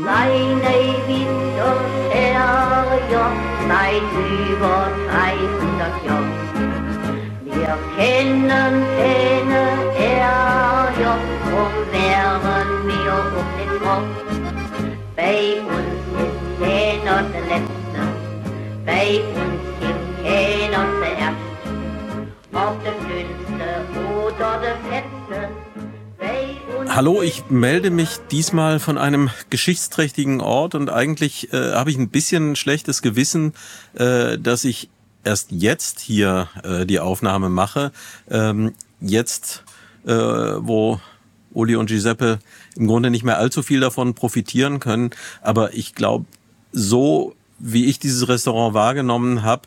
Seine Winterferien seit über 300 Jahren. Wir kennen keine Ärger, drum wären wir auch nicht froh. Bei uns ist keiner der Letzte, bei uns gibt keiner der Erste. Ob der Dünnste oder der Fetzte. Hallo, ich melde mich diesmal von einem geschichtsträchtigen Ort und eigentlich habe ich ein bisschen schlechtes Gewissen, dass ich erst jetzt hier die Aufnahme mache. Jetzt, wo Uli und Giuseppe im Grunde nicht mehr allzu viel davon profitieren können. Aber ich glaube, so wie ich dieses Restaurant wahrgenommen habe,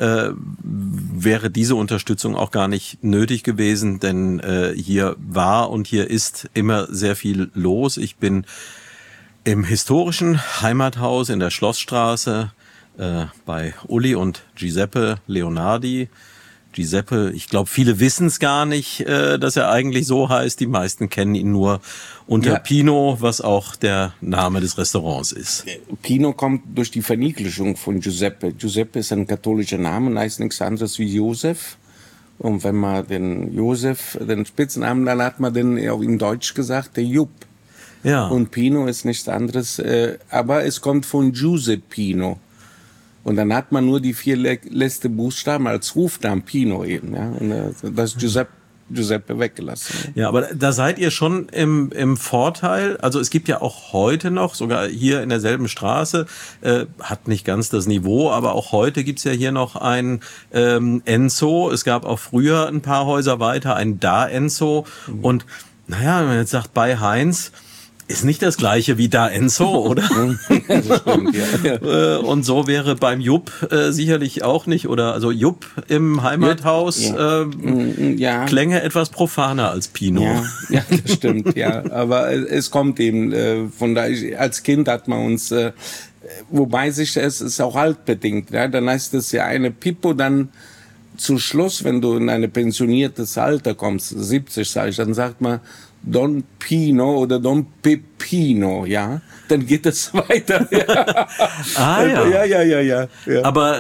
wäre diese Unterstützung auch gar nicht nötig gewesen, denn hier war und hier ist immer sehr viel los. Ich bin im historischen Heimathaus in der Schlossstraße bei Uli und Giuseppe Leonardi. Giuseppe, ich glaube, viele wissen es gar nicht, dass er eigentlich so heißt. Die meisten kennen ihn nur unter Pino, was auch der Name des Restaurants ist. Pino kommt durch die Verniedlichung von Giuseppe. Giuseppe ist ein katholischer Name und heißt nichts anderes wie Josef. Und wenn man den Josef, den Spitznamen, dann hat man den in Deutsch gesagt, der Jupp. Ja. Und Pino ist nichts anderes, aber es kommt von Giuseppino. Und dann hat man nur die 4 letzte Buchstaben als Rufnamen Pino eben, ja. Und das Giuseppe weggelassen. Ja, aber da seid ihr schon im Vorteil. Also es gibt ja auch heute noch, sogar hier in derselben Straße, hat nicht ganz das Niveau, aber auch heute gibt's ja hier noch ein Enzo. Es gab auch früher ein paar Häuser weiter ein Da Enzo. Und naja, wenn man jetzt sagt bei Heinz, ist nicht das gleiche wie Da Enzo, oder? Das stimmt, ja. Und so wäre beim Jupp sicherlich auch nicht, oder also Jupp im Heimathaus klänge etwas profaner als Pino. Ja, das stimmt, ja. Aber es kommt eben von da. Als Kind hat man uns, wobei es ist auch altbedingt. Ja? Dann heißt es ja eine Pippo, dann zu Schluss, wenn du in ein pensioniertes Alter kommst, 70 sag ich, dann sagt man Don Pino oder Don Pepino, ja, dann geht es weiter. Ja. Ja. Aber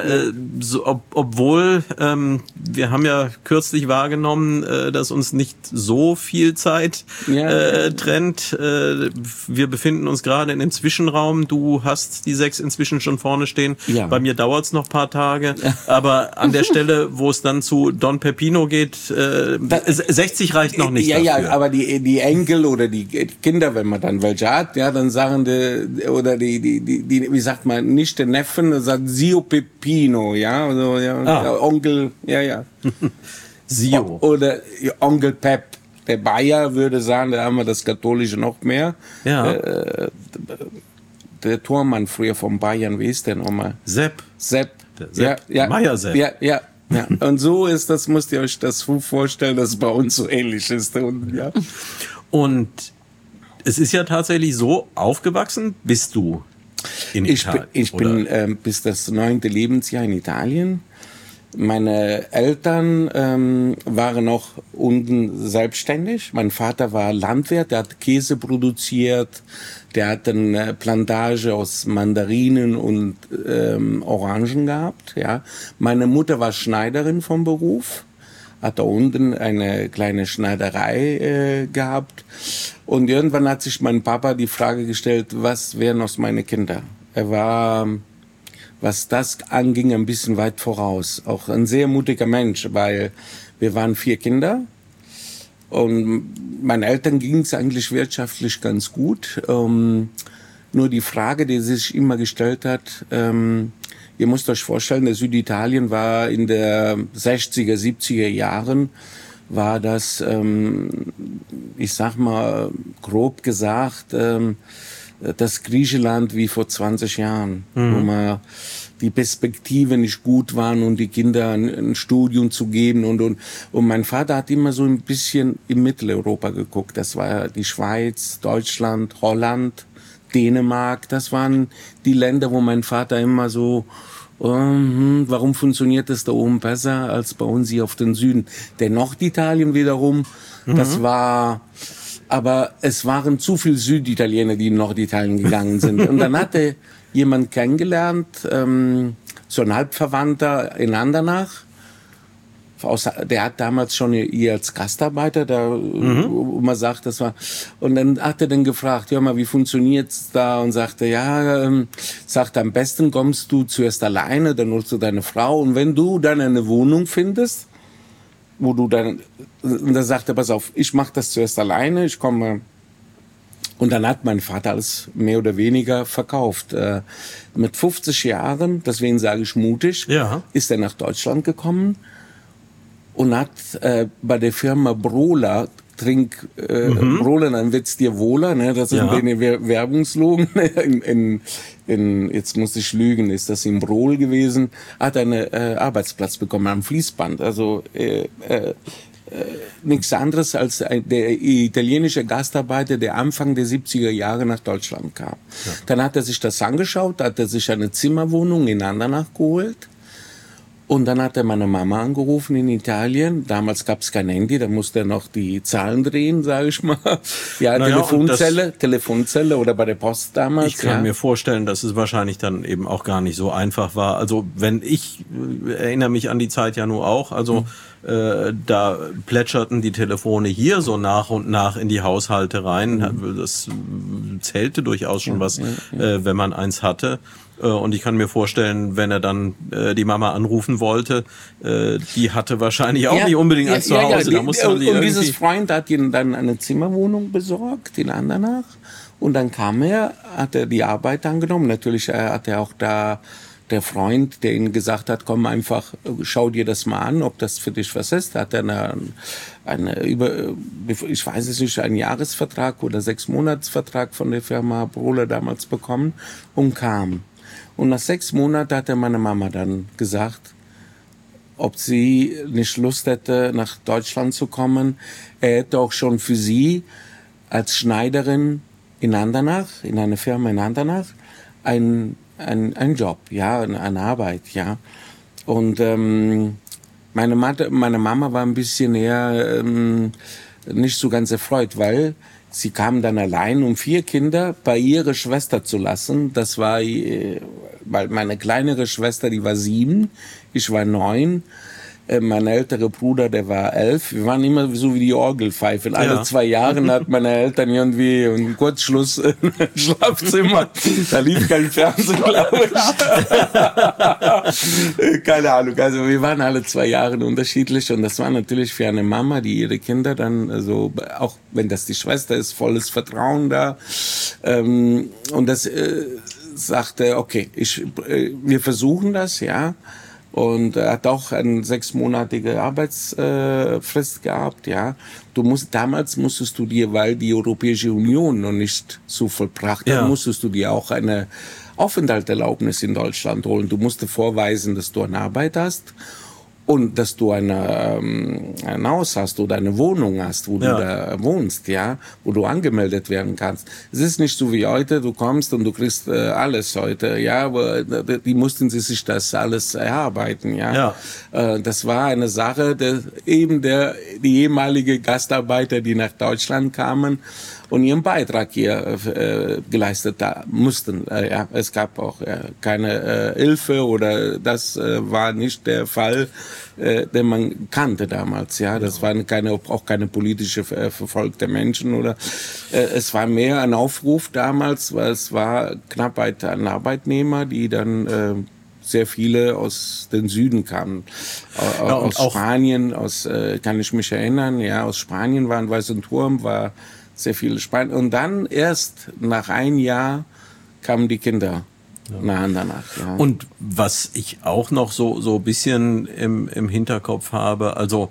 obwohl wir haben ja kürzlich wahrgenommen, dass uns nicht so viel Zeit trennt. Wir befinden uns gerade in dem Zwischenraum. Du hast die 6 inzwischen schon vorne stehen. Ja. Bei mir dauert's noch ein paar Tage. Aber an der Stelle, wo es dann zu Don Pepino geht, 60 reicht noch nicht dafür. Ja, aber die Enkel oder die Kinder, wenn man dann welche hat, ja, dann sagen die, oder die, wie sagt man, nicht der Neffen, dann sagt Zio Pepino, ja, also, ja, Onkel, ja. Zio. Oder Onkel Pep. Der Bayer würde sagen, da haben wir das Katholische noch mehr. Ja. Der Tormann früher von Bayern, wie ist der nochmal? Sepp. Ja. Meier Sepp. Ja. Und so ist das, müsst ihr euch das vorstellen, dass es bei uns so ähnlich ist. Und es ist ja tatsächlich so, aufgewachsen bist du in Italien. Ich bin bis das 9. Lebensjahr in Italien. Meine Eltern waren noch unten selbstständig. Mein Vater war Landwirt, der hat Käse produziert, der hat eine Plantage aus Mandarinen und Orangen gehabt. Ja. Meine Mutter war Schneiderin vom Beruf, hat da unten eine kleine Schneiderei gehabt. Und irgendwann hat sich mein Papa die Frage gestellt, was wären aus meinen Kindern? Er war, was das anging, ein bisschen weit voraus. Auch ein sehr mutiger Mensch, weil wir waren 4 Kinder. Und meinen Eltern ging es eigentlich wirtschaftlich ganz gut. Nur die Frage, die sich immer gestellt hat, ihr müsst euch vorstellen, der Süditalien war in der 60er, 70er Jahren, war das, ich sag mal, grob gesagt, das Griechenland wie vor 20 Jahren, wo man die Perspektive nicht gut waren und die Kinder ein Studium zu geben und mein Vater hat immer so ein bisschen in Mitteleuropa geguckt. Das war die Schweiz, Deutschland, Holland, Dänemark. Das waren die Länder, wo mein Vater immer so, warum funktioniert das da oben besser als bei uns hier auf den Süden? Der Norditalien wiederum, das war Aber es waren zu viele Süditaliener, die in Norditalien gegangen sind. Und dann hatte jemand kennengelernt, so ein Halbverwandter in Andernach. Der hat damals schon hier als Gastarbeiter, wo man sagt, das war. Und dann hat er dann gefragt, ja mal, wie funktioniert's da? Und sagte, sagt, am besten kommst du zuerst alleine, dann holst du deine Frau. Und wenn du dann eine Wohnung findest, wo du dann, und dann sagt er, pass auf, ich mache das zuerst alleine, ich komme. Und dann hat mein Vater alles mehr oder weniger verkauft. Mit 50 Jahren, deswegen sage ich mutig, ist er nach Deutschland gekommen und hat bei der Firma Brola, Brola, dann wird's dir wohler, ne? Das ist eine Werbungslogan. Jetzt muss ich lügen, ist das in Brol gewesen, hat einen Arbeitsplatz bekommen am Fließband. Also nichts anderes als der italienische Gastarbeiter, der Anfang der 70er Jahre nach Deutschland kam. Ja. Dann hat er sich das angeschaut, hat er sich eine Zimmerwohnung in Andernach geholt. Und dann hat er meine Mama angerufen in Italien. Damals gab es kein Handy, da musste er noch die Zahlen drehen, sage ich mal. Ja, Telefonzelle oder bei der Post damals. Ich kann mir vorstellen, dass es wahrscheinlich dann eben auch gar nicht so einfach war. Also ich erinnere mich an die Zeit ja nur auch, also da plätscherten die Telefone hier so nach und nach in die Haushalte rein. Das zählte durchaus schon was, wenn man eins hatte. Und ich kann mir vorstellen, wenn er dann die Mama anrufen wollte, die hatte wahrscheinlich auch nicht unbedingt eins zu Hause. Da musste man und dieses Freund hat ihm dann eine Zimmerwohnung besorgt in Andernach. Und dann kam hat er die Arbeit angenommen. Natürlich hat er auch da der Freund, der ihm gesagt hat, komm einfach, schau dir das mal an, ob das für dich was ist. Hat er ich weiß es nicht, einen Jahresvertrag oder 6-Monatsvertrag von der Firma Brola damals bekommen und kam. Und nach 6 Monaten hat er meine Mama dann gesagt, ob sie nicht Lust hätte, nach Deutschland zu kommen. Er hätte auch schon für sie als Schneiderin in Andernach, in einer Firma in Andernach, einen Job, eine Arbeit, ja. Und meine Mama war ein bisschen eher nicht so ganz erfreut, weil sie kam dann allein, um 4 Kinder bei ihrer Schwester zu lassen. Das war, weil meine kleinere Schwester, die war 7, ich war 9. Mein älterer Bruder, der war 11. Wir waren immer so wie die Orgelpfeifen. Alle 2 Jahre hat meine Eltern irgendwie einen Kurzschluss im Schlafzimmer. Da lief kein Fernsehen, glaube ich. Keine Ahnung. Also wir waren alle 2 Jahre unterschiedlich. Und das war natürlich für eine Mama, die ihre Kinder dann, also auch wenn das die Schwester ist, volles Vertrauen da. Und das sagte, okay, wir versuchen das, ja. Und er hat auch eine 6-monatige Arbeitsfrist gehabt, ja. Damals musstest du dir, weil die Europäische Union noch nicht so vollbracht hat, musstest du dir auch eine Aufenthaltserlaubnis in Deutschland holen. Du musst vorweisen, dass du eine Arbeit hast und dass du ein Haus hast oder eine Wohnung hast, wo du da wohnst, ja, wo du angemeldet werden kannst. Es ist nicht so wie heute, du kommst und du kriegst alles heute, ja, aber die mussten sich das alles erarbeiten, ja. Das war eine Sache, die ehemalige Gastarbeiter, die nach Deutschland kamen und ihren Beitrag hier geleistet mussten. Es gab auch keine Hilfe oder das war nicht der Fall, den man kannte damals. Ja, das waren auch keine politische verfolgte Menschen oder es war mehr ein Aufruf damals, weil es war Knappheit an Arbeitnehmer, die dann sehr viele aus den Süden kamen, aus Spanien, kann ich mich erinnern, aus Spanien war ein Weißen Turm, war sehr viele Spanier. Und dann erst nach 1 Jahr kamen die Kinder nach Andernach. Ja. Und was ich auch noch so ein bisschen im Hinterkopf habe, also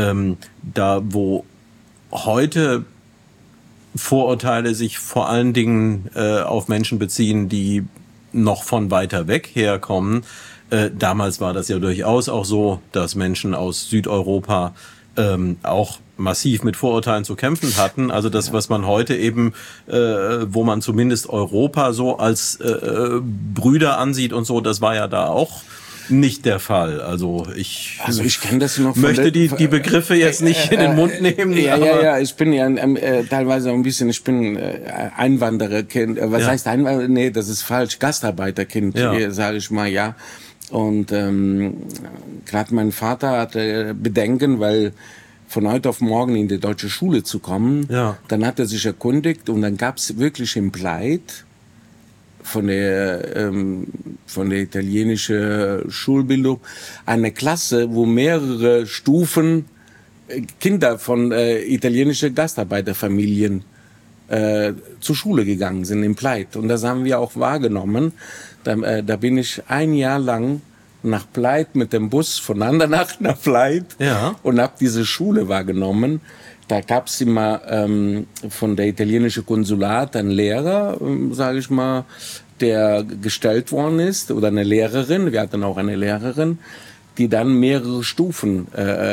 da wo heute Vorurteile sich vor allen Dingen auf Menschen beziehen, die noch von weiter weg herkommen. Damals war das ja durchaus auch so, dass Menschen aus Südeuropa auch massiv mit Vorurteilen zu kämpfen hatten. Also das, was man heute eben, wo man zumindest Europa so als Brüder ansieht und so, das war ja da auch nicht der Fall. Also ich kenne das noch möchte die Begriffe jetzt nicht in den Mund nehmen. Ja. Ich bin ja teilweise ein bisschen, ich bin Einwandererkind. Was heißt Einwanderer? Nee, das ist falsch. Gastarbeiterkind, sage ich mal, ja. Und gerade mein Vater hatte Bedenken, weil von heute auf morgen in die deutsche Schule zu kommen. Ja. Dann hat er sich erkundigt und dann gab es wirklich im Pleit von der italienischen Schulbildung eine Klasse, wo mehrere Stufen Kinder von italienischen Gastarbeiterfamilien zur Schule gegangen sind im Pleit. Und das haben wir auch wahrgenommen. Da bin ich ein Jahr lang nach Pleit mit dem Bus von Andernach nach Pleit und habe diese Schule wahrgenommen. Da gab es immer von der italienischen Konsulat einen Lehrer, sage ich mal, der gestellt worden ist, oder eine Lehrerin. Wir hatten auch eine Lehrerin, die dann mehrere Stufen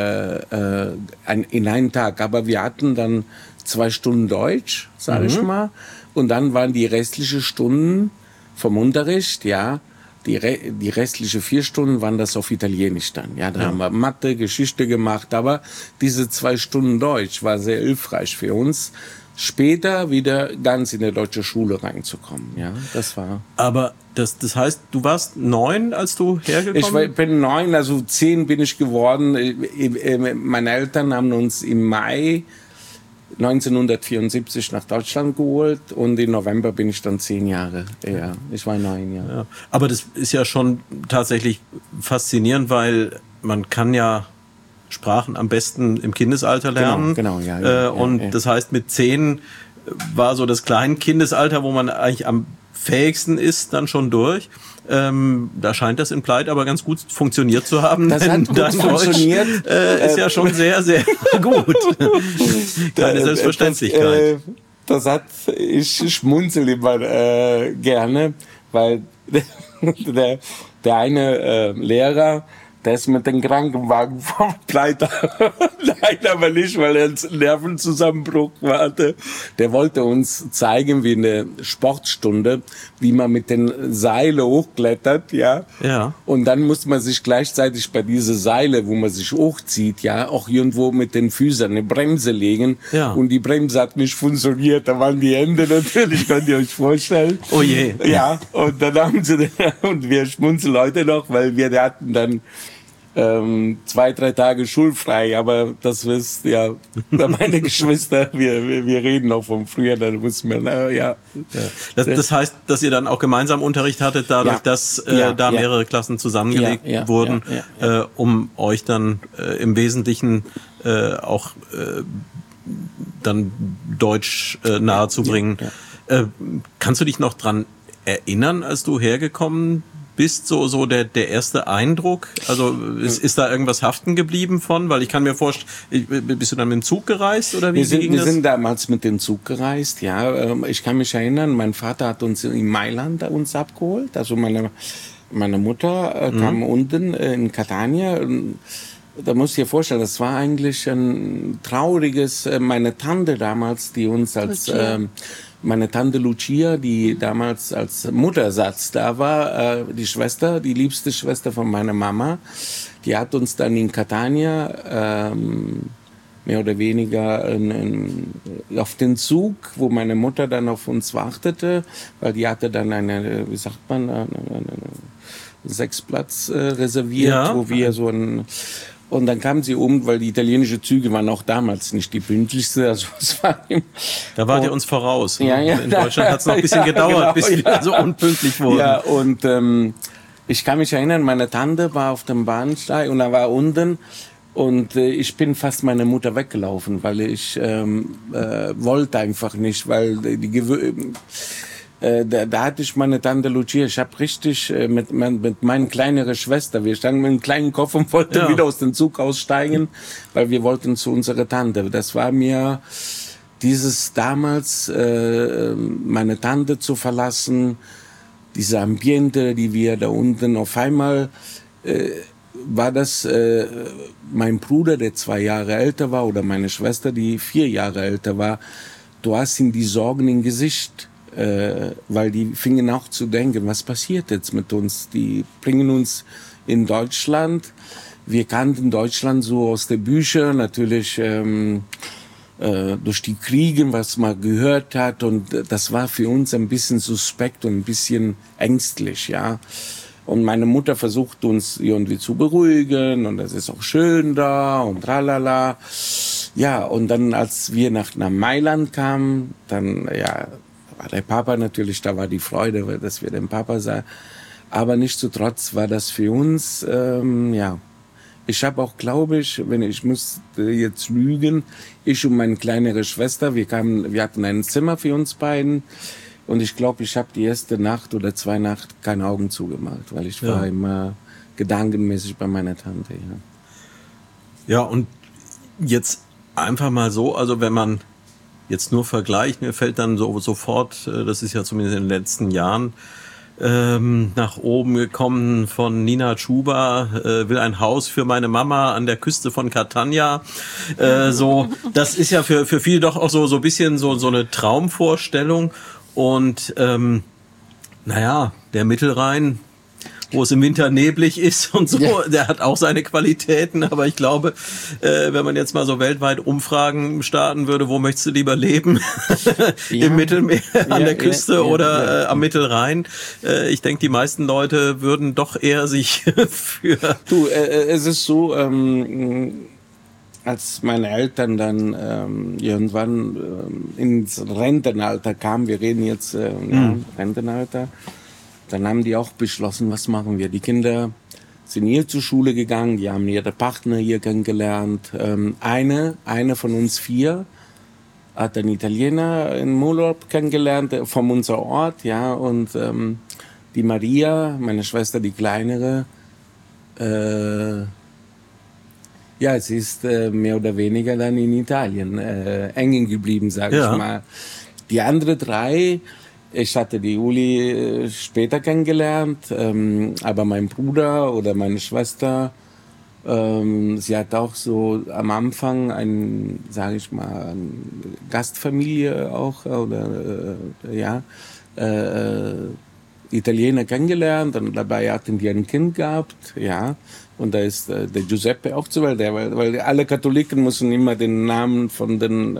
in einen Tag. Aber wir hatten dann 2 Stunden Deutsch, sage ich mal, und dann waren die restlichen Stunden vom Unterricht, die restlichen 4 Stunden waren das auf Italienisch dann. Ja, da haben wir Mathe, Geschichte gemacht, aber diese 2 Stunden Deutsch war sehr hilfreich für uns, später wieder ganz in der deutsche Schule reinzukommen. Ja, das war. Aber das heißt, du warst 9, als du hergekommen bist? Ich bin 9, also 10 bin ich geworden. Meine Eltern haben uns im Mai 1974 nach Deutschland geholt und im November bin ich dann 10 Jahre. Ja, ich war 9 Jahre. Ja. Aber das ist ja schon tatsächlich faszinierend, weil man kann ja Sprachen am besten im Kindesalter lernen. Genau, und das heißt, mit 10 war so das Kleinkindesalter, wo man eigentlich am fähigsten ist, dann schon durch. Da scheint das in Pleit aber ganz gut funktioniert zu haben. Das hat gut funktioniert. Ist ja schon sehr, sehr gut. Keine Selbstverständlichkeit. Ich schmunzel immer gerne, weil der eine Lehrer, der ist mit dem Krankenwagen vom Pleiter. Nein, aber nicht, weil er einen Nervenzusammenbruch hatte. Der wollte uns zeigen, wie eine Sportstunde, wie man mit den Seile hochklettert, ja. Und dann muss man sich gleichzeitig bei diese Seile, wo man sich hochzieht, auch irgendwo mit den Füßen eine Bremse legen. Ja. Und die Bremse hat nicht funktioniert. Da waren die Hände natürlich, könnt ihr euch vorstellen. Oh je. Ja, und dann haben sie, und wir schmunzeln heute noch, weil wir hatten dann 2-3 Tage schulfrei, aber das ist meine Geschwister, wir reden noch vom Frühjahr, da muss man, Das heißt, dass ihr dann auch gemeinsam Unterricht hattet, dadurch, dass da mehrere Klassen zusammengelegt wurden, um euch dann im Wesentlichen auch dann Deutsch nahezubringen. Kannst du dich noch dran erinnern, als du hergekommen bist, so der erste Eindruck? Also ist da irgendwas haften geblieben von? Weil ich kann mir vorstellen, bist du dann mit dem Zug gereist oder wie ging das? Wir sind damals mit dem Zug gereist, ja. Ich kann mich erinnern, mein Vater hat uns in Mailand abgeholt. Also meine Mutter kam unten in Catania. Da musst du dir vorstellen, das war eigentlich ein trauriges, meine Tante damals, die uns als meine Tante Lucia, die damals als Muttersatz da war, die Schwester, die liebste Schwester von meiner Mama, die hat uns dann in Catania mehr oder weniger auf den Zug, wo meine Mutter dann auf uns wartete, weil die hatte dann einen 6-Platz reserviert, wo wir so und dann kam sie weil die italienischen Züge waren auch damals nicht die pünktlichste. Also es war da wart ihr uns voraus. In Deutschland hat es noch ein bisschen gedauert, bis wir so unpünktlich wurden. Ja, und ich kann mich erinnern, meine Tante war auf dem Bahnsteig und da war unten und ich bin fast meiner Mutter weggelaufen, weil ich wollte einfach nicht, weil da hatte ich meine Tante Lucia, ich habe richtig mit meiner kleineren Schwester, wir standen mit einem kleinen Koffer und wollten wieder aus dem Zug aussteigen, weil wir wollten zu unserer Tante. Das war mir dieses damals, meine Tante zu verlassen, diese Ambiente, die wir da unten auf einmal, war das mein Bruder, der 2 Jahre älter war, oder meine Schwester, die 4 Jahre älter war. Du hast ihm die Sorgen im Gesicht, weil die fingen auch zu denken, was passiert jetzt mit uns? Die bringen uns in Deutschland. Wir kannten Deutschland so aus den Büchern, natürlich durch die Kriege, was man gehört hat. Und das war für uns ein bisschen suspekt und ein bisschen ängstlich, ja. Und meine Mutter versucht uns irgendwie zu beruhigen und das ist auch schön da und tralala. Ja, und dann, als wir nach Mailand kamen, dann, ja, war der Papa natürlich, da war die Freude, dass wir den Papa sahen. Aber nichtsdestotrotz war das für uns, ja. Ich habe auch, glaube ich, ich musste jetzt lügen, ich und meine kleinere Schwester, wir hatten ein Zimmer für uns beiden. Und ich glaube, ich habe die erste Nacht oder 2 Nacht keine Augen zugemacht, weil ich war immer gedankenmäßig bei meiner Tante. Ja, und jetzt einfach mal so, also wenn man jetzt nur vergleicht, mir fällt dann sofort, das ist ja zumindest in den letzten Jahren, nach oben gekommen von Nina Chuba, will ein Haus für meine Mama an der Küste von Catania. So, das ist ja für viele doch auch so ein bisschen so eine Traumvorstellung. Und naja, der Mittelrhein, wo es im Winter neblig ist und so, der hat auch seine Qualitäten, aber ich glaube, wenn man jetzt mal so weltweit Umfragen starten würde, wo möchtest du lieber leben? Im Mittelmeer, an der Küste oder am Mittelrhein? Ich denke, die meisten Leute würden doch eher sich für... Du, es ist so, als meine Eltern dann irgendwann ins Rentenalter kamen, wir reden jetzt Rentenalter, dann haben die auch beschlossen, was machen wir? Die Kinder sind hier zur Schule gegangen, die haben ihre Partner hier kennengelernt. Eine von uns 4 hat einen Italiener im Urlaub kennengelernt, von unserem Ort, ja, und die Maria, meine Schwester, die kleinere, ja, sie ist mehr oder weniger dann in Italien hängen geblieben, sage ich mal. Die anderen 3, ich hatte die Uli später kennengelernt, aber mein Bruder oder meine Schwester, sie hat auch so am Anfang sage ich mal, eine Gastfamilie auch, oder Italiener kennengelernt und dabei hatten die ein Kind gehabt, ja. Und da ist der Giuseppe auch zu, weil alle Katholiken müssen immer den Namen von den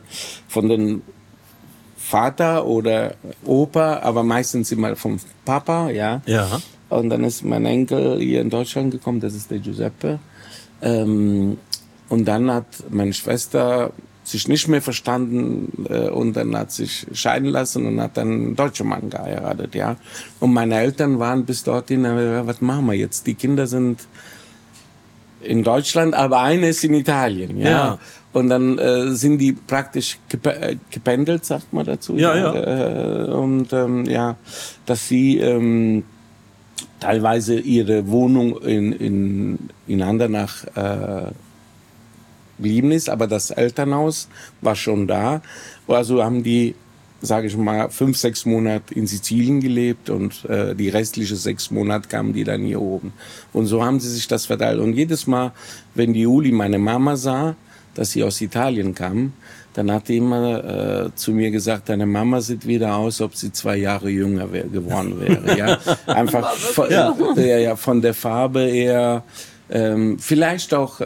Vater oder Opa, aber meistens immer vom Papa, ja. Ja. Und dann ist mein Enkel hier in Deutschland gekommen, das ist der Giuseppe. Und dann hat meine Schwester sich nicht mehr verstanden und dann hat sich scheiden lassen und hat dann einen deutschen Mann geheiratet, ja. Und meine Eltern waren bis dorthin, was machen wir jetzt? Die Kinder sind in Deutschland, aber eine ist in Italien, ja. Und dann sind die praktisch gependelt, sagt man dazu. Und dass sie teilweise ihre Wohnung in Andernach geblieben ist, aber das Elternhaus war schon da. Also haben die, sage ich mal, 5-6 Monate in Sizilien gelebt und die restlichen 6 Monate kamen die dann hier oben. Und so haben sie sich das verteilt. Und jedes Mal, wenn die Uli meine Mama sah, dass sie aus Italien kam, dann hat die immer zu mir gesagt, deine Mama sieht wieder aus, ob sie 2 Jahre jünger geworden wäre. Ja? Einfach von der Farbe her, vielleicht auch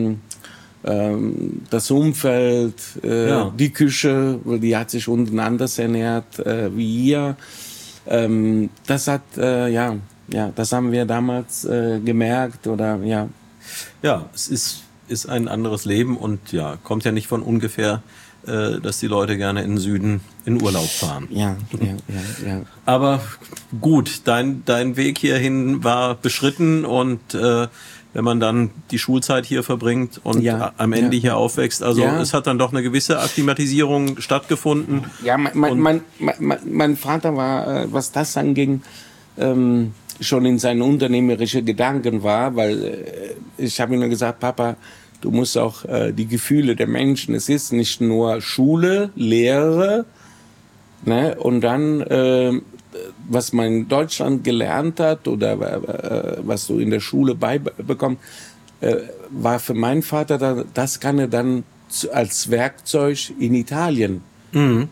das Umfeld, die Küche, die hat sich unten anders ernährt wie hier. Das hat, das haben wir damals gemerkt oder ja. Ja, es ist ein anderes Leben und ja, kommt ja nicht von ungefähr, dass die Leute gerne in den Süden in Urlaub fahren. Ja. Aber gut, dein Weg hierhin war beschritten und wenn man dann die Schulzeit hier verbringt und am Ende hier aufwächst, also es hat dann doch eine gewisse Akklimatisierung stattgefunden. Ja, mein Vater war, was das anging, schon in seinen unternehmerischen Gedanken war, weil ich habe ihm gesagt, Papa, du musst auch die Gefühle der Menschen, es ist nicht nur Schule, Lehre, ne, und dann was man in Deutschland gelernt hat oder was du in der Schule beibekommst, war für meinen Vater, das kann er dann als Werkzeug in Italien. Mhm.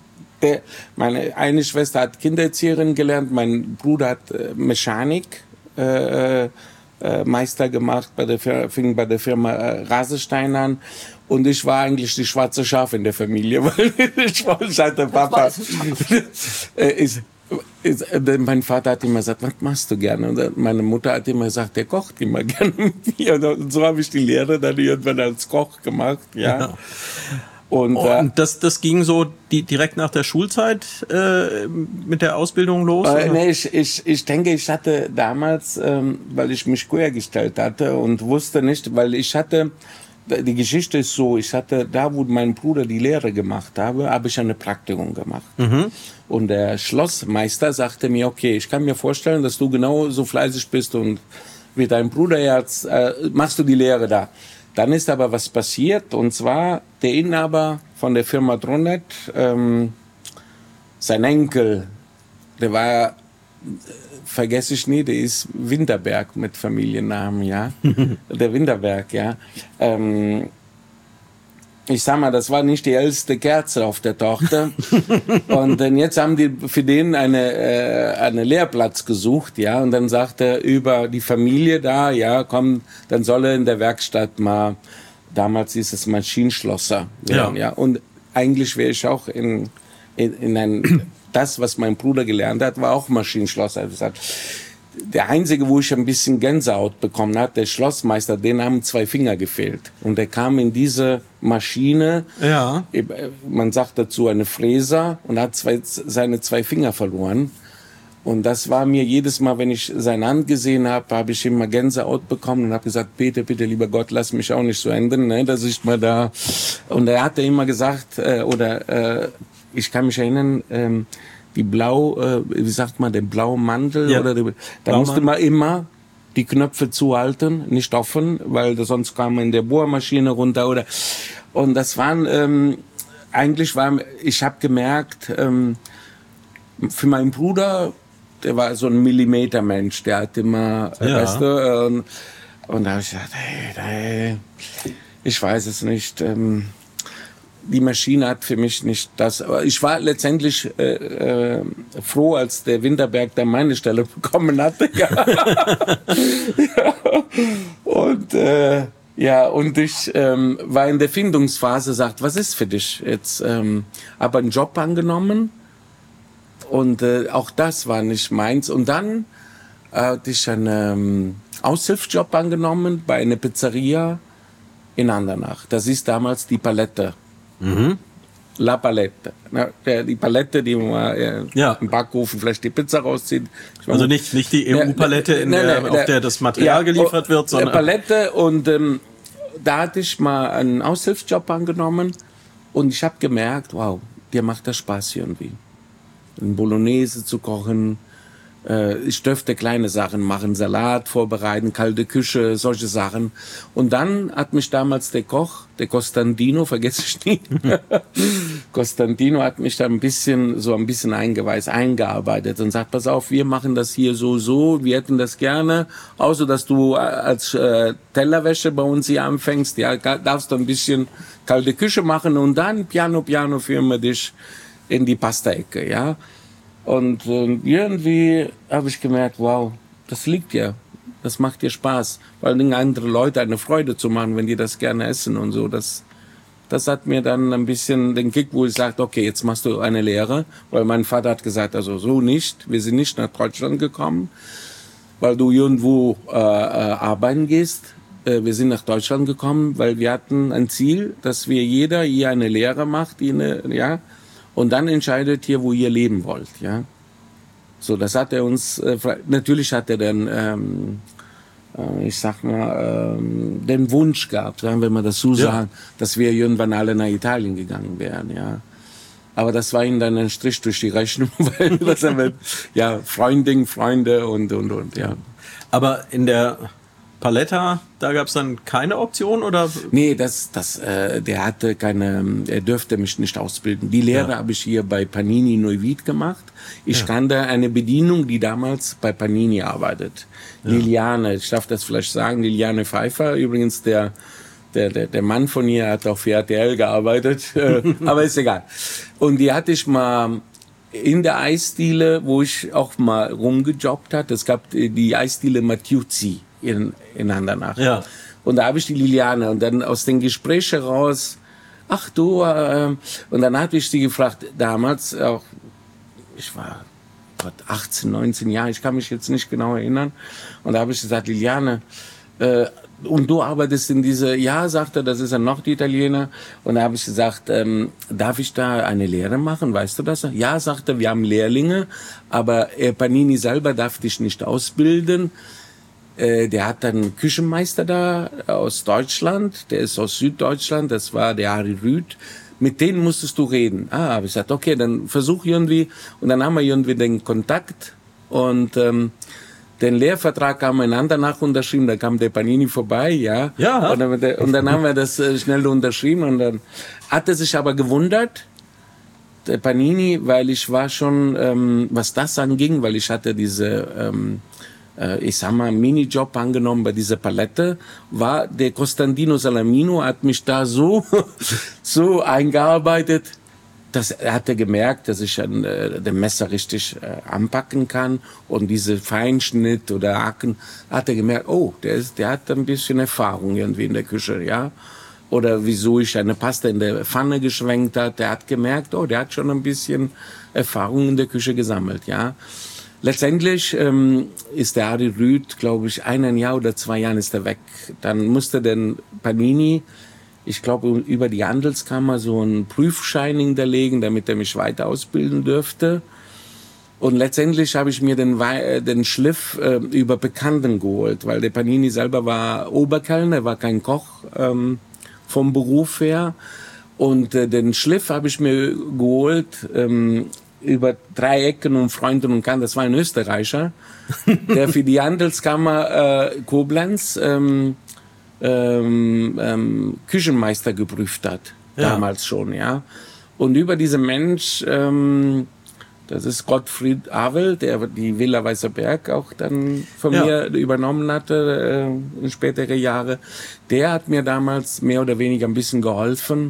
Meine eine Schwester hat Kindererzieherin gelernt, mein Bruder hat Mechanik Meister gemacht, fing bei der Firma Rasestein an. Und ich war eigentlich die schwarze Schaf in der Familie, weil ich hatte Papa. Mein Vater hat immer gesagt, was machst du gerne? Und meine Mutter hat immer gesagt, der kocht immer gerne mit mir. Und so habe ich die Lehre dann irgendwann als Koch gemacht, ja. Und das ging so direkt nach der Schulzeit mit der Ausbildung los? Nee, ich denke, ich hatte damals, weil ich mich quer gestellt hatte und wusste nicht, weil ich hatte, die Geschichte ist so, ich hatte da, wo mein Bruder die Lehre gemacht habe ich eine Praktikum gemacht. Mhm. Und der Schlossmeister sagte mir, okay, ich kann mir vorstellen, dass du genau so fleißig bist und wie dein Bruder jetzt, machst du die Lehre da. Dann ist aber was passiert, und zwar der Inhaber von der Firma Dronet, sein Enkel, der war, vergesse ich nie, der ist Winterberg mit Familiennamen, ja. Der Winterberg, ja. Ich sag mal, das war nicht die älteste Kerze auf der Torte. Und jetzt haben die für den eine Lehrplatz gesucht, ja. Und dann sagt er über die Familie da, ja, komm, dann soll er in der Werkstatt mal, damals hieß es Maschinenschlosser werden, ja. Und eigentlich wäre ich auch in das, was mein Bruder gelernt hat, war auch Maschinenschlosser. Der einzige, wo ich ein bisschen Gänsehaut bekommen hat, der Schlossmeister, den haben 2 Finger gefehlt. Und der kam in diese Maschine, ja. Man sagt dazu eine Fräser, und hat seine 2 Finger verloren. Und das war mir jedes Mal, wenn ich seine Hand gesehen habe ich immer Gänsehaut bekommen und habe gesagt, bitte, lieber Gott, lass mich auch nicht so enden, ne, dass ich mal da... Und er hatte immer gesagt, ich kann mich erinnern, die wie sagt man, den blauen Mantel, ja. Da musste man immer die Knöpfe zuhalten, nicht offen, weil sonst kam man in der Bohrmaschine runter und das waren, ich habe gemerkt, für meinen Bruder, der war so ein Millimetermensch, der hat immer, ja. Weißt du, und da habe ich gesagt, hey, ich weiß es nicht, die Maschine hat für mich nicht das. Aber ich war letztendlich froh, als der Winterberg da meine Stelle bekommen hatte. Ja. Und und ich war in der Findungsphase, sagt, was ist für dich jetzt? Aber einen Job angenommen und auch das war nicht meins. Und dann hatte ich einen Aushilfsjob angenommen bei einer Pizzeria in Andernach. Das ist damals die Palette. Mhm. La Palette. Die Palette, die man im Backofen vielleicht die Pizza rauszieht. Also nicht die EU-Palette, auf der das Material geliefert wird, sondern... Palette, und da hatte ich mal einen Aushilfsjob angenommen und ich habe gemerkt, wow, dir macht das Spaß irgendwie. Ein Bolognese zu kochen, ich dürfte kleine Sachen machen, Salat vorbereiten, kalte Küche, solche Sachen. Und dann hat mich damals der Koch, der Costantino, vergesse ich nie, Costantino hat mich da ein bisschen eingearbeitet und sagt, pass auf, wir machen das hier so, wir hätten das gerne, außer dass du als Tellerwäsche bei uns hier anfängst, ja, darfst du ein bisschen kalte Küche machen und dann piano führen wir dich in die Pasta-Ecke, ja. Und irgendwie habe ich gemerkt, wow, das liegt dir, das macht dir Spaß. Vor allen Dingen andere Leute eine Freude zu machen, wenn die das gerne essen und so. Das hat mir dann ein bisschen den Kick, wo ich sagte, okay, jetzt machst du eine Lehre. Weil mein Vater hat gesagt, also so nicht, wir sind nicht nach Deutschland gekommen, weil du irgendwo arbeiten gehst. Wir sind nach Deutschland gekommen, weil wir hatten ein Ziel, dass jeder hier eine Lehre macht, und dann entscheidet ihr, wo ihr leben wollt, ja. So, das hat er uns, natürlich hat er dann, den Wunsch gehabt, wenn man das so sagen, dass wir irgendwann alle nach Italien gegangen wären, ja. Aber das war ihm dann ein Strich durch die Rechnung, weil das Freunde und, ja. Aber in der da gab es dann keine Option, oder? Nee, der hatte er dürfte mich nicht ausbilden. Die Lehre habe ich hier bei Panini Neuwied gemacht. Ich kannte eine Bedienung, die damals bei Panini arbeitet. Ja. Liliane, ich darf das vielleicht sagen, Liliane Pfeiffer, übrigens der Mann von ihr hat auch für RTL gearbeitet, aber ist egal. Und die hatte ich mal in der Eisdiele, wo ich auch mal rumgejobbt hatte, es gab die Eisdiele Mattiuzzi in Andernach. Ja. Und da habe ich die Liliane und dann aus den Gesprächen raus, ach du, und dann hatte ich sie gefragt, damals auch, ich war 18, 19 Jahre, ich kann mich jetzt nicht genau erinnern, und da habe ich gesagt, Liliane, und du arbeitest in diese, ja, sagt er, das ist ein Norditaliener. Und da habe ich gesagt, darf ich da eine Lehre machen, weißt du das? Ja, sagt er, wir haben Lehrlinge, aber Panini selber darf dich nicht ausbilden. Der hat dann einen Küchenmeister da aus Deutschland, der ist aus Süddeutschland, das war der Harry Rüth. Mit denen musstest du reden. Habe ich gesagt, okay, dann versuch irgendwie. Und dann haben wir irgendwie den Kontakt und den Lehrvertrag haben wir in Andernach unterschrieben, da kam der Panini vorbei, ja. Ja. Und dann haben wir das schnell unterschrieben und dann hat er sich aber gewundert, der Panini, weil ich war schon, was das anging, weil ich hatte diese, ich sag mal, Minijob angenommen bei dieser Palette, war der Costantino Salamino, hat mich da so eingearbeitet, er hatte gemerkt, dass ich den Messer richtig anpacken kann und diese Feinschnitt oder Haken, hat er gemerkt, oh, der hat ein bisschen Erfahrung irgendwie in der Küche, ja. Oder wieso ich eine Pasta in der Pfanne geschwenkt hat, der hat gemerkt, oh, der hat schon ein bisschen Erfahrung in der Küche gesammelt, ja. Letztendlich ist der Harry Rüth, glaube ich, 1 Jahr oder 2 Jahren ist er weg. Dann musste den Panini, ich glaube, über die Handelskammer so einen Prüfschein hinterlegen, damit er mich weiter ausbilden dürfte. Und letztendlich habe ich mir den Schliff über Bekannten geholt, weil der Panini selber war Oberkellner, war kein Koch vom Beruf her. Und den Schliff habe ich mir geholt über 3 Ecken und Freunden und Kanten. Das war ein Österreicher, der für die Handelskammer Koblenz Küchenmeister geprüft hat, damals schon, ja. Und über diesen Mensch, das ist Gottfried Avel, der die Villa Weißer Berg auch dann von mir übernommen hatte in spätere Jahre, der hat mir damals mehr oder weniger ein bisschen geholfen,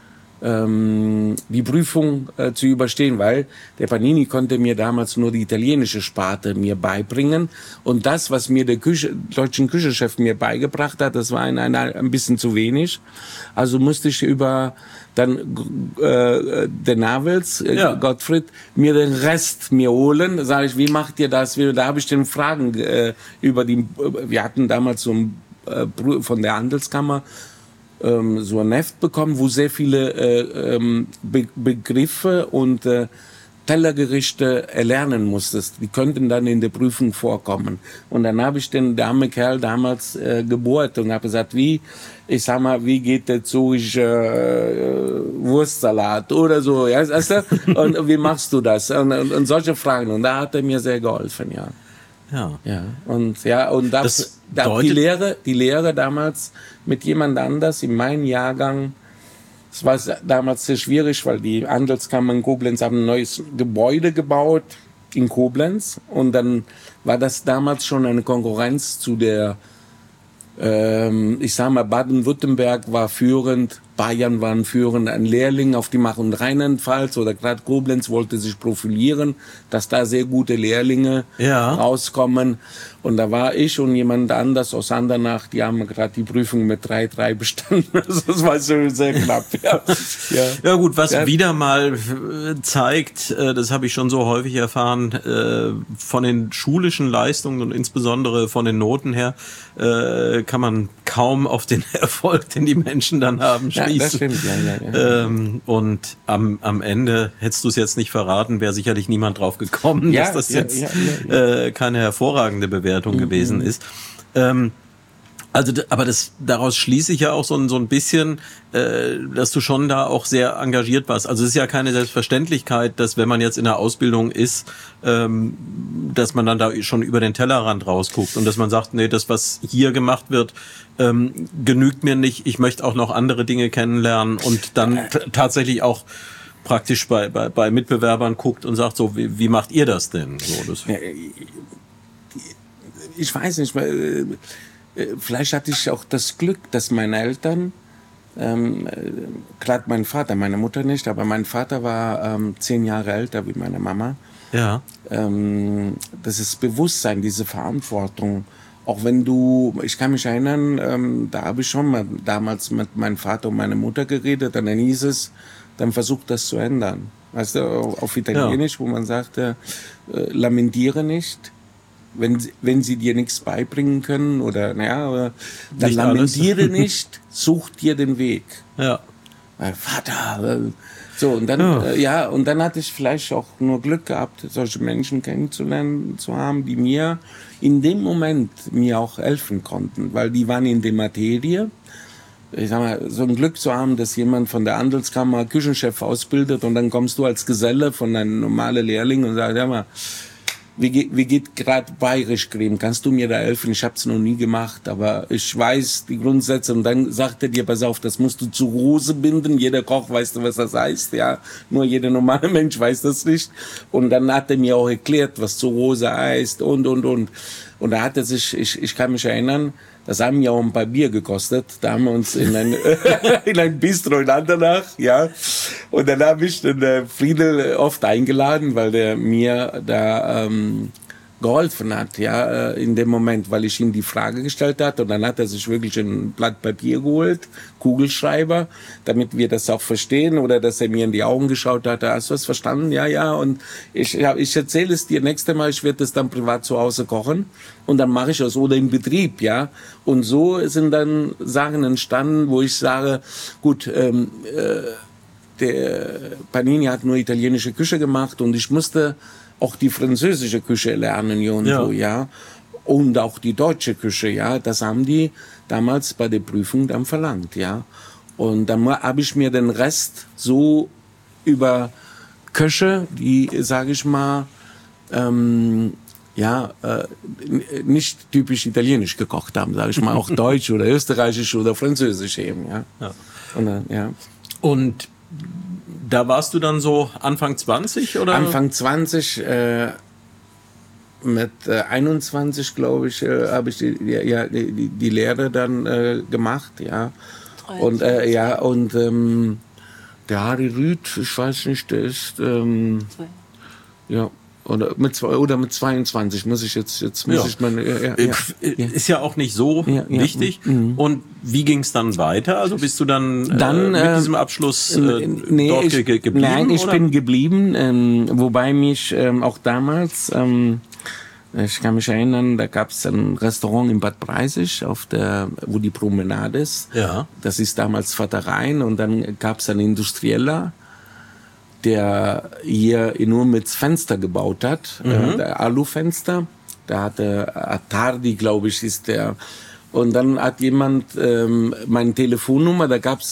die Prüfung zu überstehen, weil der Panini konnte mir damals nur die italienische Sparte mir beibringen und das, was mir der deutschen Küchenchef mir beigebracht hat, das war ein bisschen zu wenig. Also musste ich über dann den Navels, Gottfried, mir den Rest mir holen. Da sage ich, wie macht ihr das? Da habe ich den Fragen über wir hatten damals so ein von der Handelskammer so ein Heft bekommen, wo sehr viele Begriffe und Tellergerichte erlernen musstest. Die könnten dann in der Prüfung vorkommen. Und dann habe ich den Kerl damals gebohrt und habe gesagt, wie geht der zurische Wurstsalat oder so, ja, weißt du? Und wie machst du das? Und solche Fragen. Und da hat er mir sehr geholfen, ja. Ja. Und das die Lehre damals mit jemand anders in meinem Jahrgang, es war damals sehr schwierig, weil die Handelskammer in Koblenz haben ein neues Gebäude gebaut in Koblenz und dann war das damals schon eine Konkurrenz zu der, ich sag mal, Baden-Württemberg war führend, Bayern waren führend, ein Lehrling auf die Mach- und Rheinland-Pfalz oder gerade Koblenz wollte sich profilieren, dass da sehr gute Lehrlinge rauskommen. Und da war ich und jemand anders aus Andernach, die haben gerade die Prüfung mit 3,3 bestanden. Das war so sehr knapp. Ja gut, was wieder mal zeigt, das habe ich schon so häufig erfahren, von den schulischen Leistungen und insbesondere von den Noten her, kann man kaum auf den Erfolg, den die Menschen dann haben, schließen. Das stimmt, ja. Und am Ende, hättest du es jetzt nicht verraten, wäre sicherlich niemand drauf gekommen, dass das jetzt keine hervorragende Bewertung gewesen ist. Aber daraus schließe ich ja auch so ein bisschen, dass du schon da auch sehr engagiert warst. Also es ist ja keine Selbstverständlichkeit, dass wenn man jetzt in der Ausbildung ist, dass man dann da schon über den Tellerrand rausguckt und dass man sagt, nee, das, was hier gemacht wird, genügt mir nicht. Ich möchte auch noch andere Dinge kennenlernen und dann tatsächlich auch praktisch bei Mitbewerbern guckt und sagt so, wie macht ihr das denn? So, ich weiß nicht, vielleicht hatte ich auch das Glück, dass meine Eltern gerade mein Vater, meine Mutter nicht, aber mein Vater war 10 Jahre älter wie meine Mama. Ja. Das ist Bewusstsein, diese Verantwortung. Auch wenn ich kann mich erinnern, da habe ich schon mal damals mit meinem Vater und meiner Mutter geredet, und dann hieß es, dann versucht das zu ändern. Weißt du, auf Italienisch, wo man sagte, lamentiere nicht, wenn sie dir nichts beibringen können, oder dann nicht lamentiere nicht, such dir den Weg. Ja. Vater, so, und dann, und dann hatte ich vielleicht auch nur Glück gehabt, solche Menschen kennenzulernen, zu haben, die mir in dem Moment mir auch helfen konnten, weil die waren in der Materie. Ich sag mal, so ein Glück zu haben, dass jemand von der Handelskammer Küchenchef ausbildet, und dann kommst du als Geselle von einem normalen Lehrling und sagst, ja mal, wie geht gerade Bayerisch-Creme? Kannst du mir da helfen? Ich habe es noch nie gemacht, aber ich weiß die Grundsätze. Und dann sagt er dir, pass auf, das musst du zu Rose binden. Jeder Koch weiß, was das heißt, ja. Nur jeder normale Mensch weiß das nicht. Und dann hat er mir auch erklärt, was zu Rose heißt und. Und da hat er sich, ich kann mich erinnern, das haben ja auch ein paar Bier gekostet. Da haben wir uns in ein Bistro in Andernach, ja. Und dann habe ich den Friedel oft eingeladen, weil der mir da geholfen hat, ja, in dem Moment, weil ich ihm die Frage gestellt hatte. Und dann hat er sich wirklich ein Blatt Papier geholt, Kugelschreiber, damit wir das auch verstehen, oder dass er mir in die Augen geschaut hat. Hast du es verstanden? Ja, ja. Und ich erzähle es dir nächstes Mal, ich werde es dann privat zu Hause kochen, und dann mache ich es, oder im Betrieb, ja. Und so sind dann Sachen entstanden, wo ich sage, gut, der Panini hat nur italienische Küche gemacht, und ich musste auch die französische Küche lernen irgendwo, ja. Und auch die deutsche Küche, ja. Das haben die damals bei der Prüfung dann verlangt, ja. Und dann habe ich mir den Rest so über Köche, die, sage ich mal, nicht typisch italienisch gekocht haben, sage ich mal, auch deutsch oder österreichisch oder französisch eben, ja. Und da warst du dann so Anfang 20, oder? Anfang 20, mit 21, glaube ich, habe ich die Lehre dann gemacht, ja. 23. Und der Harry Rüth, ich weiß nicht, der ist oder mit 22 muss ich jetzt muss ich meine ist ja auch nicht so wichtig. Und wie ging es dann weiter? Also bist du dann mit diesem Abschluss dort geblieben? Nein, ich bin geblieben, wobei mich auch damals, ich kann mich erinnern, da gab es ein Restaurant in Bad Breisig, wo die Promenade ist. Ja. Das ist damals Vater Rhein, und dann gab es einen Industrieller, der hier nur mit Fenster gebaut hat, der Alufenster. Da hatte Attardi, glaube ich, ist der. Und dann hat jemand meine Telefonnummer, da gab's,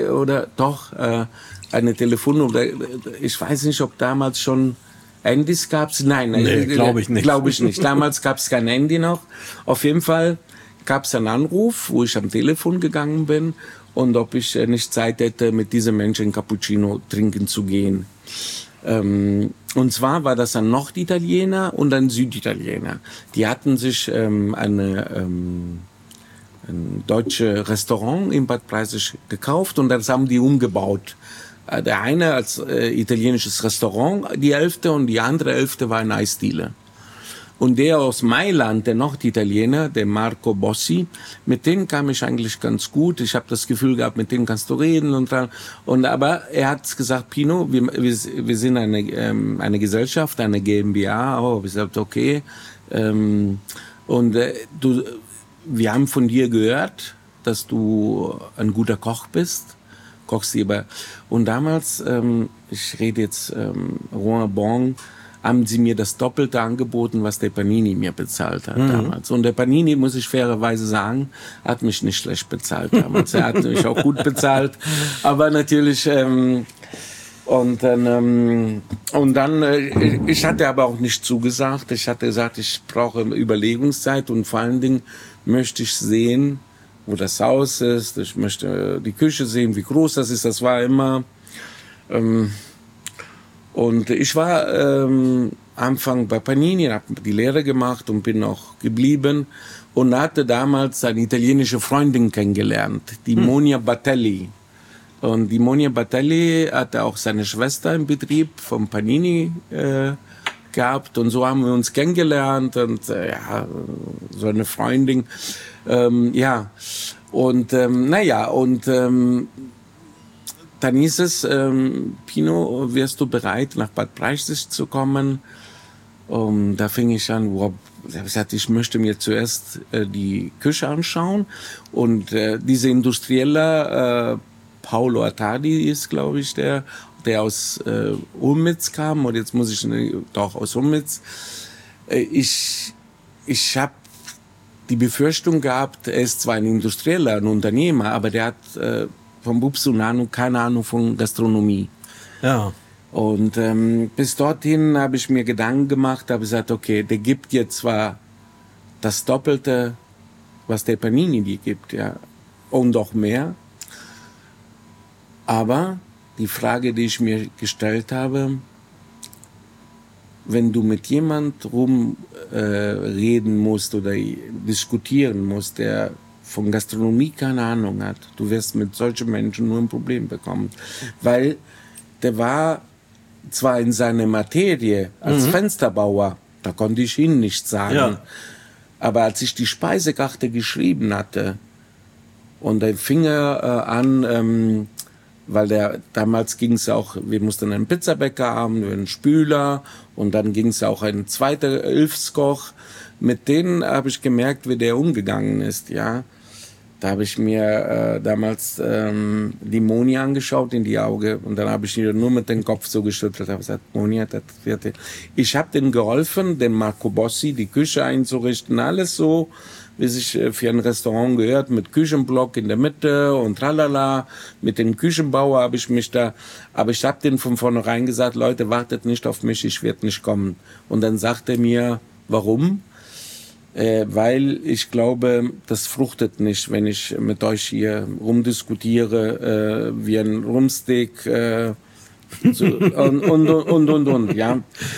eine Telefonnummer. Ich weiß nicht, ob damals schon Handys gab's. Nein, glaube ich nicht. Glaube ich nicht. Damals gab's kein Handy noch. Auf jeden Fall gab's einen Anruf, wo ich am Telefon gegangen bin, und ob ich nicht Zeit hätte, mit diesem Menschen Cappuccino trinken zu gehen. Und zwar war das ein Norditaliener und ein Süditaliener. Die hatten sich ein deutsches Restaurant in Bad Breisig gekauft, und das haben die umgebaut. Der eine als italienisches Restaurant, die Hälfte, und die andere Hälfte war eine Eisdiele. Und der aus Mailand, der Norditaliener, der Marco Bossi, mit dem kam ich eigentlich ganz gut. Ich habe das Gefühl gehabt, mit dem kannst du reden aber er hat gesagt, Pino, wir sind eine Gesellschaft, eine GmbH. Oh, ich gesagt, okay. Wir haben von dir gehört, dass du ein guter Koch bist. Kochst lieber. Und damals, ich rede jetzt Rouen Bon, haben sie mir das Doppelte angeboten, was der Panini mir bezahlt hat damals. Und der Panini, muss ich fairerweise sagen, hat mich nicht schlecht bezahlt damals. Er hat mich auch gut bezahlt. Aber natürlich, ich hatte aber auch nicht zugesagt. Ich hatte gesagt, ich brauche Überlegungszeit, und vor allen Dingen möchte ich sehen, wo das Haus ist. Ich möchte die Küche sehen, wie groß das ist. Das war immer... Und ich war Anfang bei Panini, habe die Lehre gemacht und bin noch geblieben und hatte damals eine italienische Freundin kennengelernt, die Monia Battelli. Und die Monia Battelli hatte auch seine Schwester im Betrieb von Panini gehabt und so haben wir uns kennengelernt und so eine Freundin, und dann hieß es, Pino, wärst du bereit, nach Bad Breisig zu kommen? Da fing ich an, ich möchte mir zuerst die Küche anschauen. Und dieser Industrieller, Paolo Attadi ist, glaube ich, der aus Ummitz kam. Und jetzt muss ich doch aus Ummitz. Ich habe die Befürchtung gehabt, er ist zwar ein Industrieller, ein Unternehmer, aber der hat vom Bubs und Nano keine Ahnung von Gastronomie. Ja. Und bis dorthin habe ich mir Gedanken gemacht, habe gesagt, okay, der gibt dir zwar das Doppelte, was der Panini dir gibt, ja, und auch mehr. Aber die Frage, die ich mir gestellt habe, wenn du mit jemand reden musst oder diskutieren musst, der von Gastronomie keine Ahnung hat, du wirst mit solchen Menschen nur ein Problem bekommen. Weil der war zwar in seiner Materie als Fensterbauer, da konnte ich ihn nichts sagen, aber als ich die Speisekarte geschrieben hatte und dann fing er an, weil damals ging es auch, wir mussten einen Pizzabäcker haben, einen Spüler und dann ging es auch ein zweiter Hilfskoch. Mit denen habe ich gemerkt, wie der umgegangen ist, ja. Da habe ich mir damals die Moni angeschaut in die Augen und dann habe ich ihr nur mit dem Kopf so geschüttelt. Habe gesagt, Moni, das wird. Ich habe denen geholfen, den Marco Bossi die Küche einzurichten, alles so, wie sich für ein Restaurant gehört, mit Küchenblock in der Mitte und tralala. Mit dem Küchenbauer habe ich mich aber ich habe denen von vornherein gesagt, Leute, wartet nicht auf mich, ich werde nicht kommen. Und dann sagt er mir, warum? Weil ich glaube, das fruchtet nicht, wenn ich mit euch hier rumdiskutiere, wie ein Rumsteak und, ja.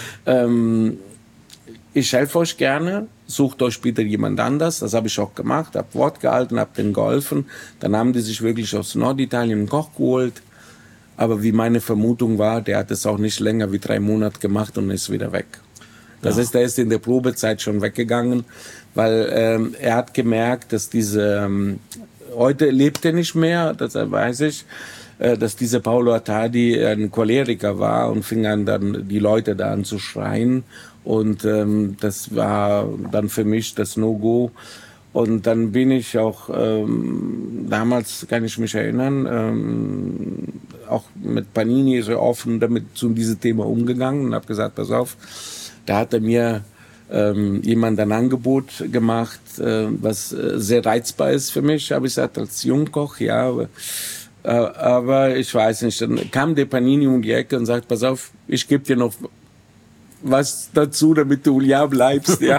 Ich helfe euch gerne, sucht euch bitte jemand anders. Das habe ich auch gemacht, habe Wort gehalten, habe denen geholfen. Dann haben die sich wirklich aus Norditalien einen Koch geholt. Aber wie meine Vermutung war, der hat es auch nicht länger wie 3 Monate gemacht und ist wieder weg. Das heißt, er ist in der Probezeit schon weggegangen, weil er hat gemerkt, dass heute lebt er nicht mehr, das weiß ich, dass dieser Paolo Attadi ein Choleriker war und fing an, dann die Leute da an zu schreien. Und das war dann für mich das No-Go. Und dann bin ich auch, damals kann ich mich erinnern, auch mit Panini so offen damit zu diesem Thema umgegangen und habe gesagt, pass auf, da hat er mir jemand ein Angebot gemacht, was sehr reizbar ist für mich, habe ich gesagt, als Jungkoch, ja, aber ich weiß nicht. Dann kam der Panini um die Ecke und sagt, pass auf, ich gebe dir noch was dazu, damit du ja bleibst, ja.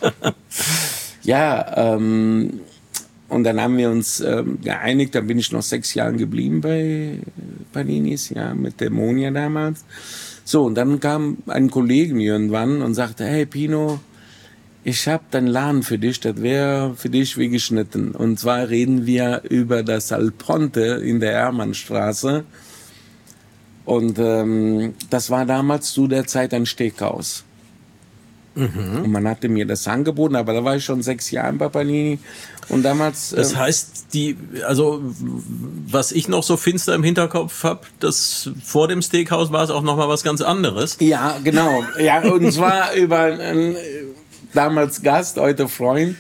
Ja, und dann haben wir uns geeinigt, dann bin ich noch 6 Jahre geblieben bei Paninis, ja, mit der Monia damals. So, und dann kam ein Kollege irgendwann und sagte, hey Pino, ich habe deinen Laden für dich, das wäre für dich wie geschnitten. Und zwar reden wir über das Alponte in der Hermannstraße. Und das war damals zu der Zeit ein Steakhouse. Und man hatte mir das angeboten, aber da war ich schon 6 Jahre bei Panini. Und damals. Das heißt, was ich noch so finster im Hinterkopf habe, dass vor dem Steakhouse war es auch noch mal was ganz anderes. Ja, genau. Ja, und zwar über einen damals Gast, heute Freund,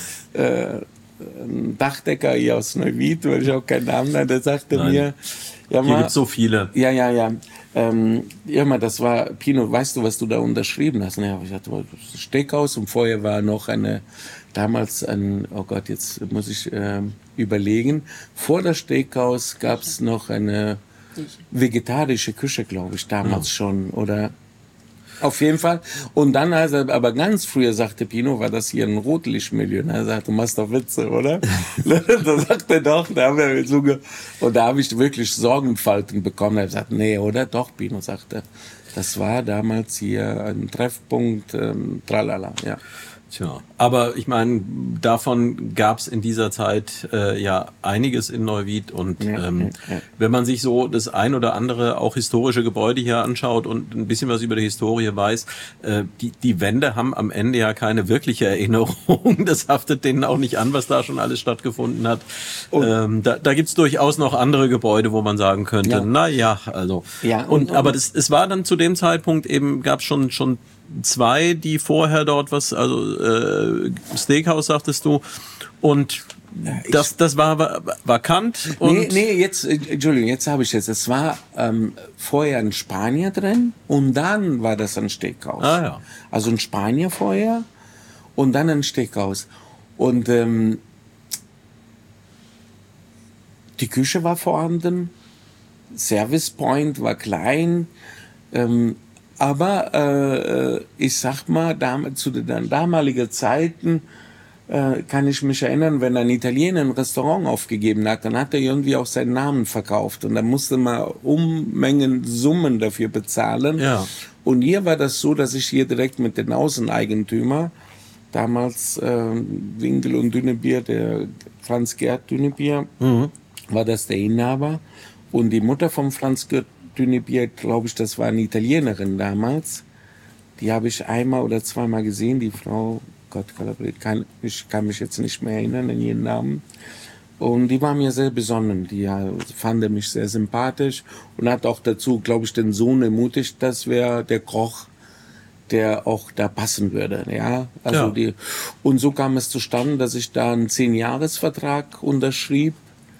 ein Dachdecker hier aus Neuwied, weil ich auch keinen Namen hatte, der sagte mir, ja, hier gibt's so viele. Ja. Ja, mal, das war, Pino, weißt du, was du da unterschrieben hast? Ja, ich hatte das Steakhouse und vorher war noch oh Gott, jetzt muss ich überlegen. Vor der Steakhouse gab's noch eine vegetarische Küche, glaube ich, damals schon, oder? Auf jeden Fall. Und dann, aber ganz früher sagte Pino, war das hier ein Rotlichtmilieu. Er sagte, du machst doch Witze, oder? Da sagte er doch, und da habe ich wirklich Sorgenfalten bekommen. Er sagte, nee, oder? Doch, Pino, sagte. Das war damals hier ein Treffpunkt, tralala, ja. Tja, aber ich meine, davon gab es in dieser Zeit ja einiges in Neuwied und wenn man sich so das ein oder andere auch historische Gebäude hier anschaut und ein bisschen was über die Historie weiß, die Wände haben am Ende ja keine wirkliche Erinnerung. Das haftet denen auch nicht an, was da schon alles stattgefunden hat. Da gibt's durchaus noch andere Gebäude, wo man sagen könnte, also. Ja, aber es war dann zu dem Zeitpunkt eben, gab's schon zwei, die vorher dort Steakhouse sagtest du, und das war vakant. Und Entschuldigung, jetzt habe ich es war vorher ein Spanier drin und dann war das ein Steakhouse. Ah, ja. Also ein Spanier vorher und dann ein Steakhouse. Und die Küche war vorhanden, Service Point war klein, aber ich sag mal, zu den damaligen Zeiten kann ich mich erinnern, wenn ein Italiener ein Restaurant aufgegeben hat, dann hat er irgendwie auch seinen Namen verkauft und dann musste man Unmengen Summen dafür bezahlen. Ja. Und hier war das so, dass ich hier direkt mit den Außeneigentümer, damals Winkel und Dünnebier, der Franz Gerd Dünnebier, war das der Inhaber. Und die Mutter von Franz Gerd Dünnebier, glaube ich, das war eine Italienerin damals. Die habe ich einmal oder zweimal gesehen, die Frau, Gott, ich kann mich jetzt nicht mehr erinnern an ihren Namen. Und die war mir sehr besonnen, die fand mich sehr sympathisch und hat auch dazu, glaube ich, den Sohn ermutigt, das wäre der Koch, der auch da passen würde, ja. Also ja. Und so kam es zustande, dass ich da einen 10-Jahres-Vertrag unterschrieb.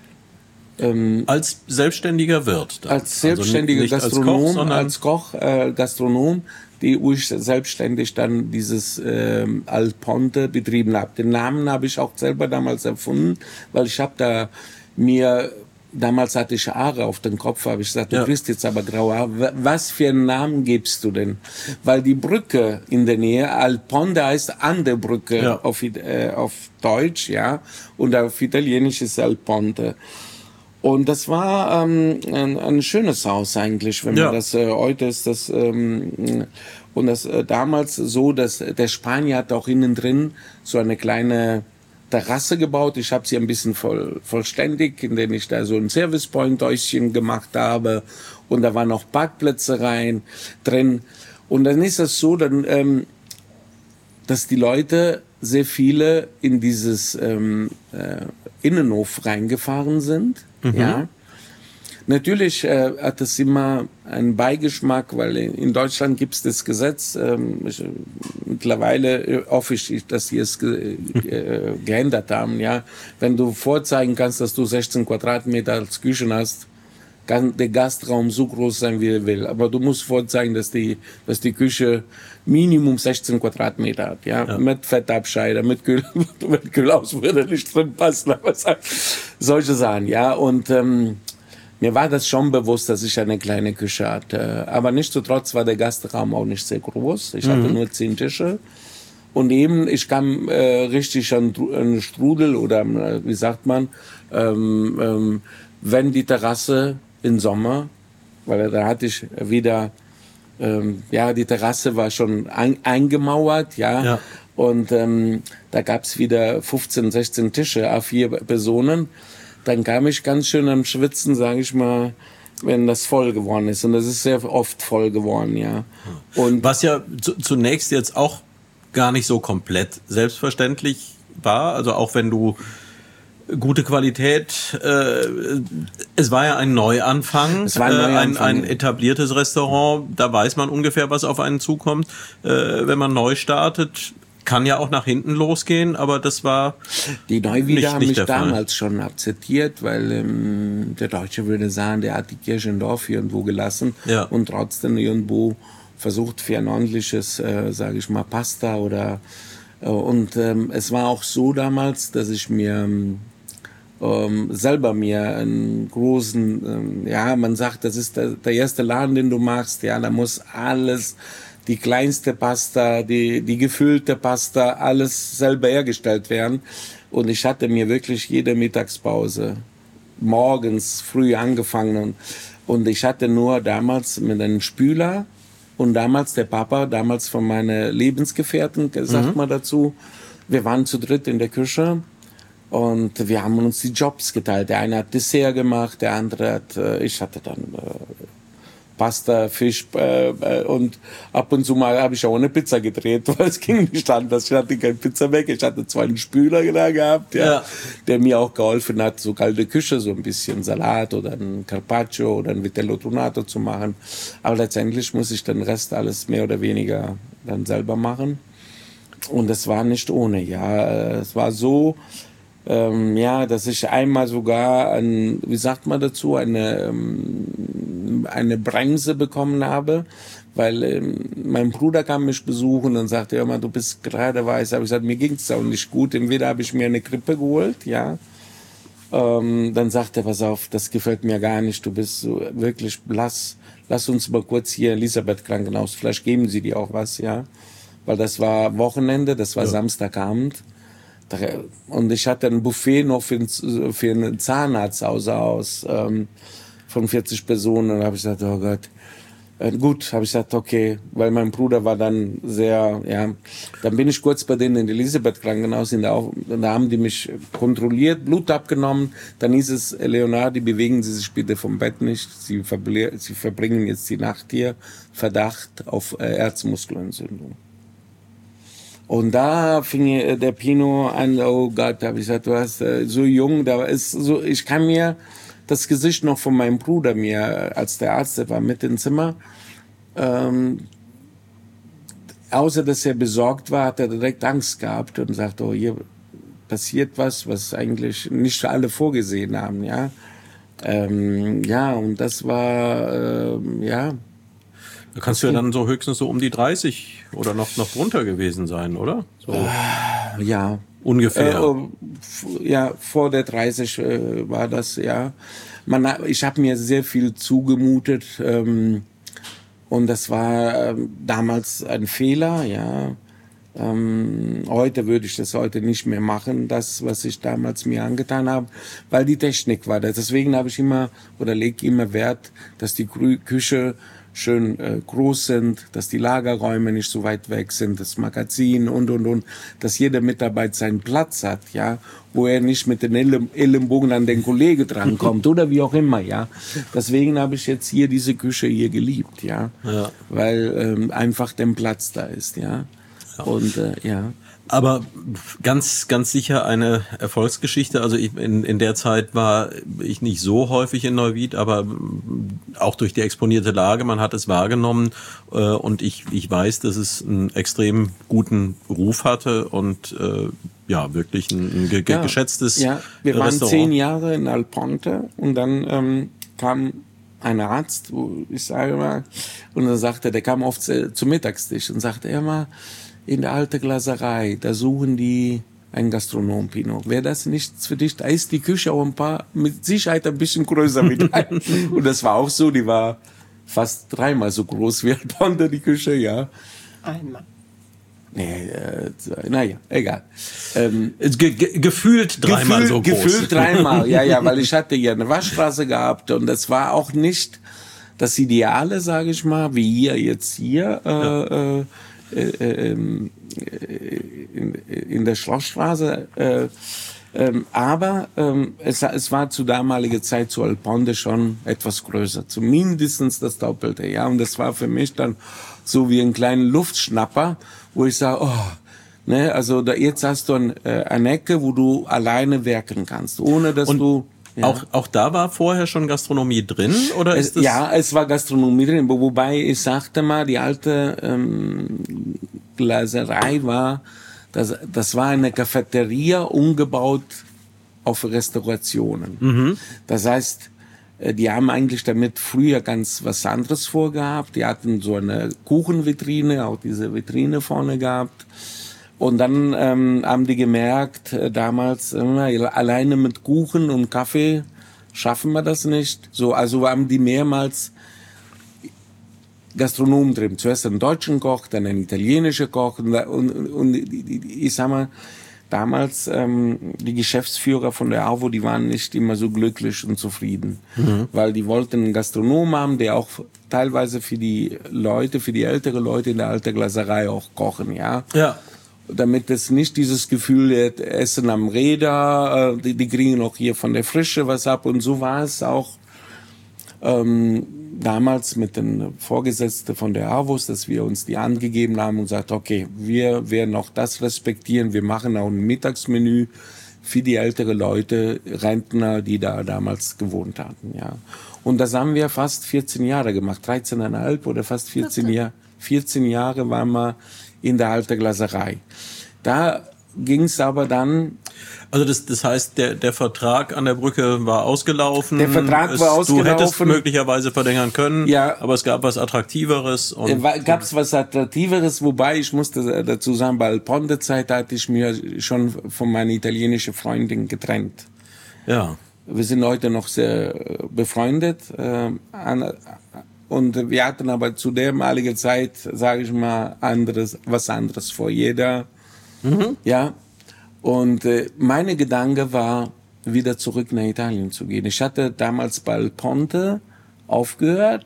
Als selbstständiger Wirt. Dann. Als selbstständiger Gastronom, als Koch, Gastronom, die ich selbstständig dann dieses Al Ponte betrieben habe. Den Namen habe ich auch selber damals erfunden, weil ich habe damals hatte ich Haare auf dem Kopf, habe ich gesagt, du kriegst jetzt aber graue Haare. Was für einen Namen gibst du denn? Weil die Brücke in der Nähe, Al Ponte heißt an der Brücke auf Deutsch, ja, und auf Italienisch ist Al Ponte. Und das war ein schönes Haus eigentlich, wenn man das heute ist das und das damals so, dass der Spanier hat auch innen drin so eine kleine Terrasse gebaut. Ich habe sie ein bisschen vollständig, indem ich da so ein Service Point Häuschen gemacht habe und da waren noch Parkplätze drin. Und dann ist das so, dass die Leute sehr viele in dieses Innenhof reingefahren sind. Ja. Natürlich hat es immer einen Beigeschmack, weil in Deutschland gibt es das Gesetz. Mittlerweile hoffe ich, dass sie es geändert haben. Ja, wenn du vorzeigen kannst, dass du 16 Quadratmeter als Küche hast, kann der Gastraum so groß sein, wie er will. Aber du musst vorzeigen, dass die Küche Minimum 16 Quadratmeter hat, ja? Mit Fettabscheider, mit Kühlaus würde nicht drin passen, aber solche Sachen, ja. Und mir war das schon bewusst, dass ich eine kleine Küche hatte. Aber nichtsdestotrotz war der Gastraum auch nicht sehr groß. Ich hatte nur 10 Tische. Und eben, ich kam richtig an Strudel oder, wie sagt man, wenn die Terrasse im Sommer, weil da hatte ich wieder, die Terrasse war schon eingemauert, und da gab's wieder 15, 16 Tische, 4 Personen. Dann kam ich ganz schön am Schwitzen, sage ich mal, wenn das voll geworden ist. Und das ist sehr oft voll geworden, ja. Und was ja zunächst jetzt auch gar nicht so komplett selbstverständlich war, also auch wenn du gute Qualität, es war ja ein Neuanfang, ein etabliertes Restaurant, da weiß man ungefähr, was auf einen zukommt. Wenn man neu startet, kann ja auch nach hinten losgehen, aber das war die Neuwieder haben mich damals Fall. Schon akzeptiert, weil der Deutsche würde sagen, der hat die Kirche im Dorf irgendwo gelassen und trotzdem irgendwo versucht für ein ordentliches, sage ich mal, Pasta oder und es war auch so damals, dass ich mir selber mir einen großen, man sagt, das ist der erste Laden, den du machst, da muss alles, die kleinste Pasta, die gefüllte Pasta, alles selber hergestellt werden. Und ich hatte mir wirklich jede Mittagspause morgens früh angefangen und ich hatte nur damals mit einem Spüler Und damals, der Papa, damals von meiner Lebensgefährtin, sagt man dazu, wir waren zu dritt in der Küche und wir haben uns die Jobs geteilt. Der eine hat Dessert gemacht, der andere hat, ich hatte dann Pasta, Fisch und ab und zu mal habe ich auch eine Pizza gedreht, weil es ging nicht anders. Ich hatte keine Pizza weg. Ich hatte zwar einen Spüler da gehabt, der mir auch geholfen hat, so kalte Küche, so ein bisschen Salat oder ein Carpaccio oder ein Vitello Tonato zu machen. Aber letztendlich muss ich den Rest alles mehr oder weniger dann selber machen. Und das war nicht ohne, es war so, dass ich einmal sogar, wie sagt man dazu, eine Bremse bekommen habe, weil mein Bruder kam mich besuchen und sagte, hör mal, du bist gerade weiß. Habe ich gesagt, mir ging's auch nicht gut. Entweder habe ich mir eine Grippe geholt, dann sagte er, pass auf, das gefällt mir gar nicht, du bist so wirklich blass. Lass uns mal kurz hier Elisabeth Krankenhaus, vielleicht geben sie dir auch was, weil das war Wochenende, das war Samstagabend. Und ich hatte ein Buffet noch für einen Zahnarzt aus von 40 Personen. Und da habe ich gesagt, oh Gott, gut, habe ich gesagt, okay, weil mein Bruder war dann sehr, dann bin ich kurz bei denen in Elisabeth Krankenhaus, da haben die mich kontrolliert, Blut abgenommen, dann hieß es, Leonardi, bewegen Sie sich bitte vom Bett nicht, Sie verbringen jetzt die Nacht hier, Verdacht auf Herzmuskelentzündung. Und da fing der Pino an, oh Gott, habe ich gesagt, du hast so jung, ich kann mir das Gesicht noch von meinem Bruder als der Arzt, der war mit im Zimmer, außer dass er besorgt war, hat er direkt Angst gehabt und sagt, oh, hier passiert was eigentlich nicht alle vorgesehen haben, und das war, Da kannst du ja dann so höchstens so um die 30 oder noch drunter gewesen sein, oder? So. Ja. Ungefähr. Vor der 30 war das, ich habe mir sehr viel zugemutet und das war damals ein Fehler, Heute würde ich das heute nicht mehr machen, das, was ich damals mir angetan habe, weil die Technik war das. Deswegen habe ich lege immer Wert, dass die Küche schön groß sind, dass die Lagerräume nicht so weit weg sind, das Magazin und, dass jeder Mitarbeiter seinen Platz hat, wo er nicht mit den Ellenbogen an den Kollegen drankommt oder wie auch immer, Deswegen habe ich jetzt hier diese Küche hier geliebt, weil einfach der Platz da ist, Und Aber ganz, ganz sicher eine Erfolgsgeschichte. Also in der Zeit war ich nicht so häufig in Neuwied, aber auch durch die exponierte Lage, man hat es wahrgenommen und ich weiß, dass es einen extrem guten Ruf hatte und wirklich ein geschätztes wir waren Restaurant. 10 Jahre in Alponte und dann kam ein Arzt, ich sage mal, und dann sagte, der kam oft zum Mittagstisch und sagte immer, in der alten Glaserei, da suchen die einen Gastronom, Pino. Wäre das nichts für dich? Da ist die Küche auch mit Sicherheit ein bisschen größer wie dein. Und das war auch so, die war fast 3-mal so groß wie Alponte, die Küche, Einmal. Naja, egal. Gefühlt 3-mal so groß. Gefühlt 3-mal, weil ich hatte ja eine Waschstraße gehabt und das war auch nicht das Ideale, sage ich mal, wie jetzt hier, in der Schlossstraße, aber es war zu damaliger Zeit zu Alponte schon etwas größer, zumindest das Doppelte, und das war für mich dann so wie ein kleiner Luftschnapper, wo ich sage, also jetzt hast du eine Ecke, wo du alleine werken kannst, ohne dass du... Auch da war vorher schon Gastronomie drin, oder ist das? Ja, es war Gastronomie drin, wobei ich sagte mal, die alte Glaserei das war eine Cafeteria umgebaut auf Restaurationen. Das heißt, die haben eigentlich damit früher ganz was anderes vorgehabt. Die hatten so eine Kuchenvitrine, auch diese Vitrine vorne gehabt. Und dann haben die gemerkt, damals, alleine mit Kuchen und Kaffee schaffen wir das nicht. Also haben die mehrmals Gastronomen drin. Zuerst einen deutschen Koch, dann einen italienischen Koch. Und ich sag mal, damals die Geschäftsführer von der AWO, die waren nicht immer so glücklich und zufrieden, weil die wollten einen Gastronom haben, der auch teilweise für die ältere Leute in der alten Glaserei auch kochen, ja. Ja. Damit es nicht dieses Gefühl, Essen am Räder, die kriegen auch hier von der Frische was ab, und so war es auch damals mit den Vorgesetzten von der AWOS, dass wir uns die angegeben haben und gesagt, okay, wir werden auch das respektieren, wir machen auch ein Mittagsmenü für die ältere Leute, Rentner, die da damals gewohnt hatten, ja. Und das haben wir fast 14 Jahre gemacht, 13,5 oder fast 14 Jahre. 14 Jahre waren wir in der alten Glaserei. Da ging es aber dann... Also das heißt, der Vertrag an der Brücke war ausgelaufen. Der Vertrag war ausgelaufen. Du hättest möglicherweise verlängern können, ja, aber es gab was Attraktiveres. Gab es was Attraktiveres, wobei ich musste dazu sagen, bei Alponte-Zeit hatte ich mir schon von meiner italienischen Freundin getrennt. Ja. Wir sind heute noch sehr befreundet. Und wir hatten aber zu dermaligen Zeit, sage ich mal, was anderes vor. Jeder, ja. Und meine Gedanke war, wieder zurück nach Italien zu gehen. Ich hatte damals bei Alponte aufgehört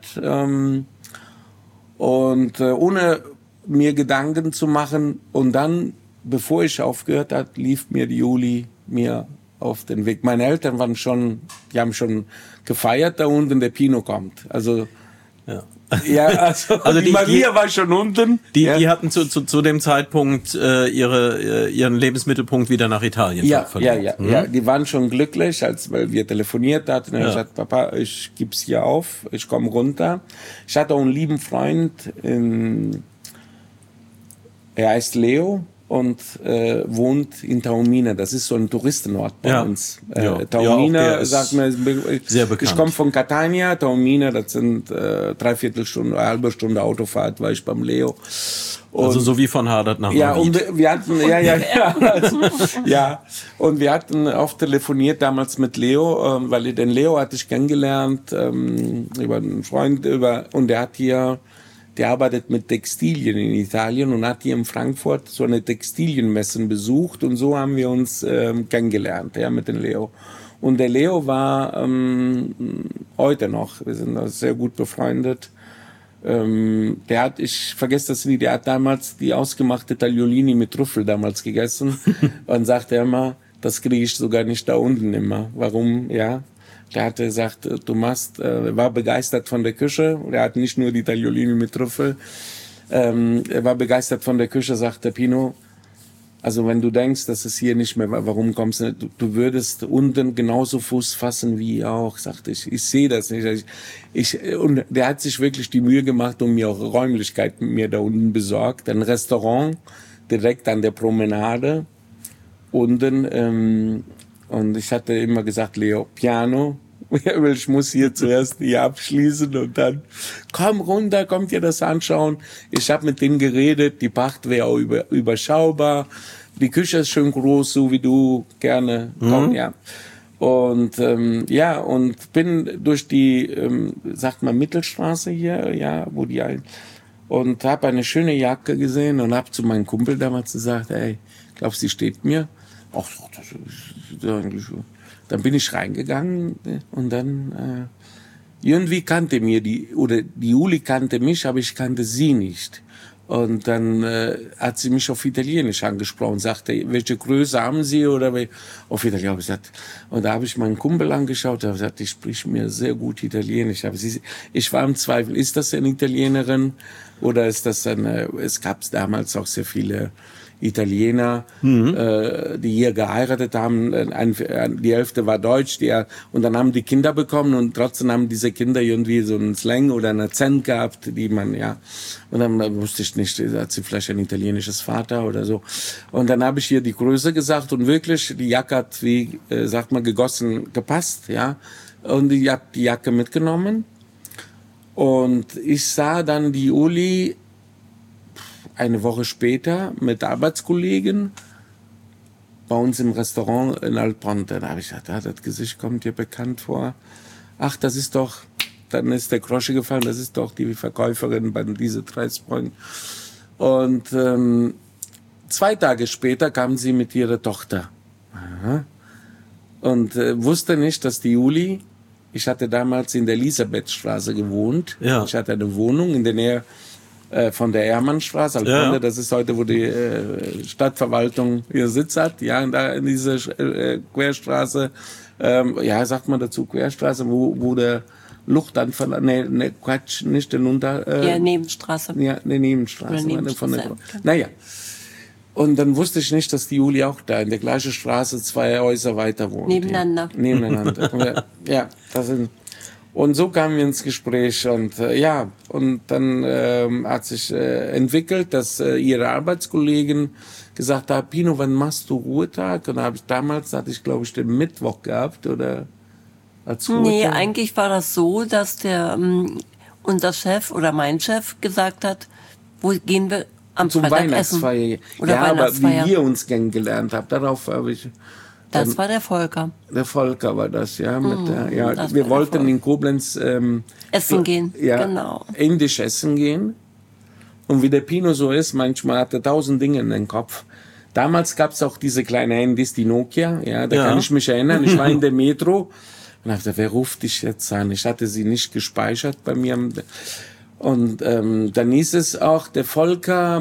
und ohne mir Gedanken zu machen. Und dann, bevor ich aufgehört habe, lief mir die Juli mir auf den Weg. Meine Eltern die haben schon gefeiert da unten, der Pino kommt. Also ja, also die Maria war schon unten. Die hatten zu dem Zeitpunkt ihren Lebensmittelpunkt wieder nach Italien verlegt. Ja, die waren schon glücklich, weil wir telefoniert hatten. Er sagt, Papa, ich gib's hier auf, ich komme runter. Ich hatte auch einen lieben Freund, er heißt Leo und wohnt in Taormina. Das ist so ein Touristenort bei uns. Taormina, sagt man, sehr bekannt. Ich komme von Catania, Taormina, das sind dreiviertel Stunde, eine halbe Stunde Autofahrt, war ich beim Leo. Und also so wie von Hadert nach Madrid. Und wir hatten, und wir hatten oft telefoniert damals mit Leo, weil den Leo hatte ich kennengelernt über einen Freund, und der arbeitet mit Textilien in Italien und hat hier in Frankfurt so eine Textilienmessen besucht, und so haben wir uns kennengelernt, ja, mit dem Leo. Und der Leo war heute noch, wir sind sehr gut befreundet. Ich vergesse das nie, der hat damals die ausgemachte Tagliolini mit Trüffel damals gegessen und sagte immer, das kriege ich sogar nicht da unten immer. Warum? Ja. Der hatte gesagt, er war begeistert von der Küche. Der hat nicht nur die Tagliolini mit Trüffel. Er war begeistert von der Küche, sagte Pino. Also wenn du denkst, dass es hier nicht mehr, warum kommst du nicht? Du würdest unten genauso Fuß fassen wie auch, sagte ich. Ich sehe das nicht. Und der hat sich wirklich die Mühe gemacht und mir auch Räumlichkeiten mir da unten besorgt. Ein Restaurant direkt an der Promenade unten. Und ich hatte immer gesagt, Leo, piano. Ich muss hier zuerst hier abschließen und dann komm runter, kommt ihr das anschauen. Ich habe mit denen geredet, die Pacht wäre auch überschaubar. Die Küche ist schön groß, so wie du gerne komm, ja. Und und bin durch die, sagt man, Mittelstraße hier, ja, und habe eine schöne Jacke gesehen und habe zu meinem Kumpel damals gesagt, ey, glaubst du, die steht mir? Ach, das ist eigentlich so. Dann bin ich reingegangen und dann irgendwie kannte die Juli kannte mich, aber ich kannte sie nicht. Und dann hat sie mich auf Italienisch angesprochen, sagte, welche Größe haben Sie oder auf Italienisch. Habe ich gesagt, und da habe ich meinen Kumpel angeschaut, der hat gesagt, ich spreche mir sehr gut Italienisch. Aber ich war im Zweifel, ist das eine Italienerin oder ist das es gab damals auch sehr viele Italiener, die hier geheiratet haben. Die Hälfte war deutsch, und dann haben die Kinder bekommen und trotzdem haben diese Kinder irgendwie so einen Slang oder einen Akzent gehabt, die man, ja. Und dann wusste ich nicht, hat sie vielleicht ein italienisches Vater oder so. Und dann habe ich ihr die Größe gesagt und wirklich, die Jacke hat, wie sagt man, gegossen gepasst, ja. Und ich habe die Jacke mitgenommen. Und ich sah dann die Uli eine Woche später mit Arbeitskollegen bei uns im Restaurant in Alponte. Da habe ich gesagt, das Gesicht kommt dir bekannt vor. Ach, das ist doch, dann ist der Groschen gefallen, das ist doch die Verkäuferin bei diese 30 Point. Und 2 Tage später kam sie mit ihrer Tochter. Aha. Und wusste nicht, dass die Juli, ich hatte damals in der Elisabethstraße gewohnt. Ja. Ich hatte eine Wohnung in der Nähe von der Ermannstraße. Ja. Das ist heute, wo die Stadtverwaltung ihr Sitz hat. Ja, und da in dieser Querstraße, sagt man dazu Querstraße, wo der Luchtanfall, Quatsch, nicht den Nebenstraße. Ja, eine Nebenstraße. Oder Nebenstraße. Naja. Und dann wusste ich nicht, dass die Juli auch da in der gleichen Straße 2 Häuser weiter wohnt. Nebeneinander. Ja. Nebeneinander. Ja, das sind. Und so kamen wir ins Gespräch und und dann hat sich entwickelt, dass ihre Arbeitskollegen gesagt haben, Pino, wann machst du Ruhetag? Und damals hatte ich, glaube ich, den Mittwoch gehabt oder als Ruhetag. Nee, eigentlich war das so, dass unser Chef oder mein Chef gesagt hat, wo gehen wir am zum Freitag Weihnachtsfeier. essen? Oder Weihnachtsfeier. Aber wie wir uns kennengelernt haben, darauf habe ich. Das war der Volker. Der Volker war das, ja. das Wir war wollten der Volker. in Koblenz Essen gehen, ja, genau. indisch essen gehen. Und wie der Pino so ist, manchmal hat er 1000 Dinge in den Kopf. Damals gab es auch diese kleinen Handys, die Nokia, da kann ich mich erinnern. Ich war in der Metro und dachte, wer ruft dich jetzt an? Ich hatte sie nicht gespeichert bei mir. Und dann hieß es auch, der Volker,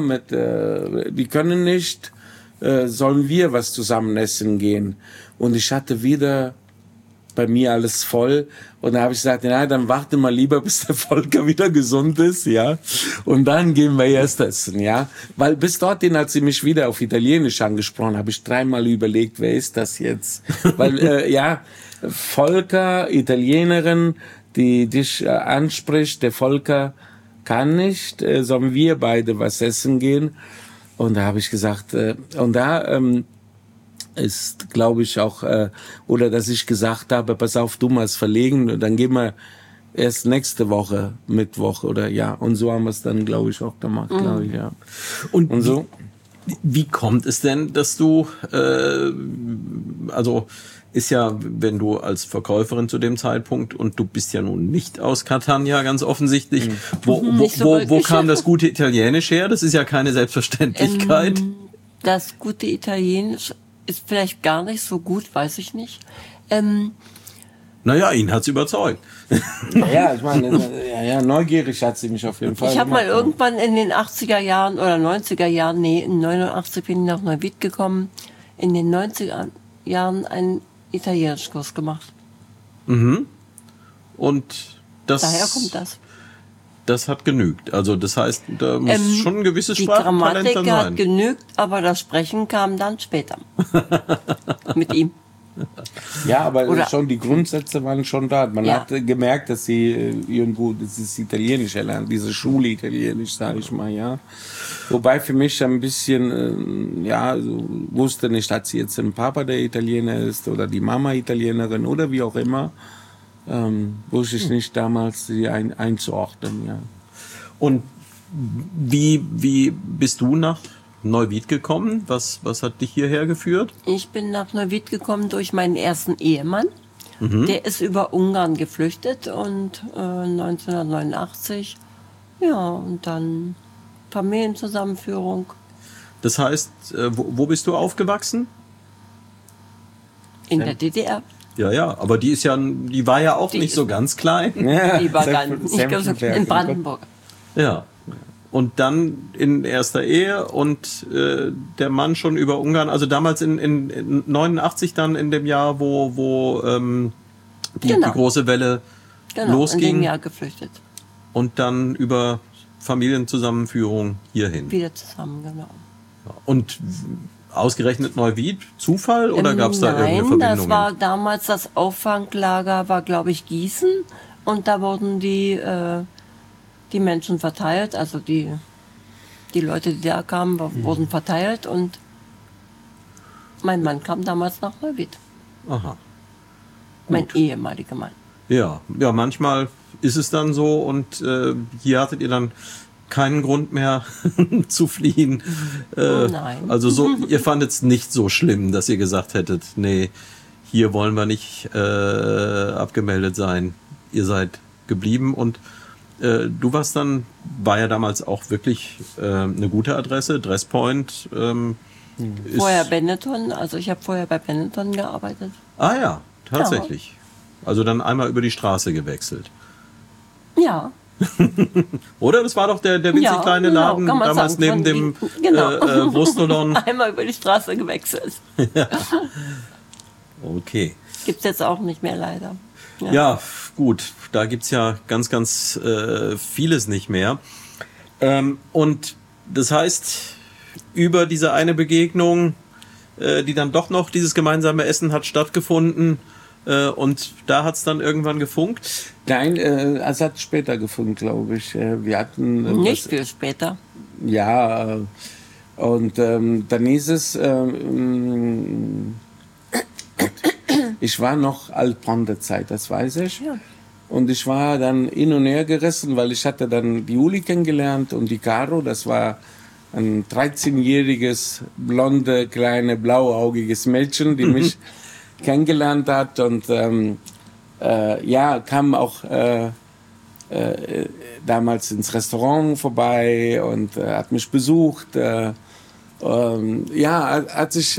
die können nicht, sollen wir was zusammen essen gehen? Und ich hatte wieder bei mir alles voll. Und da habe ich gesagt, dann warte mal lieber, bis der Volker wieder gesund ist, ja. Und dann gehen wir erst essen, ja. Weil bis dorthin hat sie mich wieder auf Italienisch angesprochen, habe ich 3-mal überlegt, wer ist das jetzt? Weil, Volker, Italienerin, die dich anspricht, der Volker kann nicht, sollen wir beide was essen gehen? Und da habe ich gesagt, ist, glaube ich, auch, oder dass ich gesagt habe, pass auf, du machst verlegen, dann gehen wir erst nächste Woche, Mittwoch oder und so haben wir es dann, glaube ich, auch gemacht, glaube ich, ja. Und so? Wie kommt es denn, dass du, ist ja, wenn du als Verkäuferin zu dem Zeitpunkt, und du bist ja nun nicht aus Catania, ganz offensichtlich, wo kam das gute Italienisch her? Das ist ja keine Selbstverständlichkeit. Das gute Italienisch ist vielleicht gar nicht so gut, weiß ich nicht. Naja, ihn hat's überzeugt. Ja, ich meine, neugierig hat sie mich auf jeden Fall Ich habe gemacht. mal irgendwann in den 80er Jahren oder 90er Jahren, in 89 bin ich nach Neuwied gekommen, in den 90er Jahren einen Italienischkurs gemacht. Mhm. Und Daher kommt das. Das hat genügt. Also das heißt, da muss schon ein gewisses Die Sprachtalent Grammatik dann sein. hat genügt, aber das Sprechen kam dann später. Mit ihm. Ja, aber Oder- schon die Grundsätze waren schon da. Man Ja. hat gemerkt, dass sie irgendwo dieses Italienisch erlernt, diese Schule Italienisch, sage ich mal, ja. Wobei für mich ein bisschen, wusste nicht, hat sie jetzt einen Papa, der Italiener ist, oder die Mama Italienerin oder wie auch immer. Wusste ich nicht damals, sie einzuordnen, ja. Und wie bist du nach Neuwied gekommen? Was hat dich hierher geführt? Ich bin nach Neuwied gekommen durch meinen ersten Ehemann. Der ist über Ungarn geflüchtet und 1989, und dann Familienzusammenführung Das heißt, wo bist du aufgewachsen? in der DDR. Ja, aber die war ja auch Die nicht ist- so ganz klein. Ja, Die war ganz, ich glaube, Senftenberg. in Brandenburg. Ja. Und dann in erster Ehe und der Mann schon über Ungarn, also damals in 89 dann in dem Jahr, wo die Genau. große Welle Genau, in losging dem Jahr geflüchtet. und dann über Familienzusammenführung hierhin. Wieder zusammen, genau. Und ausgerechnet Neuwied, Zufall oder gab es da irgendeine Nein, Verbindung? das war damals das Auffanglager, war glaube ich Gießen, und da wurden die Menschen verteilt, also die Leute, die da kamen, wurden verteilt, und mein Mann kam damals nach Neuwied. Aha. Mein ehemaliger Mann. Ja, manchmal ist es dann so und hier hattet ihr dann keinen Grund mehr zu fliehen. Nein. Also so, ihr fandet es nicht so schlimm, dass ihr gesagt hättet, nee, hier wollen wir nicht abgemeldet sein. Ihr seid geblieben und du war ja damals auch wirklich eine gute Adresse, Dresspoint. Vorher Benetton, also ich habe vorher bei Benetton gearbeitet. Ah ja, tatsächlich. Ja. Also dann einmal über die Straße gewechselt. Ja. Oder? Das war doch der winzig kleine Laden damals sagen, neben dem Brustolon. Einmal über die Straße gewechselt. Ja. Okay. Gibt's jetzt auch nicht mehr, leider. Ja, gut. Da gibt's ja ganz, ganz vieles nicht mehr. Und das heißt, über diese eine Begegnung, die dann doch noch dieses gemeinsame Essen hat stattgefunden, und da hat's dann irgendwann gefunkt? Nein, es hat später gefunkt, glaube ich. Wir hatten... Nicht viel später. Ja, und dann hieß es... ich war noch Altbrandezeit, das weiß ich. Ja. Und ich war dann hin und her gerissen, weil ich hatte dann die Uli kennengelernt und die Caro, das war ein 13-jähriges, blonde, kleine, blauaugiges Mädchen, die mich kennengelernt hat und kam auch damals ins Restaurant vorbei und hat mich besucht. Hat sich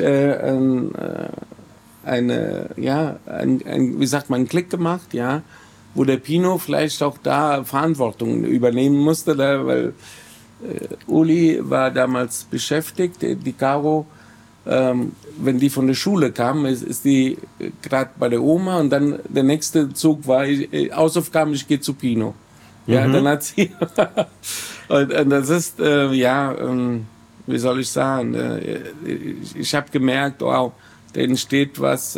einen Klick gemacht, ja, wo der Pino vielleicht auch da Verantwortung übernehmen musste, weil Uli war damals beschäftigt, die Caro, wenn die von der Schule kam, ist die gerade bei der Oma und dann der nächste Zug war, Hausaufgaben, ich gehe zu Pino. Ja, dann hat sie, und das ist, wie soll ich sagen, ich habe gemerkt, wow, da entsteht was,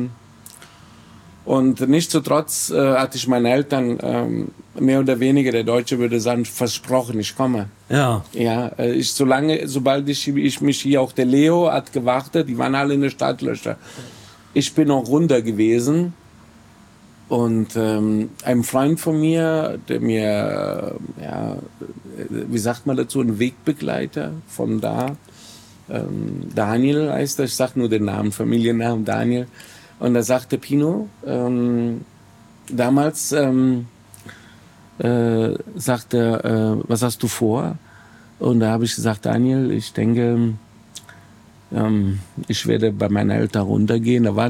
und nichtsdestotrotz hatte ich meinen Eltern mehr oder weniger, der Deutsche würde sagen, versprochen, ich komme. Ja. Ja, sobald ich mich hier, auch der Leo hat gewartet, die waren alle in der Startlöcher. Ich bin auch runter gewesen und ein Freund von mir, der mir, wie sagt man dazu, ein Wegbegleiter von da, Daniel heißt er, ich sag nur den Namen, Familiennamen Daniel. Und da sagte Pino, damals sagte er, was hast du vor? Und da habe ich gesagt, Daniel, ich denke, ich werde bei meinen Eltern runtergehen. Da war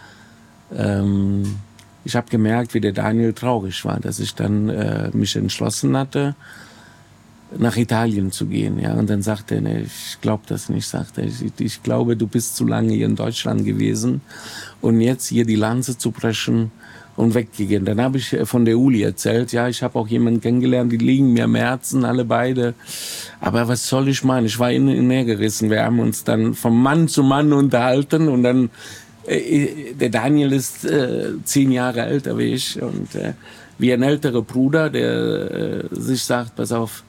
ich habe gemerkt, wie der Daniel traurig war, dass ich dann mich entschlossen hatte, nach Italien zu gehen, ja. Und dann sagte er, nee, ich glaube das nicht, sagte er. Ich glaube, du bist zu lange hier in Deutschland gewesen und jetzt hier die Lanze zu brechen und weggehen. Dann habe ich von der Uli erzählt, ja, ich habe auch jemanden kennengelernt, die liegen mir am Herzen, alle beide. Aber was soll ich machen? Ich war hin und her gerissen. Wir haben uns dann von Mann zu Mann unterhalten und dann, der Daniel ist 10 Jahre älter wie ich und wie ein älterer Bruder, der sich sagt, pass auf,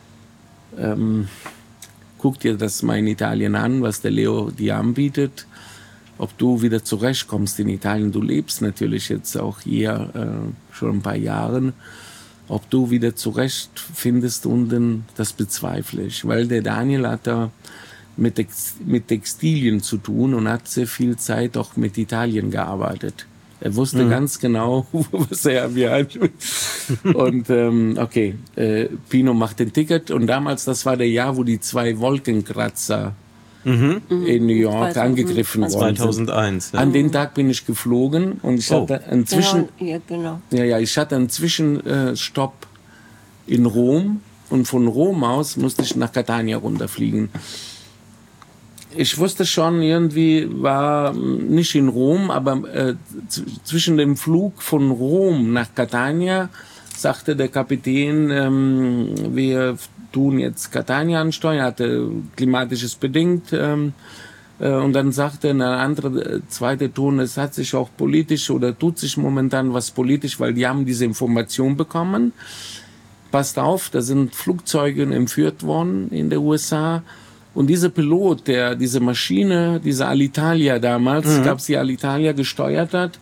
guck dir das mal in Italien an, was der Leo dir anbietet, ob du wieder zurechtkommst in Italien. Du lebst natürlich jetzt auch hier schon ein paar Jahre. Ob du wieder zurechtfindest unten, das bezweifle ich. Weil der Daniel hat da mit Textilien zu tun und hat sehr viel Zeit auch mit Italien gearbeitet. Er wusste ganz genau, was er hat. Und Pino macht den Ticket. Und damals, das war der Jahr, wo die 2 Wolkenkratzer in New York angegriffen wurden. 2001. Ja. An den Tag bin ich geflogen und ich hatte einen ich hatte einen Zwischenstopp in Rom. Und von Rom aus musste ich nach Catania runterfliegen. Ich wusste schon, irgendwie war nicht in Rom, aber zwischen dem Flug von Rom nach Catania sagte der Kapitän, wir tun jetzt Catania ansteuern, hatte klimatisches bedingt. Und dann sagte ein anderer, zweite Ton, es hat sich auch politisch oder tut sich momentan was politisch, weil die haben diese Information bekommen. Passt auf, da sind Flugzeuge entführt worden in den USA. Und dieser Pilot, der diese Maschine, diese Alitalia damals, gab es die Alitalia, gesteuert hat,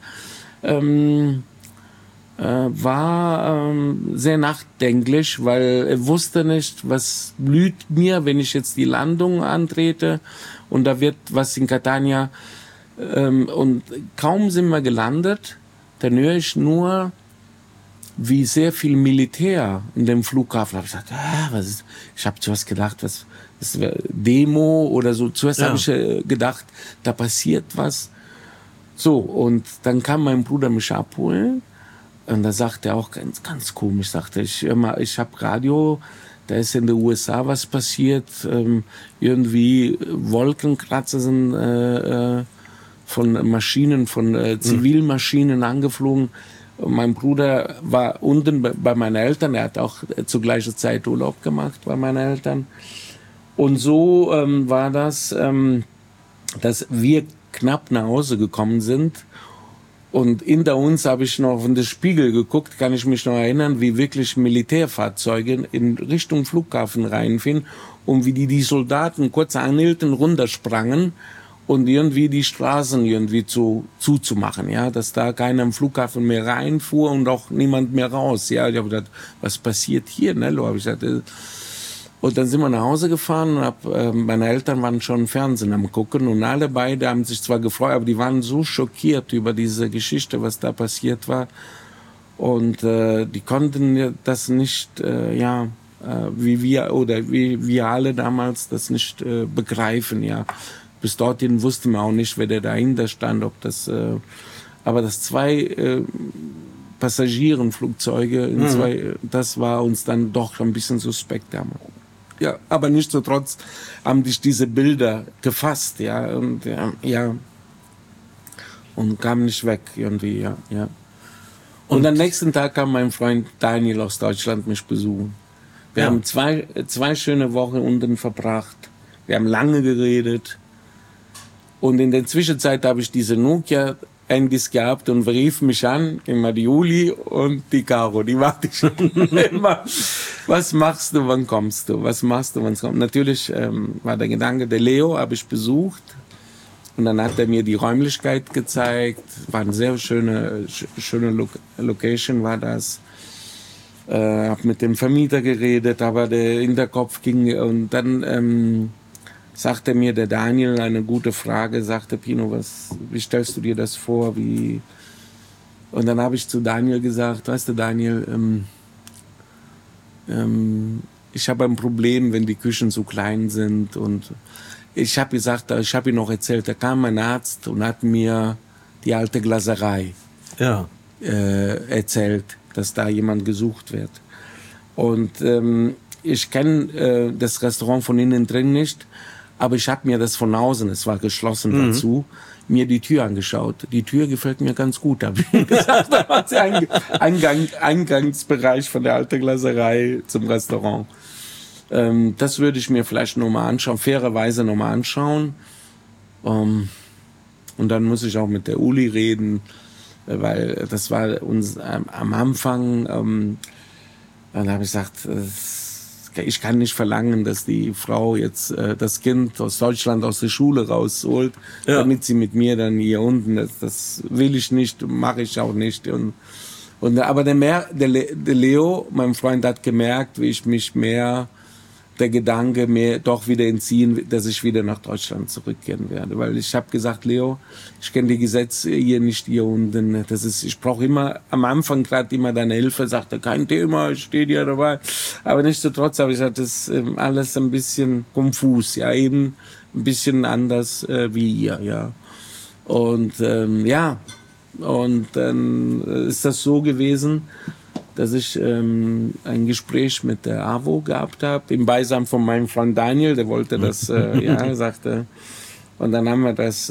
war sehr nachdenklich, weil er wusste nicht, was blüht mir, wenn ich jetzt die Landung antrete und da wird was in Catania. Und kaum sind wir gelandet, dann höre ich nur wie sehr viel Militär in dem Flughafen. Da habe ich gesagt, ich habe zuerst gedacht, das wäre Demo oder so. Zuerst habe ich gedacht, da passiert was. So, und dann kam mein Bruder mich abholen und da sagte er auch ganz komisch, sagte ich habe Radio, da ist in den USA was passiert, irgendwie Wolkenkratzer sind von Maschinen, von Zivilmaschinen angeflogen. Und mein Bruder war unten bei meinen Eltern, er hat auch zur gleichen Zeit Urlaub gemacht bei meinen Eltern. Und so war das, dass wir knapp nach Hause gekommen sind. Und hinter uns habe ich noch in den Spiegel geguckt, kann ich mich noch erinnern, wie wirklich Militärfahrzeuge in Richtung Flughafen reinfielen und wie die Soldaten kurz anhielten, runtersprangen und irgendwie die Straßen irgendwie zuzumachen, ja, dass da keiner im Flughafen mehr reinfuhr und auch niemand mehr raus. Ja, ich habe gedacht, was passiert hier, ne? Habe ich gesagt, und dann sind wir nach Hause gefahren und meine Eltern waren schon Fernsehen am gucken und alle beide haben sich zwar gefreut, aber die waren so schockiert über diese Geschichte, was da passiert war. Und die konnten das nicht, wie wir alle damals das nicht begreifen, ja. Bis dorthin wussten wir auch nicht, wer der dahinter stand, ob das, aber das 2 Passagierenflugzeuge, das war uns dann doch ein bisschen suspekt damals. Ja, aber nichtsdestotrotz haben dich diese Bilder gefasst, ja, und und kamen nicht weg irgendwie, ja. Und am nächsten Tag kam mein Freund Daniel aus Deutschland mich besuchen. Wir haben zwei schöne Wochen unten verbracht. Wir haben lange geredet. Und in der Zwischenzeit habe ich diese Nokia-Handys gehabt und rief mich an, immer die Juli und die Caro, die warte schon immer. Was machst du, wann kommst du? Was machst du, wann kommst du? Natürlich war der Gedanke, der Leo habe ich besucht und dann hat er mir die Räumlichkeit gezeigt. War eine sehr schöne Location war das. Hab mit dem Vermieter geredet, aber der Hinterkopf ging und dann sagte mir der Daniel eine gute Frage, sagte Pino, wie stellst du dir das vor? Und dann habe ich zu Daniel gesagt, weißt du Daniel, ich habe ein Problem, wenn die Küchen so klein sind. Und ich habe ihm noch erzählt, da kam ein Arzt und hat mir die alte Glaserei erzählt, dass da jemand gesucht wird. Und ich kenne das Restaurant von innen drin nicht, aber ich habe mir das von außen, es war geschlossen dazu, mir die Tür angeschaut. Die Tür gefällt mir ganz gut, habe ich gesagt. Da war der Eingangsbereich von der alten Glaserei zum Restaurant. Das würde ich mir vielleicht nochmal anschauen, fairerweise nochmal anschauen. Und dann muss ich auch mit der Uli reden, weil das war uns am Anfang, dann habe ich gesagt, ich kann nicht verlangen, dass die Frau jetzt das Kind aus Deutschland aus der Schule rausholt, damit sie mit mir dann hier unten, das will ich nicht, mache ich auch nicht. Aber der Leo, mein Freund, hat gemerkt, wie ich mich der Gedanke mehr doch wieder entziehen, dass ich wieder nach Deutschland zurückkehren werde. Weil ich habe gesagt, Leo, ich kenne die Gesetze hier nicht hier unten. Ich brauche immer, am Anfang gerade immer deine Hilfe, sagte, kein Thema, ich stehe dir dabei. Aber nichtsdestotrotz habe ich gesagt, das ist alles ein bisschen konfus, ja, eben ein bisschen anders wie hier, ja. Und und dann ist das so gewesen, dass ich ein Gespräch mit der AWO gehabt habe, im Beisein von meinem Freund Daniel, der wollte das, sagte. Und dann haben wir das,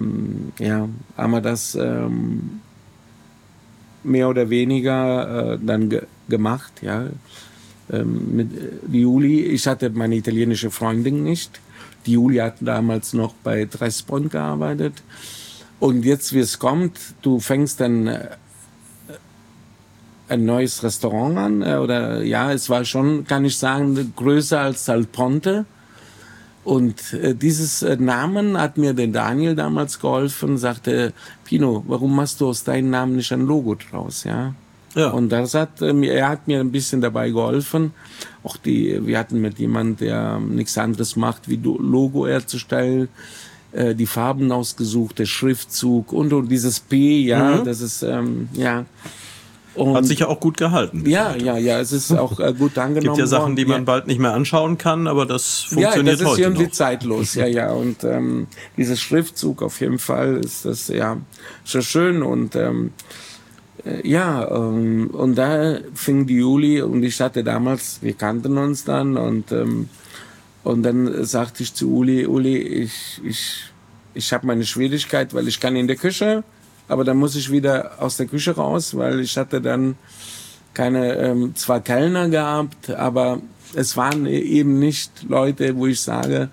mehr oder weniger dann gemacht, ja. Mit die Juli, ich hatte meine italienische Freundin nicht. Die Juli hat damals noch bei Trespont gearbeitet. Und jetzt, wie es kommt, du fängst dann ein neues Restaurant an, es war schon, kann ich sagen, größer als Sal Ponte. Und dieses Namen hat mir der Daniel damals geholfen, sagte, Pino, warum machst du aus deinem Namen nicht ein Logo draus, ja? Und er hat mir ein bisschen dabei geholfen. Auch wir hatten mit jemand, der nichts anderes macht, wie Logo herzustellen, die Farben ausgesucht, der Schriftzug und dieses P, das ist, Und hat sich ja auch gut gehalten. ja, es ist auch gut angenommen worden. Gibt ja Sachen, die man bald nicht mehr anschauen kann, aber das funktioniert das ist heute irgendwie noch. zeitlos, ja. Und dieser Schriftzug auf jeden Fall ist das so schön. Und und da fing die Juli und ich hatte damals, wir kannten uns dann und dann sagte ich zu Uli, ich habe meine Schwierigkeit, weil ich kann in der Küche, aber dann muss ich wieder aus der Küche raus, weil ich hatte dann keine, zwar Kellner gehabt, aber es waren eben nicht Leute, wo ich sage,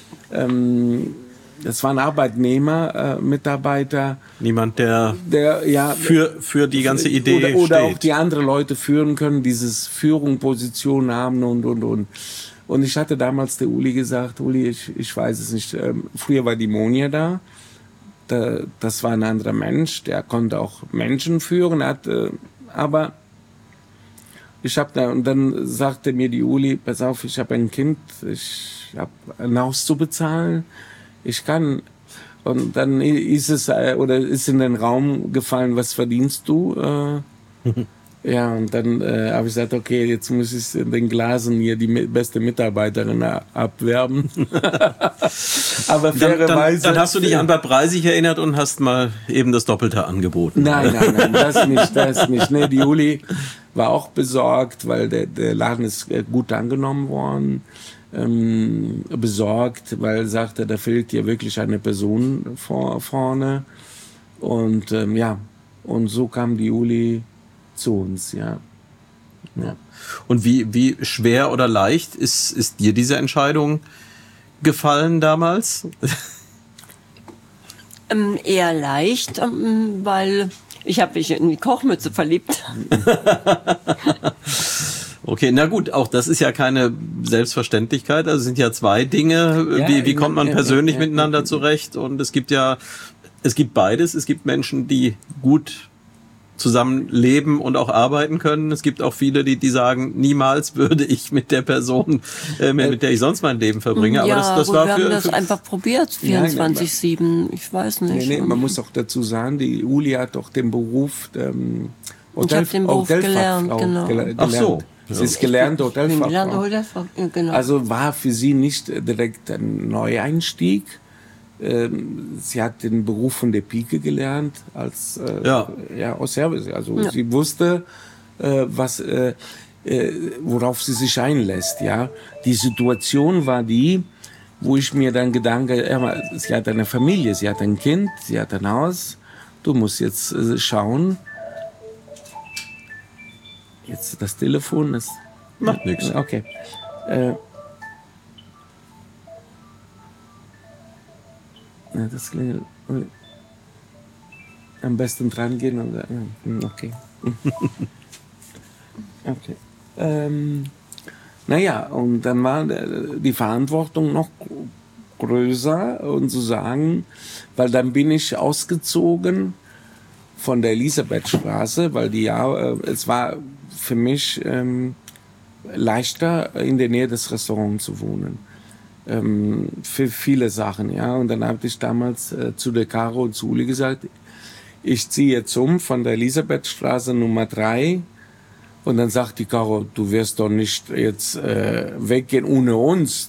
das waren Arbeitnehmer, Mitarbeiter. Niemand, der für die ganze Idee steht. Oder auch die andere Leute führen können, dieses Führung, Position haben und. Und ich hatte damals der Uli gesagt, Uli, ich weiß es nicht, früher war die Monja da. Das war ein anderer Mensch, der konnte auch Menschen führen, aber ich habe da, und dann sagte mir die Uli, pass auf, ich habe ein Kind, ich habe ein Haus zu bezahlen, ich kann. Und dann ist es, oder ist in den Raum gefallen, was verdienst du? Ja, und dann habe ich gesagt, okay, jetzt muss ich den Glasen hier die beste Mitarbeiterin abwerben. Aber fairerweise... Dann hast du dich an Bad Breisig erinnert und hast mal eben das Doppelte angeboten. Nein, das nicht. Nee, die Juli war auch besorgt, weil der Laden ist gut angenommen worden. Besorgt, weil sagte, da fehlt hier wirklich eine Person vorne. Und und so kam die Juli zu uns, ja. Und wie schwer oder leicht ist dir diese Entscheidung gefallen damals? Eher leicht, weil ich habe mich in die Kochmütze verliebt. Okay, na gut, auch das ist ja keine Selbstverständlichkeit. Also es sind ja zwei Dinge. Wie kommt man persönlich miteinander zurecht? Und es gibt beides. Es gibt Menschen, die gut zusammen leben und auch arbeiten können. Es gibt auch viele, die sagen, niemals würde ich mit der Person, mit der ich sonst mein Leben verbringe. Aber das war wir haben das einfach probiert, 24/7. Ich weiß nicht. Nee, man muss auch dazu sagen, die Uli hat doch den Beruf ich habe den Beruf gelernt, genau. Ach so. Sie ist gelernte Hotelfachfrau. Genau. Also war für sie nicht direkt ein Neueinstieg. Sie hat den Beruf von der Pike gelernt als aus Service. Also sie wusste, worauf sie sich einlässt. Ja, die Situation war die, wo ich mir dann Gedanke, sie hat eine Familie, sie hat ein Kind, sie hat ein Haus. Du musst jetzt schauen. Jetzt das Telefon, das macht nichts. Okay. Das klingelt. Am besten dran gehen und okay. Okay. Und dann war die Verantwortung noch größer und zu sagen, weil dann bin ich ausgezogen von der Elisabethstraße, weil es war für mich leichter, in der Nähe des Restaurants zu wohnen. Für viele Sachen, ja. Und dann habe ich damals zu der Caro und zu Uli gesagt, ich ziehe jetzt von der Elisabethstraße Nummer 3. Und dann sagt die Caro, du wirst doch nicht jetzt weggehen ohne uns.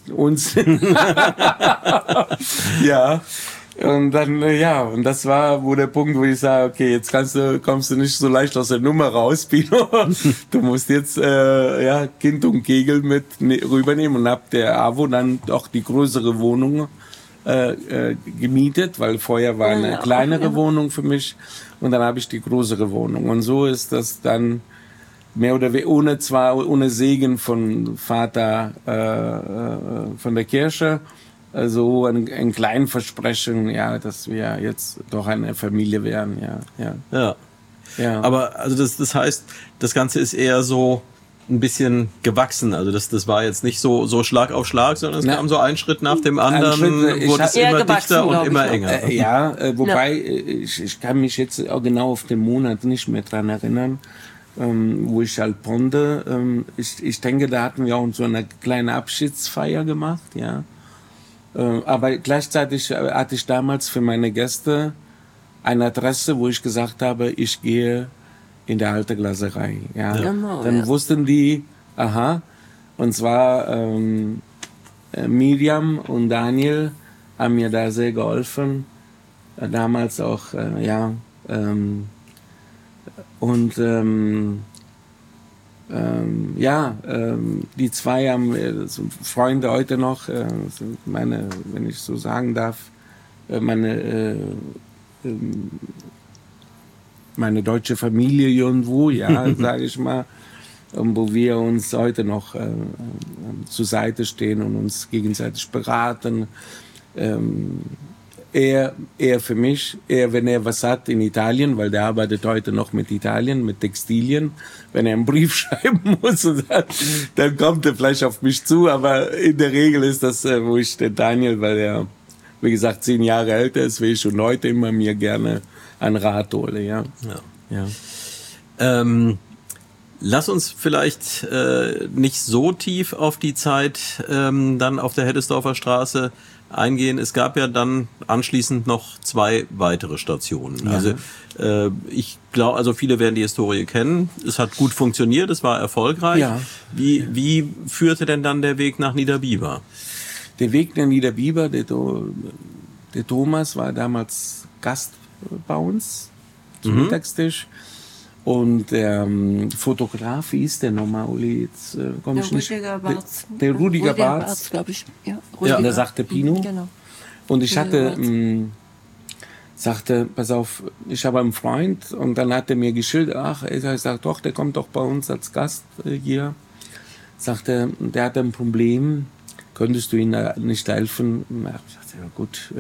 Ja. Und dann, und das war der Punkt, wo ich sage, okay, jetzt kommst du nicht so leicht aus der Nummer raus, Pino. Du musst jetzt, Kind und Kegel mit rübernehmen und hab der AWO dann auch die größere Wohnung gemietet, weil vorher war eine kleinere Wohnung für mich und dann habe ich die größere Wohnung. Und so ist das dann mehr oder weniger, ohne Segen von Vater von der Kirche, also ein kleines Versprechen, dass wir jetzt doch eine Familie werden, Ja. Aber also das heißt, das Ganze ist eher so ein bisschen gewachsen. Also das war jetzt nicht so Schlag auf Schlag, sondern es kam so ein Schritt nach dem anderen, wurde es immer dichter und immer enger. Wobei ich kann mich jetzt auch genau auf den Monat nicht mehr dran erinnern, wo ich Alponde, ich denke, da hatten wir auch so eine kleine Abschiedsfeier gemacht, ja. Aber gleichzeitig hatte ich damals für meine Gäste eine Adresse, wo ich gesagt habe, ich gehe in der alten Glaserei. Ja. Genau, Dann ja. wussten die, aha, und zwar Miriam und Daniel haben mir da sehr geholfen. Damals auch, die zwei haben sind Freunde heute noch, sind meine, wenn ich so sagen darf, meine deutsche Familie irgendwo, ja, sage ich mal, wo wir uns heute noch zur Seite stehen und uns gegenseitig beraten. Er für mich, wenn er was hat in Italien, weil der arbeitet heute noch mit Italien, mit Textilien, wenn er einen Brief schreiben muss, dann kommt er vielleicht auf mich zu, aber in der Regel ist das, wo ich den Daniel, weil er, wie gesagt, 10 Jahre älter ist, will ich schon heute immer mir gerne einen Rat hole, ja. Lass uns vielleicht nicht so tief auf die Zeit dann auf der Heddesdorfer Straße eingehen. Es gab ja dann anschließend noch 2 weitere Stationen. Ja. Also ich glaube, also viele werden die Historie kennen. Es hat gut funktioniert, es war erfolgreich. Ja. Wie führte denn dann der Weg nach Niederbiber? Der Weg nach Niederbiber, der Thomas war damals Gast bei uns zum Mittagstisch. Und der Fotograf, wie ist der nochmal, Uli? Jetzt komme ich nicht. Der Rudiger Barz, glaube ich. Ja, ja, der sagte Pino. Genau. Und ich sagte, pass auf, ich habe einen Freund. Und dann hat er mir geschildert, ich sag doch, der kommt doch bei uns als Gast hier. Sagte, der hat ein Problem, könntest du ihm da nicht helfen? Ich sagte, ja gut,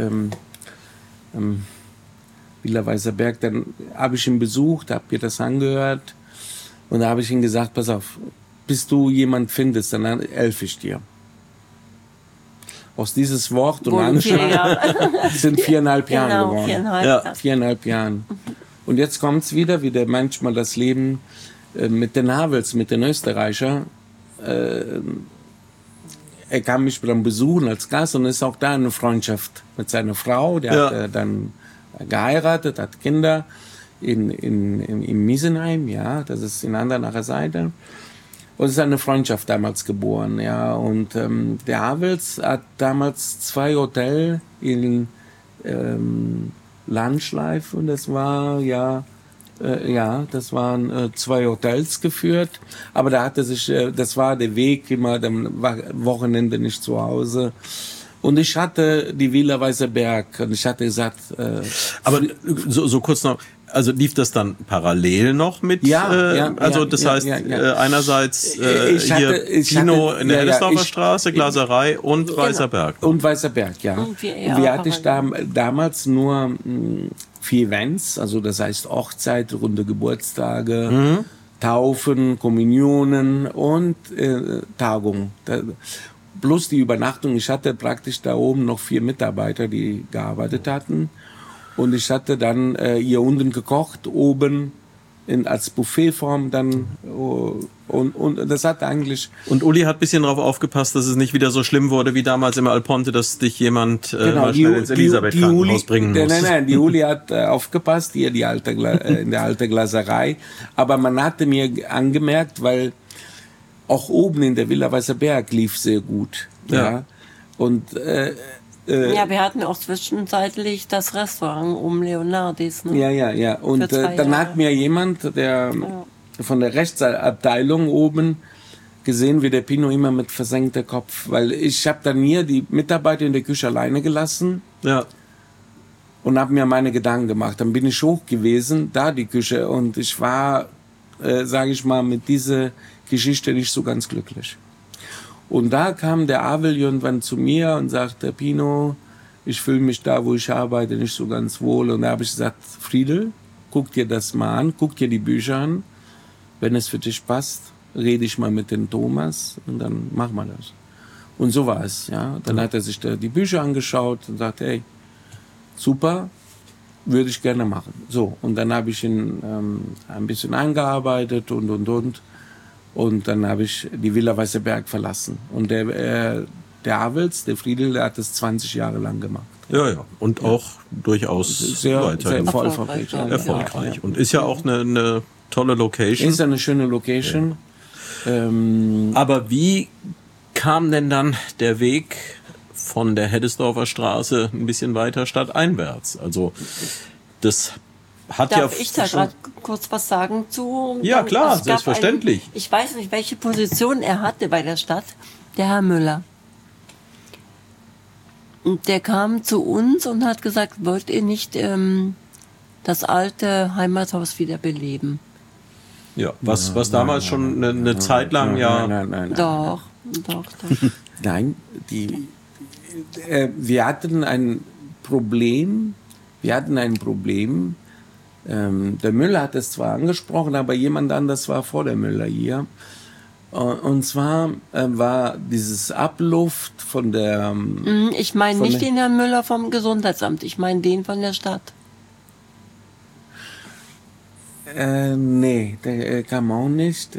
Villa Weißerberg, dann habe ich ihn besucht, habe mir das angehört und da habe ich ihm gesagt, pass auf, bis du jemand findest, dann helfe ich dir. Aus dieses Wort und Anschlag sind 4,5 Jahre geworden. 4,5 Jahren. Und jetzt kommt's wieder, wie der manchmal das Leben mit den Havels, mit den Österreichern. Er kam mich dann besuchen als Gast und ist auch da eine Freundschaft mit seiner Frau, der hat dann geheiratet, hat Kinder in Miesenheim, ja, das ist in Andernacher Seite. Und es ist eine Freundschaft damals geboren, ja. Und der Havels hat damals 2 Hotels in Landschleif und das war das waren 2 Hotels geführt. Aber da hatte sich, das war der Weg immer, dann war Wochenende nicht zu Hause. Und ich hatte die Villa Weißerberg und ich hatte gesagt... aber so kurz noch, also lief das dann parallel noch mit? Das heißt, einerseits Pino in der Heddesdorfer Straße, Glaserei und Weißerberg. Und Weißerberg, ja. Und wir hatten damals nur 4 Events, also das heißt Hochzeit, runde Geburtstage, Taufen, Kommunionen und Tagungen. Plus die Übernachtung. Ich hatte praktisch da oben noch 4 Mitarbeiter, die gearbeitet hatten. Und ich hatte dann hier unten gekocht, oben als Buffetform dann. Und das hat eigentlich... Und Uli hat ein bisschen darauf aufgepasst, dass es nicht wieder so schlimm wurde wie damals im Alponte, dass dich jemand mal schnell ins Elisabeth-Krankenhaus bringen muss. Nein, die Uli hat aufgepasst, hier in der alten Glaserei. Aber man hatte mir angemerkt, weil auch oben in der Villa Weißerberg lief sehr gut. Ja. Und wir hatten auch zwischenzeitlich das Restaurant um Leonardis. Ne? Ja. Und dann hat mir jemand, der von der Rechtsabteilung oben gesehen, wie der Pino immer mit versenktem Kopf, weil ich habe dann hier die Mitarbeiter in der Küche alleine gelassen. Ja. Und habe mir meine Gedanken gemacht. Dann bin ich hoch gewesen, da die Küche, und ich war, sage ich mal, mit dieser Geschichte nicht so ganz glücklich. Und da kam der Avel irgendwann zu mir und sagte, Pino, ich fühle mich da, wo ich arbeite, nicht so ganz wohl. Und da habe ich gesagt, Friedel, guck dir das mal an, guck dir die Bücher an. Wenn es für dich passt, rede ich mal mit dem Thomas und dann machen wir das. Und so war es. Ja. Dann hat er sich da die Bücher angeschaut und sagte, hey, super, würde ich gerne machen. So, und dann habe ich ihn ein bisschen eingearbeitet und. Und dann habe ich die Villa Weißerberg verlassen. Und der Havels, der Friedel, der hat das 20 Jahre lang gemacht. Ja. Und auch durchaus sehr erfolgreich. Und ist ja auch eine tolle Location. Ist eine schöne Location. Ja. Aber wie kam denn dann der Weg von der Heddesdorfer Straße ein bisschen weiter stadteinwärts? Also das hat Darf ich da gerade kurz was sagen zu? Ja, klar, selbstverständlich. Ich weiß nicht, welche Position er hatte bei der Stadt, der Herr Müller. Und der kam zu uns und hat gesagt, wollt ihr nicht das alte Heimathaus wieder beleben? Ja, was damals schon eine Zeit lang Nein. Doch. Nein, wir hatten ein Problem. Der Müller hat es zwar angesprochen, aber jemand anders war vor der Müller hier. Und zwar war dieses Abluft von der... Ich meine nicht den Herrn Müller vom Gesundheitsamt, ich meine den von der Stadt. Nee, der kam auch nicht.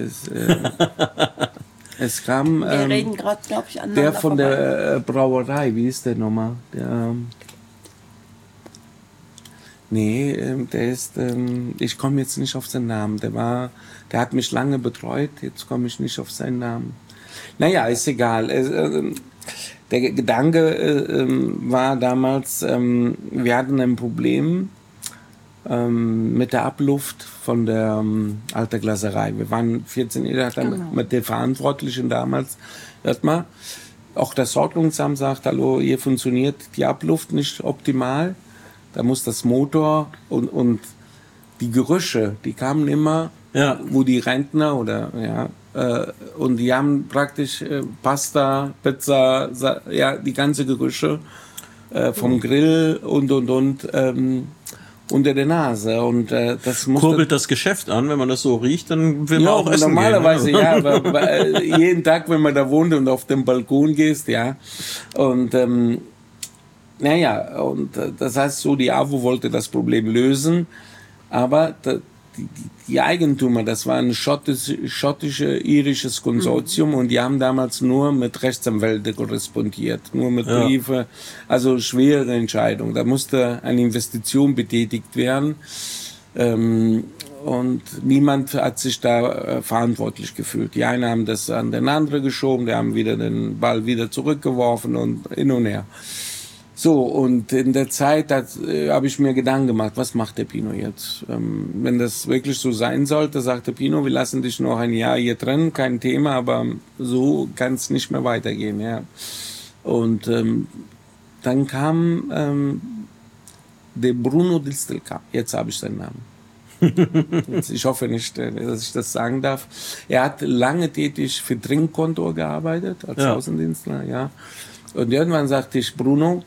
Es kam... Wir reden gerade, glaube ich, aneinander der von vorbei. der Brauerei, wie ist der nochmal? Der ist, ich komme jetzt nicht auf seinen Namen. Der hat mich lange betreut, jetzt komme ich nicht auf seinen Namen. Naja, ist egal. Der Gedanke war damals, wir hatten ein Problem mit der Abluft von der Alter Glaserei. Wir waren 14 Jahre mit der Verantwortlichen damals. Erstmal, auch das Ordnungsamt sagt, hallo, hier funktioniert die Abluft nicht optimal. Da muss das Motor und die Gerüche, die kamen immer, wo die Rentner und die haben praktisch Pasta, Pizza, die ganze Gerüche vom Grill und unter der Nase. Und das kurbelt das Geschäft an, wenn man das so riecht, dann will man auch essen normalerweise gehen. Ja, aber jeden Tag, wenn man da wohnt und auf den Balkon gehst, ja. Und und das heißt so, die AWO wollte das Problem lösen, aber die Eigentümer, das war ein schottische-irisches Konsortium und die haben damals nur mit Rechtsanwälten korrespondiert, nur mit Briefe, also schwere Entscheidung. Da musste eine Investition betätigt werden und niemand hat sich da verantwortlich gefühlt. Die einen haben das an den anderen geschoben, die haben wieder den Ball wieder zurückgeworfen und hin und her. So, und in der Zeit habe ich mir Gedanken gemacht, was macht der Pino jetzt? Wenn das wirklich so sein sollte, sagte Pino, wir lassen dich noch ein Jahr hier drin, kein Thema, aber so kann es nicht mehr weitergehen. Ja. Und dann kam der Bruno Distelkamp, jetzt habe ich seinen Namen. Ich hoffe nicht, dass ich das sagen darf. Er hat lange tätig für Trinkkontor gearbeitet, als Außendienstler, ja. Und irgendwann sagte ich, Bruno,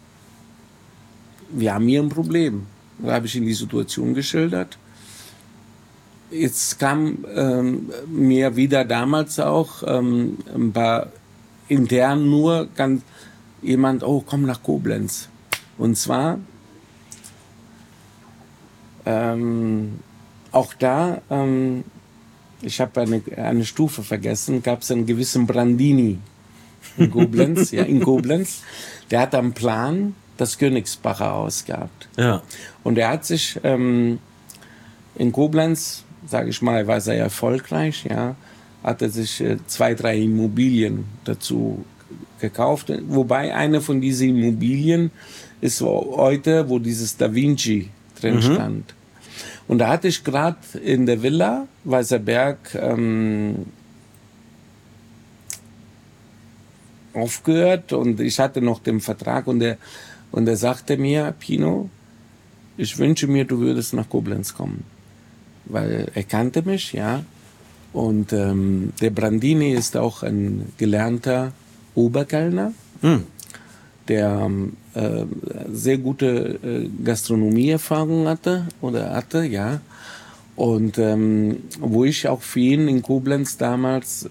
wir haben hier ein Problem. Da habe ich ihm die Situation geschildert. Jetzt kam mir wieder damals auch ein paar intern nur ganz jemand, oh, komm nach Koblenz. Und zwar auch da, ich habe eine Stufe vergessen, gab es einen gewissen Brandini in Koblenz, in Koblenz. Der hat am Plan das Königsbacher Haus gehabt. Ja. Und er hat sich in Koblenz, sage ich mal, war sehr erfolgreich, hat er sich 2, 3 Immobilien dazu gekauft. Wobei eine von diesen Immobilien ist heute, wo dieses Da Vinci drin stand. Und da hatte ich gerade in der Villa Weißerberg aufgehört und ich hatte noch den Vertrag und er sagte mir, Pino, ich wünsche mir, du würdest nach Koblenz kommen. Weil er kannte mich, ja. Und der Brandini ist auch ein gelernter Oberkellner, der sehr gute Gastronomieerfahrung hatte, ja. Und wo ich auch für ihn in Koblenz damals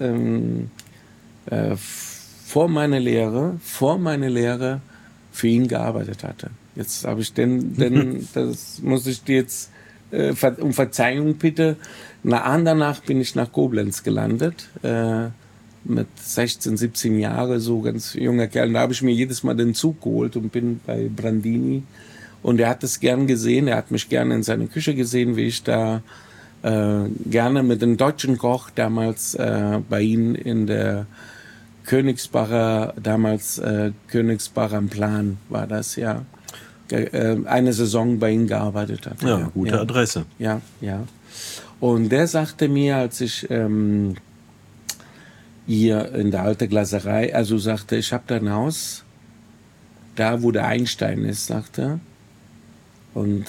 vor meiner Lehre für ihn gearbeitet hatte. Jetzt habe ich das muss ich dir jetzt um Verzeihung bitte. Danach bin ich nach Koblenz gelandet, mit 16, 17 Jahren, so ganz junger Kerl. Da habe ich mir jedes Mal den Zug geholt und bin bei Brandini. Und er hat es gern gesehen, er hat mich gerne in seiner Küche gesehen, wie ich da gerne mit dem deutschen Koch damals bei Ihnen in der Königsbacher, damals Königsbacher am Plan war das, ja. Eine Saison bei Ihnen gearbeitet hat. Ja, gute Adresse. Ja, ja. Und der sagte mir, als ich hier in der alten Glaserei, also sagte, ich habe da ein Haus, da wo der Einstein ist, sagte er. Und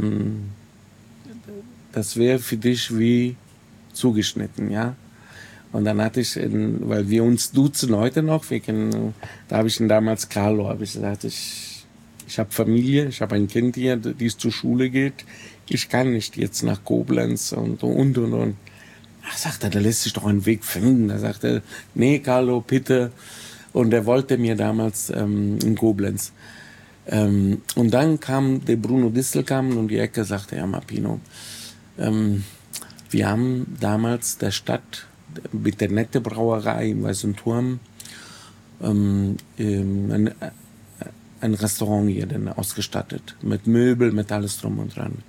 das wäre für dich wie zugeschnitten, ja. Und dann hatte ich, weil wir uns duzen heute noch, da habe ich ihn damals Carlo, habe ich gesagt, ich habe Familie, ich habe ein Kind hier, die es zur Schule geht. Ich kann nicht jetzt nach Koblenz und. Ach, sagt er, da lässt sich doch einen Weg finden. Da sagt er, nee, Carlo, bitte. Und er wollte mir damals in Koblenz. Und dann kam der Bruno Distelkamp um die Ecke, sagte, ja, Marpino, wir haben damals der Stadt mit der Nette Brauerei im Weißen Turm ein Restaurant hier dann ausgestattet. Mit Möbel, mit alles drum und dran.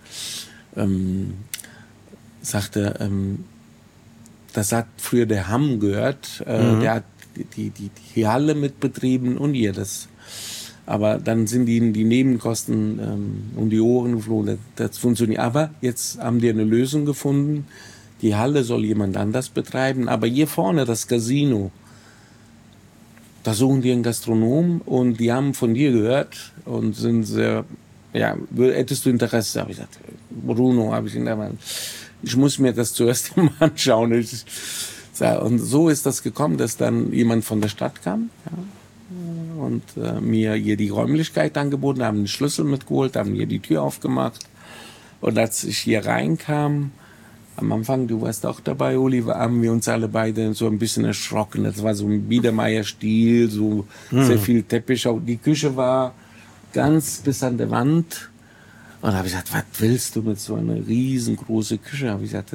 Sagte, das hat früher der Hamm gehört. Der hat die Halle mitbetrieben und ihr das. Aber dann sind ihnen die Nebenkosten um die Ohren geflogen. Das funktioniert. Aber jetzt haben die eine Lösung gefunden. Die Halle soll jemand anders betreiben. Aber hier vorne das Casino, da suchen die einen Gastronom und die haben von dir gehört und sind sehr, ja, hättest du Interesse? Habe ich gesagt, Bruno, habe ich ihn da, ich muss mir das zuerst mal anschauen. Und so ist das gekommen, dass dann jemand von der Stadt kam, ja, und mir hier die Räumlichkeit angeboten, haben den Schlüssel mitgeholt, haben hier die Tür aufgemacht. Und als ich hier reinkam, am Anfang, du warst auch dabei, Uli, haben wir uns alle beide so ein bisschen erschrocken. Das war so ein Biedermeier-Stil, so sehr viel Teppich. Auch die Küche war ganz bis an der Wand. Und da habe ich gesagt, was willst du mit so einer riesengroßen Küche? Habe ich gesagt,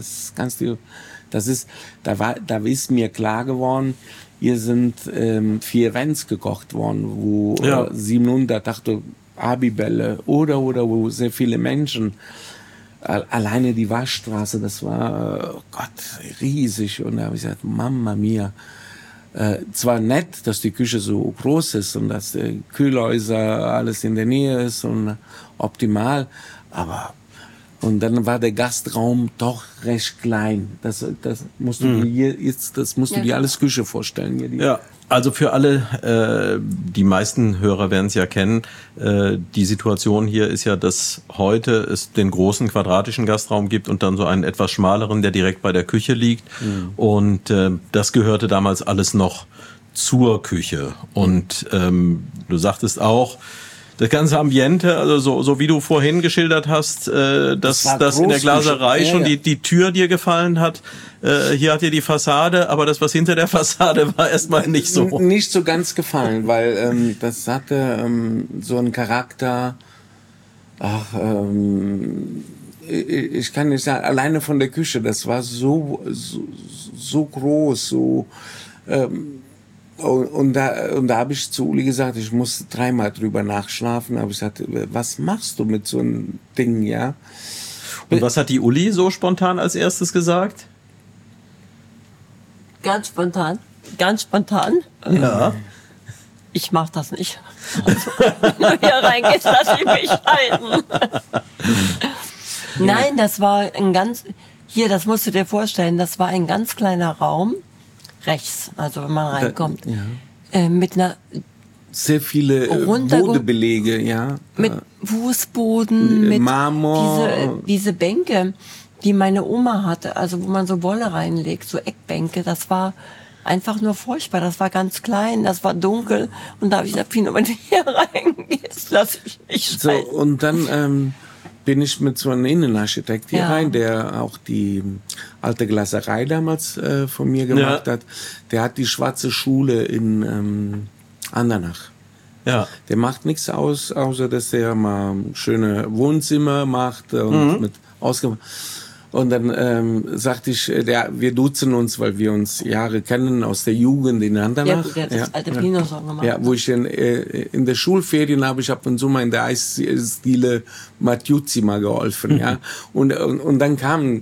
da ist mir klar geworden, hier sind 4 Events gekocht worden, wo 700, dachte Abibälle oder wo sehr viele Menschen. Alleine die Waschstraße, das war, oh Gott, riesig. Und da habe ich gesagt, Mamma mia. Zwar nett, dass die Küche so groß ist und dass die Kühlhäuser alles in der Nähe ist und optimal, aber und dann war der Gastraum doch recht klein. Das musst du dir jetzt, das musst du dir alles Küche vorstellen. Hier ja. Also für alle, die meisten Hörer werden es ja kennen, die Situation hier ist ja, dass heute es den großen quadratischen Gastraum gibt und dann so einen etwas schmaleren, der direkt bei der Küche liegt. Und das gehörte damals alles noch zur Küche. Und du sagtest auch, das ganze Ambiente, also so wie du vorhin geschildert hast, dass das in der Glaserei schon die Tür dir gefallen hat. Hier hat dir die Fassade, aber das, was hinter der Fassade war, erstmal nicht so. Nicht so ganz gefallen, weil das hatte so einen Charakter. Ich kann nicht sagen, alleine von der Küche, das war so groß, so. Und da habe ich zu Uli gesagt, ich muss 3-mal drüber nachschlafen. Habe ich gesagt, was machst du mit so einem Ding, ja? Und was hat die Uli so spontan als erstes gesagt? Ganz spontan. Ja. Ich mach das nicht. Also, wenn du hier reingehst, lass ich mich halten. Nein, das war das musst du dir vorstellen, das war ein ganz kleiner Raum. Rechts, also wenn man reinkommt, mit einer sehr viele Bodebelege, ja. Mit Fußboden, mit Marmor. Diese Bänke, die meine Oma hatte, also wo man so Wolle reinlegt, so Eckbänke, das war einfach nur furchtbar. Das war ganz klein, das war dunkel und da habe ich gesagt, Pino, wenn du hier reingehst, lass ich nicht so. Und dann bin ich mit so einem Innenarchitekt hier rein, der auch die alte Glaserei damals von mir gemacht hat. Der hat die Schwarze Schule in Andernach. Ja. Der macht nichts aus, außer dass er mal schöne Wohnzimmer macht und mit Und dann sagte ich, wir duzen uns, weil wir uns Jahre kennen aus der Jugend in Andernach. Ja, das alte Pino-Song gemacht. Ja, wo ich in der Schulferien habe ich ab und zu mal in der Eisdiele Matjuzzi mal geholfen, ja. Und dann kam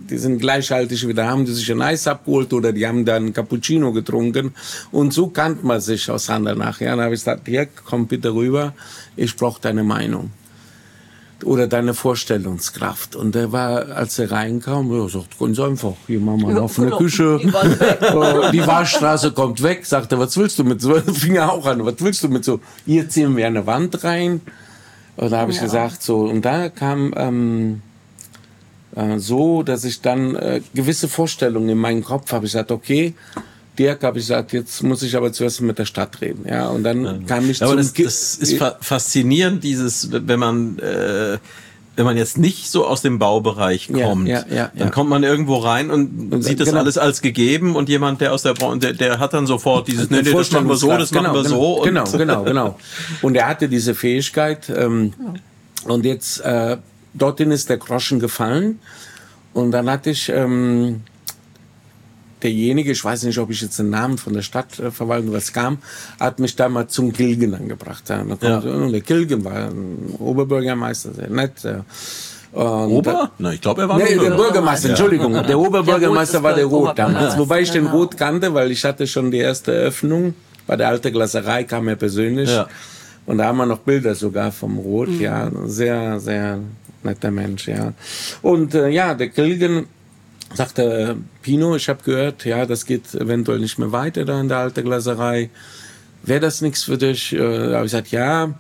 die sind gleichhaltig wieder, haben die sich ein Eis abgeholt oder die haben dann Cappuccino getrunken. Und so kannte man sich auseinander nachher. Dann habe ich gesagt, hier, komm bitte rüber, ich brauche deine Meinung. Oder deine Vorstellungskraft. Und der war, als er reinkam, er sagt, ganz einfach, hier machen wir eine offene Küche. Die Waschstraße kommt weg, sagt er, was willst du mit so, fing er auch an, was willst du mit so, hier ziehen wir eine Wand rein. Und da habe ich gesagt, so, und da kam so, dass ich dann gewisse Vorstellungen in meinem Kopf habe. Ich gesagt, okay, Dirk, habe ich gesagt, jetzt muss ich aber zuerst mit der Stadt reden. Ja, und dann kam ich aber das ist faszinierend, wenn man jetzt nicht so aus dem Baubereich kommt, dann kommt man irgendwo rein und sieht das alles als gegeben und jemand, der aus der Branche, der hat dann sofort dieses, nee, das machen wir so, das machen wir so. Genau. Und er hatte diese Fähigkeit und jetzt dorthin ist der Groschen gefallen und dann hatte ich derjenige, ich weiß nicht, ob ich jetzt den Namen von der Stadtverwaltung was kam, hat mich da mal zum Gilgen angebracht. Der Gilgen war ein Oberbürgermeister, sehr nett. Ich glaube, er war der Bürgermeister, Entschuldigung. Der Oberbürgermeister war der Roth damals. Wobei ich den Roth kannte, weil ich hatte schon die erste Eröffnung. Bei der Alten Glaserei kam er persönlich. Ja. Und da haben wir noch Bilder sogar vom Roth. Ja, sehr, sehr netter Mensch, ja. Und der Gilgen sagte, Pino, ich habe gehört, ja, das geht eventuell nicht mehr weiter da in der Alten Glaserei. Wäre das nichts für dich? Da habe ich gesagt, ja.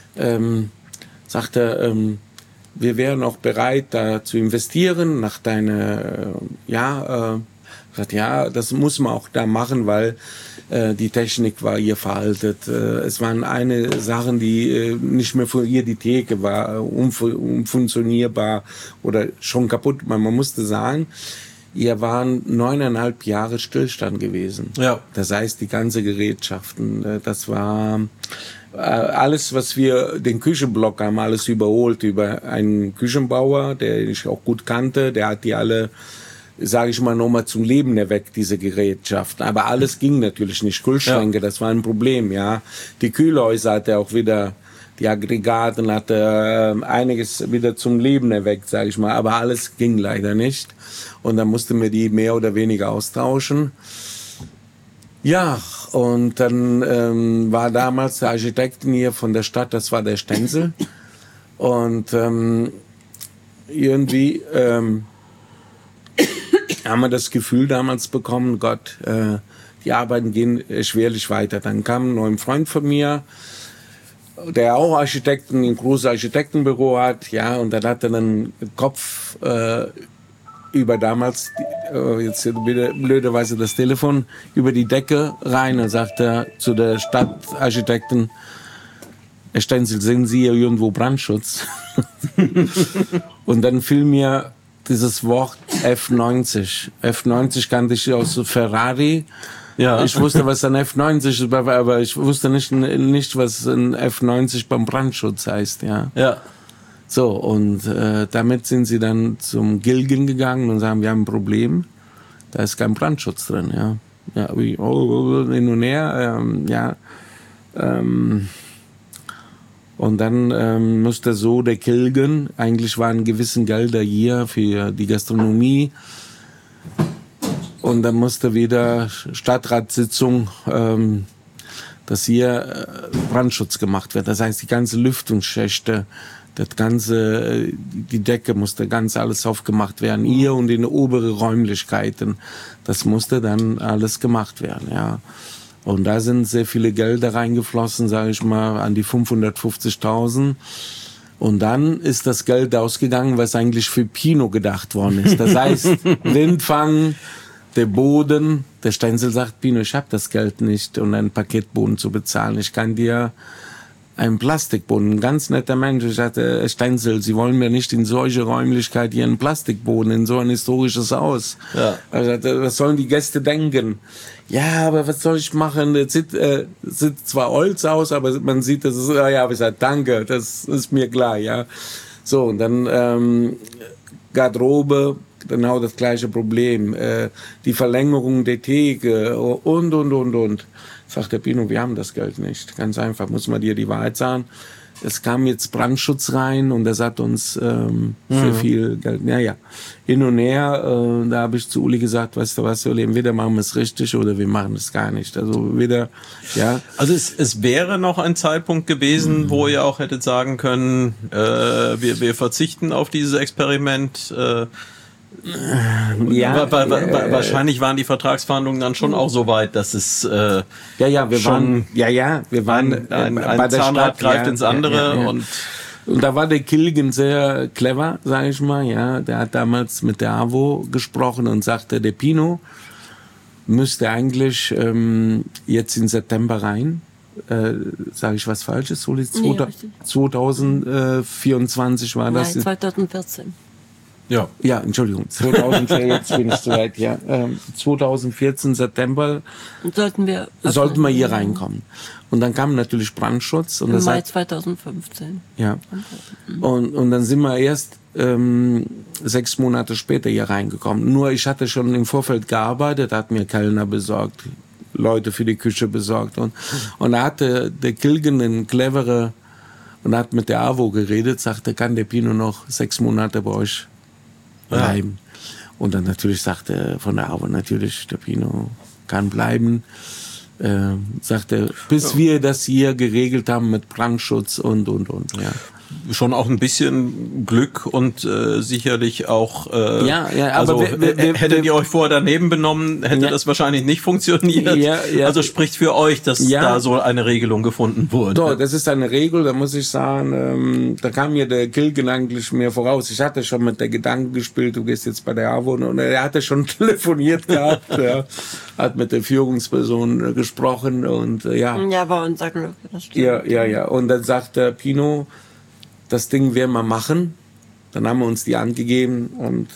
Sagte, wir wären auch bereit, da zu investieren nach deiner, gesagt, ja, das muss man auch da machen, weil die Technik war hier veraltet. Es waren eine Sachen, die nicht mehr für ihr, die Theke war unfunktionierbar oder schon kaputt. Man musste sagen, hier waren 9,5 Jahre Stillstand gewesen. Ja. Das heißt, die ganze Gerätschaften, das war alles, was wir, den Küchenblock haben alles überholt über einen Küchenbauer, der ich auch gut kannte, der hat die alle, sage ich mal, nochmal zum Leben erweckt, diese Gerätschaften. Aber alles ging natürlich nicht. Kühlschränke, das war ein Problem, ja. Die Kühlhäuser hat er auch wieder, die Aggregaten hat er einiges wieder zum Leben erweckt, sage ich mal. Aber alles ging leider nicht. Und dann mussten wir die mehr oder weniger austauschen. Ja, und dann war damals der Architekten hier von der Stadt, das war der Stenzel. Und irgendwie haben wir das Gefühl damals bekommen, Gott, die Arbeiten gehen schwerlich weiter. Dann kam ein neuer Freund von mir, der auch ein großes Architektenbüro hat, ja, und dann hat er dann Kopf über damals, jetzt wieder blöderweise das Telefon, über die Decke rein und sagte zu der Stadtarchitekten, Herr Stenzel, sehen Sie hier irgendwo Brandschutz? Und dann fiel mir dieses Wort F90. F90 kannte ich aus Ferrari. Ja. Ich wusste, was ein F90 ist, aber ich wusste nicht, was ein F90 beim Brandschutz heißt, ja. Ja. So, und damit sind sie dann zum Gilgen gegangen und sagen, wir haben ein Problem, da ist kein Brandschutz drin, ja. Ja, hin und her, und dann musste so der Gilgen, eigentlich waren gewissen Gelder hier für die Gastronomie, und dann musste wieder Stadtratssitzung, dass hier Brandschutz gemacht wird. Das heißt, die ganze Lüftungsschächte, die Decke musste ganz alles aufgemacht werden. Hier und in obere Räumlichkeiten. Das musste dann alles gemacht werden, ja. Und da sind sehr viele Gelder reingeflossen, sage ich mal, an die 550.000. Und dann ist das Geld ausgegangen, was eigentlich für Pino gedacht worden ist. Das heißt, Windfang, der Boden. Der Stenzel sagt, Pino, ich habe das Geld nicht, um einen Paketboden zu bezahlen. Ich kann dir einen Plastikboden, ein ganz netter Mensch. Ich sagte, Stenzel, Sie wollen mir nicht in solche Räumlichkeit hier einen Plastikboden, in so ein historisches Haus. Ja. Ich sagte, was sollen die Gäste denken? Ja, aber was soll ich machen? Es sieht zwar Holz aus, aber man sieht, das ist, ja, aber ich sagte, danke, das ist mir klar, ja. So, und dann Garderobe, genau das gleiche Problem. Die Verlängerung der Theke und. Sagt der Pino, wir haben das Geld nicht. Ganz einfach, muss man dir die Wahrheit sagen. es kam jetzt Brandschutz rein und das hat uns sehr viel Geld. Ja. Hin und her, da habe ich zu Uli gesagt, weißt du was, Uli, entweder machen wir es richtig oder wir machen es gar nicht. Also wieder, ja. Also es wäre noch ein Zeitpunkt gewesen, wo ihr auch hättet sagen können, wir verzichten auf dieses Experiment. Wahrscheinlich waren die Vertragsverhandlungen dann schon auch so weit, dass es wir waren ein Zahnrad greift ins andere. Und da war der Kilgen sehr clever, sage ich mal. Ja, der hat damals mit der AWO gesprochen und sagte, der Pino müsste eigentlich jetzt in September rein. Sage ich was Falsches? 2024 war das? Nein, 2014. Ja, Entschuldigung. 2014, jetzt bin ich zu weit, ja. 2014 September sollten wir hier reinkommen. Und dann kam natürlich Brandschutz. Und Im Mai 2015. Ja. Und dann sind wir erst 6 Monate später hier reingekommen. Nur ich hatte schon im Vorfeld gearbeitet, hat mir Kellner besorgt, Leute für die Küche besorgt. Und da hatte der Kilgen einen clevere und hat mit der AWO geredet, sagte, kann der Pino noch 6 Monate bei euch bleiben. Und dann natürlich sagte von der AWO natürlich, der Pino kann bleiben. Sagte, bis wir das hier geregelt haben mit Brandschutz und. Ja. Schon auch ein bisschen Glück und sicherlich auch. Aber hättet ihr euch vorher daneben benommen, hätte das wahrscheinlich nicht funktioniert. Ja. Also spricht für euch, dass da so eine Regelung gefunden wurde. Doch, das ist eine Regel, da muss ich sagen, da kam mir der Kilgen eigentlich mehr voraus. Ich hatte schon mit der Gedanken gespielt, du gehst jetzt bei der AWO, und er hatte schon telefoniert gehabt, hat mit der Führungsperson gesprochen und Ja, war unser Glück. Das stimmt. Ja. Und dann sagte Pino, das Ding werden wir machen. Dann haben wir uns die Hand gegeben und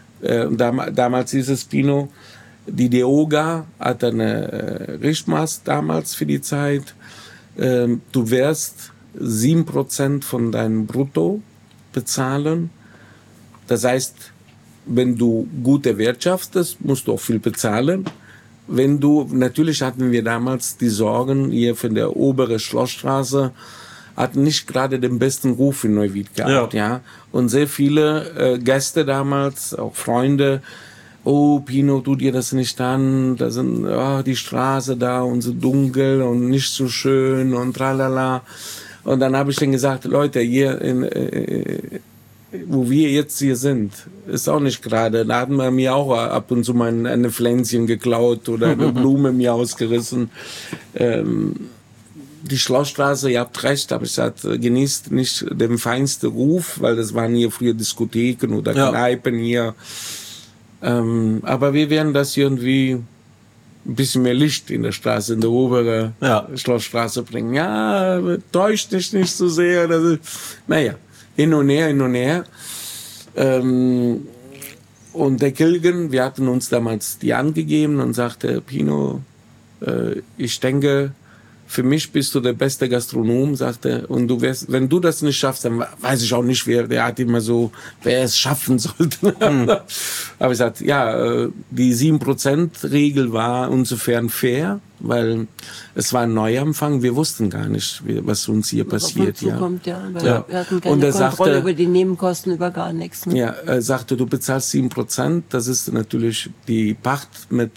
damals hieß es, Pino, die DEOGA hatte eine Richtmaß damals für die Zeit. Du wirst 7% von deinem Brutto bezahlen. Das heißt, wenn du gut erwirtschaftest, musst du auch viel bezahlen. Natürlich hatten wir damals die Sorgen hier von der oberen Schlossstraße, hatten nicht gerade den besten Ruf in Neuwied gehabt, ja. Und sehr viele Gäste damals, auch Freunde, oh, Pino, tu dir das nicht an, da sind die Straße da und so dunkel und nicht so schön und tralala. Und dann habe ich denen gesagt, Leute, hier wo wir jetzt hier sind, ist auch nicht gerade. Da hatten wir mir auch ab und zu mal eine Pflänzchen geklaut oder eine Blume mir ausgerissen. Die Schlossstraße, ihr habt recht, aber ich gesagt, genießt nicht den feinsten Ruf, weil das waren hier früher Diskotheken oder Kneipen hier. Aber wir werden das irgendwie ein bisschen mehr Licht in der Straße, in der oberen Schlossstraße bringen. Ja, täuscht dich nicht so sehr. Das ist, hin und her. Und der Kilgen, wir hatten uns damals die Hand gegeben und sagte, Pino, ich denke, für mich bist du der beste Gastronom, sagte er. Und wenn du das nicht schaffst, dann weiß ich auch nicht, der hat immer so, wer es schaffen sollte. Aber ich sagte, die 7%-Regel war insofern fair, weil es war ein Neuanfang. Wir wussten gar nicht, was uns hier passiert. Wir hatten keine Kontrolle über die Nebenkosten, über gar nichts. Ne? Ja, er sagte, du bezahlst 7%. Das ist natürlich die Pacht mit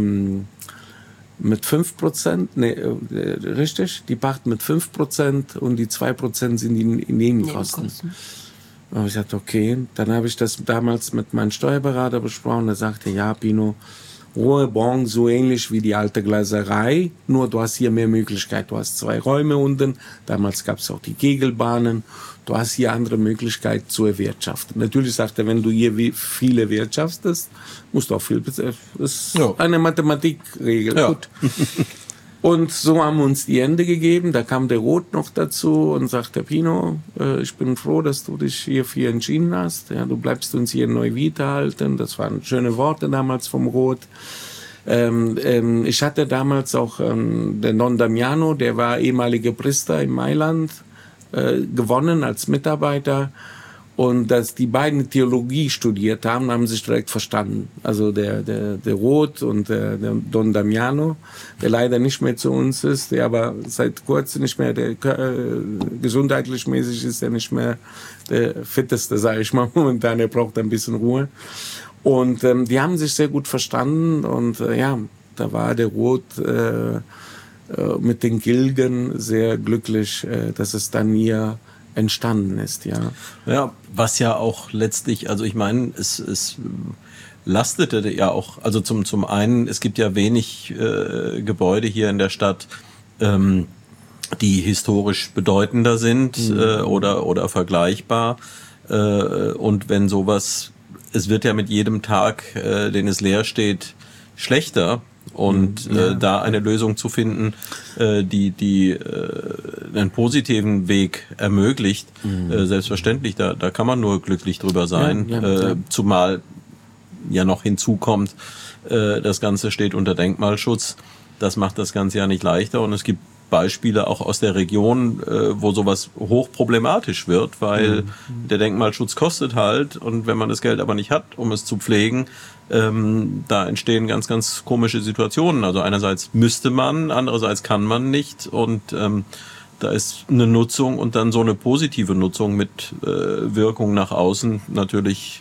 5%, richtig, die Pacht mit 5% und die 2% sind die Nebenkosten. Und ich sagte, okay, dann habe ich das damals mit meinem Steuerberater besprochen, der sagte, ja, Pino, Rohe Bon, so ähnlich wie die alte Glaserei, nur du hast hier mehr Möglichkeit, du hast 2 Räume unten, damals gab es auch die Kegelbahnen, du hast hier andere Möglichkeit zu erwirtschaften. Natürlich sagt er, wenn du hier viel erwirtschaftest, musst du auch viel bezahlen. Das ist eine Mathematikregel. Ja. Gut. Und so haben wir uns die Hände gegeben. Da kam der Roth noch dazu und sagte, Pino, ich bin froh, dass du dich hierfür entschieden hast. Ja, du bleibst uns hier in Neuwied erhalten. Das waren schöne Worte damals vom Roth. Ich hatte damals auch den Don Damiano, der war ehemaliger Priester in Mailand, gewonnen als Mitarbeiter. Und dass die beiden Theologie studiert haben sich direkt verstanden. Also der Roth und der Don Damiano, der leider nicht mehr zu uns ist, der aber seit kurzem nicht mehr, gesundheitlich mäßig ist er nicht mehr der fitteste, sage ich mal, momentan. Er braucht ein bisschen Ruhe. Und die haben sich sehr gut verstanden. Und da war der Roth mit den Gilgen sehr glücklich, dass es dann hier entstanden ist, ja. Ja, was ja auch letztlich, also ich meine, es lastete ja auch, also zum einen, es gibt ja wenig Gebäude hier in der Stadt, die historisch bedeutender sind oder vergleichbar. Und wenn sowas, es wird ja mit jedem Tag, den es leer steht, schlechter. Und da eine Lösung zu finden, die einen positiven Weg ermöglicht, selbstverständlich, da kann man nur glücklich drüber sein. Zumal ja noch hinzukommt, das Ganze steht unter Denkmalschutz. Das macht das Ganze ja nicht leichter. Und es gibt Beispiele auch aus der Region, wo sowas hochproblematisch wird, weil der Denkmalschutz kostet halt, und wenn man das Geld aber nicht hat, um es zu pflegen, da entstehen ganz, ganz komische Situationen. Also einerseits müsste man, andererseits kann man nicht, und da ist eine Nutzung und dann so eine positive Nutzung mit Wirkung nach außen natürlich,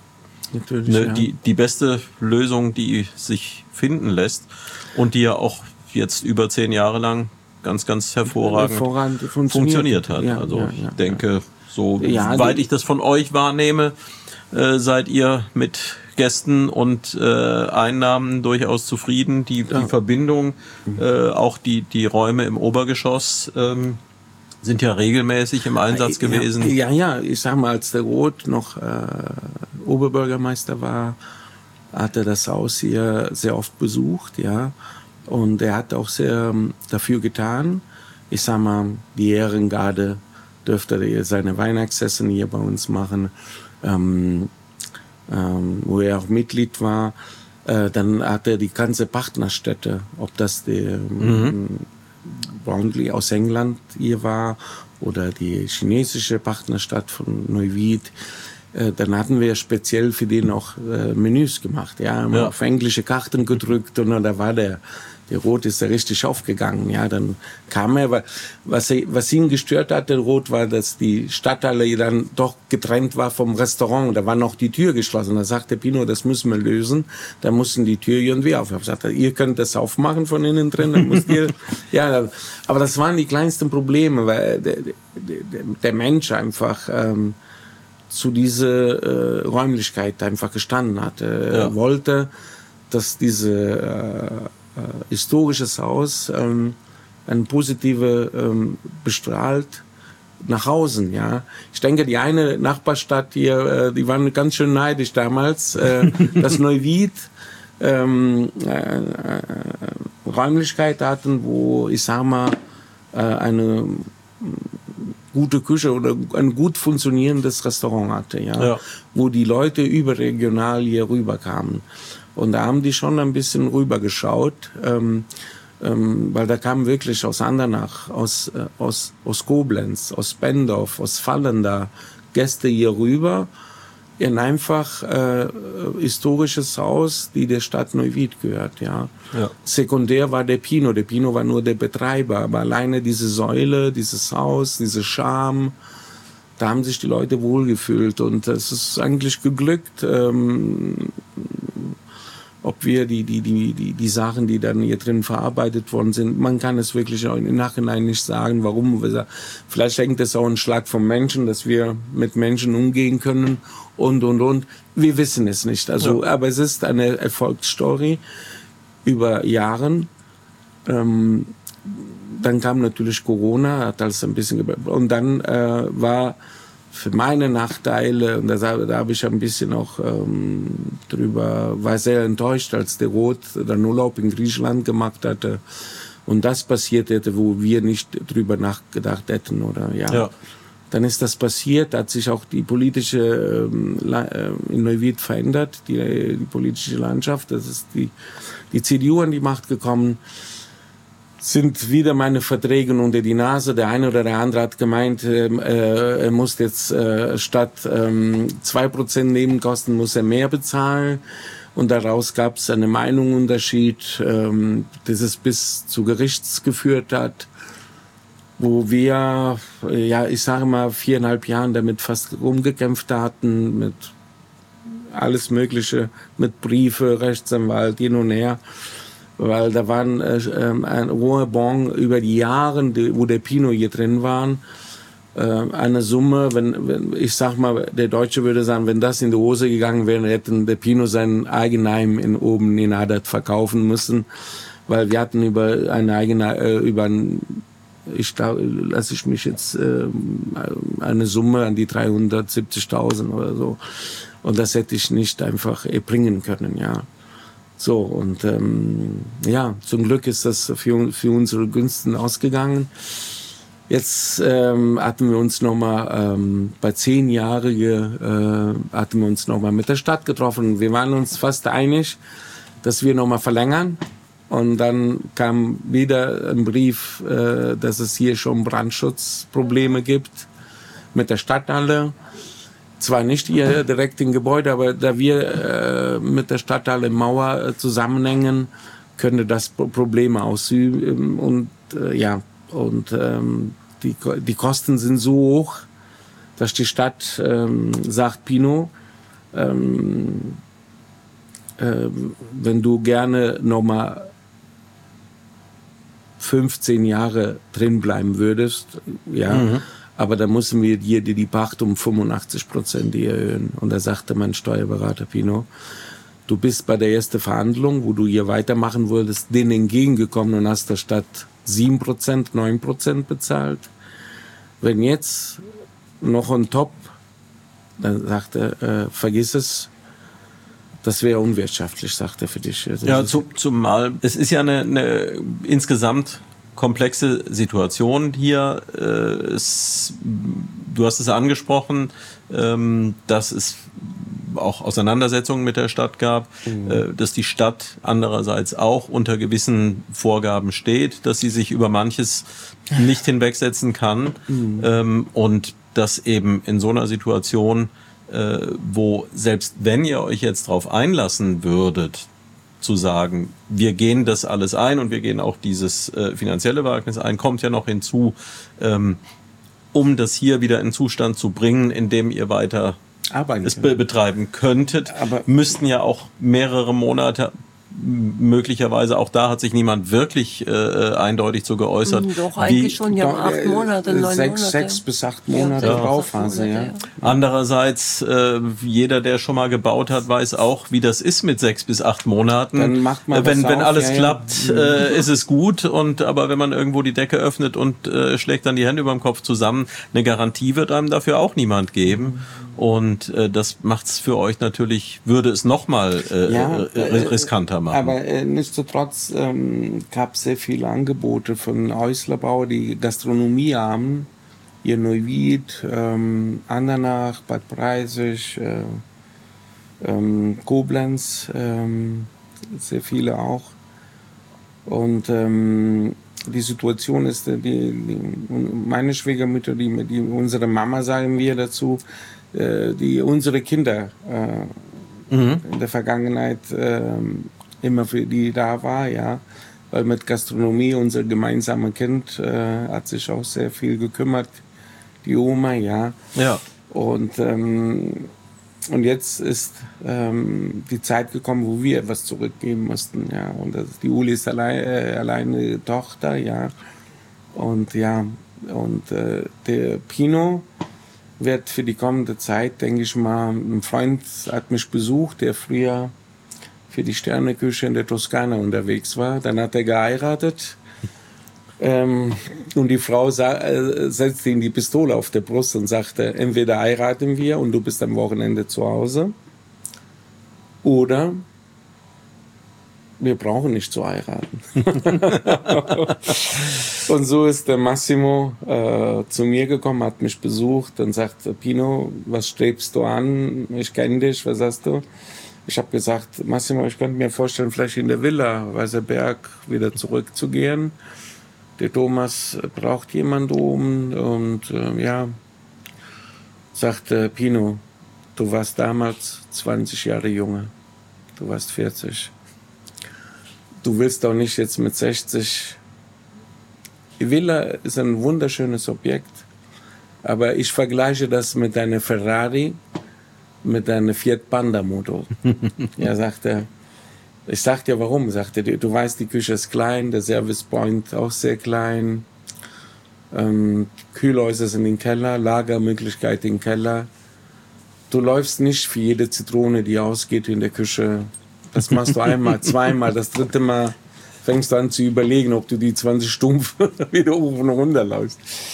die beste Lösung, die sich finden lässt und die ja auch jetzt über 10 Jahre lang ganz, ganz hervorragend funktioniert hat. Ich denke, soweit ich das von euch wahrnehme, seid ihr mit Gästen und Einnahmen durchaus zufrieden. Die Verbindung, auch die Räume im Obergeschoss sind ja regelmäßig im Einsatz gewesen. Ich sag mal, als der Roth noch Oberbürgermeister war, hat er das Haus hier sehr oft besucht, ja. Und er hat auch sehr dafür getan. Ich sag mal, die Ehrengarde dürfte seine Weihnachtsessen hier bei uns machen, wo er auch Mitglied war. Dann hat er die ganze Partnerstätte, ob das die Brownlee aus England hier war oder die chinesische Partnerstadt von Neuwied. Dann hatten wir speziell für den auch Menüs gemacht. Haben auf englische Karten gedrückt, und da war der Roth ist da richtig aufgegangen. Ja, dann kam er, was ihn gestört hat, der Roth, war, dass die Stadthalle dann doch getrennt war vom Restaurant. Da war noch die Tür geschlossen. Da sagte Pino, das müssen wir lösen. Da mussten die Tür irgendwie auf. Ich sagte, ihr könnt das aufmachen von innen drin. Dann müsst ihr, aber das waren die kleinsten Probleme, weil der Mensch einfach zu dieser Räumlichkeit einfach gestanden hat. Er wollte, dass diese historisches Haus ein positive bestrahlt nach außen, ja. Ich denke, die eine Nachbarstadt hier, die waren ganz schön neidisch damals, dass Neuwied Räumlichkeit hatten, wo, ich sag mal, eine gute Küche oder ein gut funktionierendes Restaurant hatte, wo die Leute überregional hier rüberkamen. Und da haben die schon ein bisschen rübergeschaut, weil da kamen wirklich aus Andernach, aus Koblenz, aus Bendorf, aus Vallenda Gäste hier rüber in einfach historisches Haus, die der Stadt Neuwied gehört. Ja. Sekundär war der Pino. Der Pino war nur der Betreiber, aber alleine diese Säule, dieses Haus, diese Charme, da haben sich die Leute wohlgefühlt, und es ist eigentlich geglückt. Ob wir die Sachen, die dann hier drin verarbeitet worden sind, man kann es wirklich im Nachhinein nicht sagen, warum. Vielleicht hängt es auch ein Schlag vom Menschen, dass wir mit Menschen umgehen können und. Wir wissen es nicht. Also, aber es ist eine Erfolgsstory über Jahren. Dann kam natürlich Corona, hat alles ein bisschen und dann war für meine Nachteile, und da habe ich ein bisschen auch war sehr enttäuscht, als der Roth dann Urlaub in Griechenland gemacht hatte und das passiert hätte, wo wir nicht drüber nachgedacht hätten, oder Dann ist das passiert, hat sich auch die politische in Neuwied verändert, die politische Landschaft. Das ist die CDU an die Macht gekommen. sind wieder meine Verträge unter die Nase. Der eine oder der andere hat gemeint, er muss jetzt statt 2% Nebenkosten muss er mehr bezahlen. Und daraus gab es einen Meinungsunterschied, das es bis zu Gerichts geführt hat, wo wir, ja, ich sage mal, 4,5 Jahren damit fast rumgekämpft hatten, mit alles Mögliche, mit Briefe, Rechtsanwalt, hin und her. Weil da waren ein hoher Bon über die Jahre, wo der Pino hier drin war, eine Summe, wenn ich sag mal, der Deutsche würde sagen, wenn das in die Hose gegangen wäre, hätten der Pino sein Eigenheim oben in Hadert verkaufen müssen, weil wir hatten über eine eigene, ich glaube, lasse ich mich jetzt eine Summe an die 370.000 oder so, und das hätte ich nicht einfach erbringen können, ja. So, und ja, zum Glück ist das für unsere Gunsten ausgegangen. Jetzt hatten wir uns nochmal bei 10-Jährige hatten wir uns nochmal mit der Stadt getroffen. Wir waren uns fast einig, dass wir nochmal verlängern. Und dann kam wieder ein Brief, dass es hier schon Brandschutzprobleme gibt mit der Stadthalle. Zwar nicht hier direkt im Gebäude, aber da wir mit der Stadthalle Mauer zusammenhängen, könnte das Probleme ausüben. Und ja, und die Kosten sind so hoch, dass die Stadt sagt, Pino, wenn du gerne nochmal 15 Jahre drin bleiben würdest, ja, aber da müssen wir dir die Pacht um 85% erhöhen. Und da sagte mein Steuerberater, Pino, du bist bei der ersten Verhandlung, wo du hier weitermachen wolltest, denen entgegengekommen und hast der Stadt 7%, 9% bezahlt. Wenn jetzt noch on top, dann sagt er, vergiss es, das wäre unwirtschaftlich, sagt er für dich. Also ja, zumal es ist ja eine insgesamt komplexe Situation hier. Du hast es angesprochen, dass es auch Auseinandersetzungen mit der Stadt gab, dass die Stadt andererseits auch unter gewissen Vorgaben steht, dass sie sich über manches nicht hinwegsetzen kann, und dass eben in so einer Situation, wo selbst wenn ihr euch jetzt drauf einlassen würdet, zu sagen, wir gehen das alles ein und wir gehen auch dieses finanzielle Wagnis ein, kommt ja noch hinzu, das hier wieder in Zustand zu bringen, in dem ihr weiter es betreiben könntet, müssten ja auch mehrere Monate, möglicherweise auch da hat sich niemand wirklich eindeutig so geäußert. Doch, eigentlich schon, ja, 8 Monate, 9 Monate. 6 bis 8 Monate Bauphase, ja. Andererseits, jeder, der schon mal gebaut hat, weiß auch, wie das ist mit 6 bis 8 Monaten. Dann macht man wenn alles klappt, ist es gut, aber wenn man irgendwo die Decke öffnet und schlägt dann die Hände über dem Kopf zusammen, eine Garantie wird einem dafür auch niemand geben. Und das macht's für euch natürlich, würde es nochmal riskanter machen. Aber nichtsdestotrotz gab es sehr viele Angebote von Häuslerbauern, die Gastronomie haben. Hier Neuwied, Andernach, Bad Breisig, Koblenz, sehr viele auch. Und die Situation ist, meine Schwiegermutter, unsere Mama, sagen wir dazu, unsere Kinder in der Vergangenheit immer für die da war, ja, weil mit Gastronomie unser gemeinsames Kind hat sich auch sehr viel gekümmert, die Oma, ja. Und jetzt ist die Zeit gekommen, wo wir etwas zurückgeben mussten, ja. Und die Uli ist alleine Tochter, ja. Und der Pino wird für die kommende Zeit, denke ich mal, ein Freund hat mich besucht, der früher für die Sterneküche in der Toskana unterwegs war. Dann hat er geheiratet. Und die Frau setzte ihm die Pistole auf der Brust und sagte, entweder heiraten wir und du bist am Wochenende zu Hause, oder wir brauchen nicht zu heiraten. Und so ist der Massimo zu mir gekommen, hat mich besucht und sagte, Pino, was strebst du an? Ich kenne dich, was hast du? Ich habe gesagt, Massimo, ich könnte mir vorstellen, vielleicht in der Villa Weißerberg wieder zurückzugehen. der Thomas braucht jemand oben und sagte, Pino, du warst damals 20 Jahre jünger, du warst 40. Du willst doch nicht jetzt mit 60. Die Villa ist ein wunderschönes Objekt, aber ich vergleiche das mit einer Ferrari, mit einem Fiat Panda Motor. Ja, sagt er. Ich sagte ja, warum? Sagte er, du weißt, die Küche ist klein, der Service Point auch sehr klein, Kühlhäuser sind im Keller, Lagermöglichkeit im Keller. Du läufst nicht für jede Zitrone, die ausgeht in der Küche. Das machst du einmal, zweimal, das dritte Mal fängst du an zu überlegen, ob du die 20 Stumpf wieder hoch und runter läufst.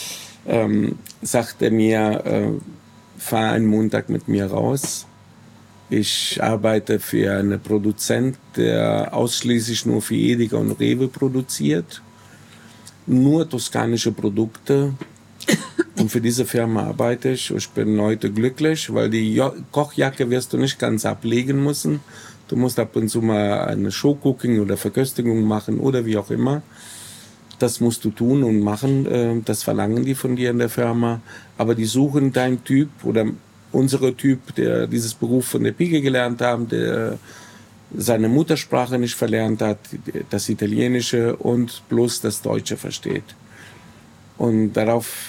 Sagt er mir, fahr einen Montag mit mir raus. Ich arbeite für einen Produzent, der ausschließlich nur für Edeka und Rewe produziert. Nur toskanische Produkte. Und für diese Firma arbeite ich. Ich bin heute glücklich, weil die Kochjacke wirst du nicht ganz ablegen müssen. Du musst ab und zu mal eine Showcooking oder Verköstigung machen oder wie auch immer. Das musst du tun und machen. Das verlangen die von dir in der Firma. Aber die suchen deinen Typ oder unsere Typ, der dieses Beruf von der Pike gelernt haben, der seine Muttersprache nicht verlernt hat, das Italienische und bloß das Deutsche versteht. Und darauf,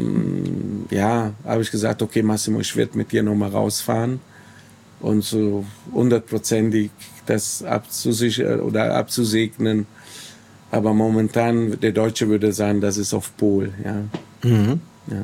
habe ich gesagt, okay, Massimo, ich werde mit dir nochmal rausfahren und so 100%ig das abzusegnen. Aber momentan, der Deutsche würde sagen, das ist auf Pol, ja. Mhm.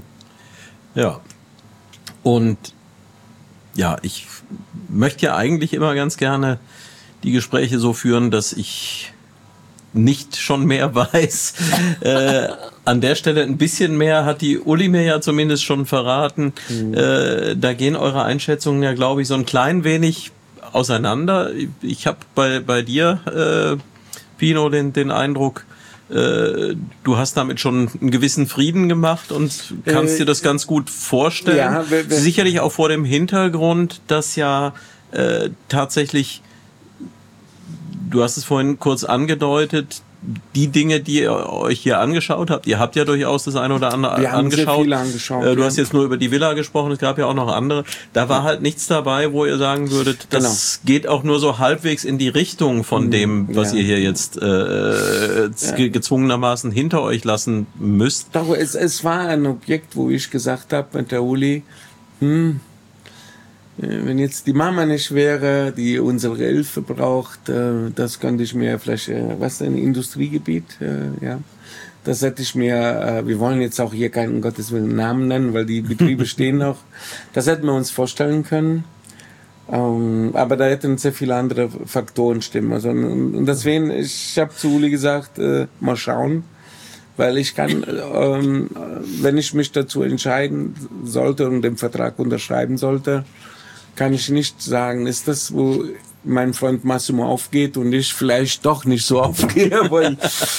Ja. Und ja, ich möchte ja eigentlich immer ganz gerne die Gespräche so führen, dass ich nicht schon mehr weiß. An der Stelle ein bisschen mehr hat die Uli mir ja zumindest schon verraten. Da gehen eure Einschätzungen ja, glaube ich, so ein klein wenig auseinander. Ich habe bei dir, Pino, den Eindruck, du hast damit schon einen gewissen Frieden gemacht und kannst dir das ganz gut vorstellen. Ja, sicherlich auch vor dem Hintergrund, dass ja tatsächlich, du hast es vorhin kurz angedeutet, die Dinge, die ihr euch hier angeschaut habt, ihr habt ja durchaus das eine oder andere angeschaut. Sehr viele angeschaut. Du hast jetzt nur über die Villa gesprochen, es gab ja auch noch andere. Da war halt nichts dabei, wo ihr sagen würdet, das geht auch nur so halbwegs in die Richtung von dem, was ihr hier jetzt gezwungenermaßen hinter euch lassen müsst. Doch, es war ein Objekt, wo ich gesagt habe mit der Uli, wenn jetzt die Mama nicht wäre, die unsere Hilfe braucht, das könnte ich mir vielleicht, ein Industriegebiet, das hätte ich mir, wir wollen jetzt auch hier keinen, um Gottes Willen, Namen nennen, weil die Betriebe stehen noch, das hätten wir uns vorstellen können, aber da hätten sehr viele andere Faktoren stimmen. Also, und deswegen, ich habe zu Uli gesagt, mal schauen, weil ich kann, wenn ich mich dazu entscheiden sollte und den Vertrag unterschreiben sollte, kann ich nicht sagen, ist das, wo mein Freund Massimo aufgeht und ich vielleicht doch nicht so aufgehe, weil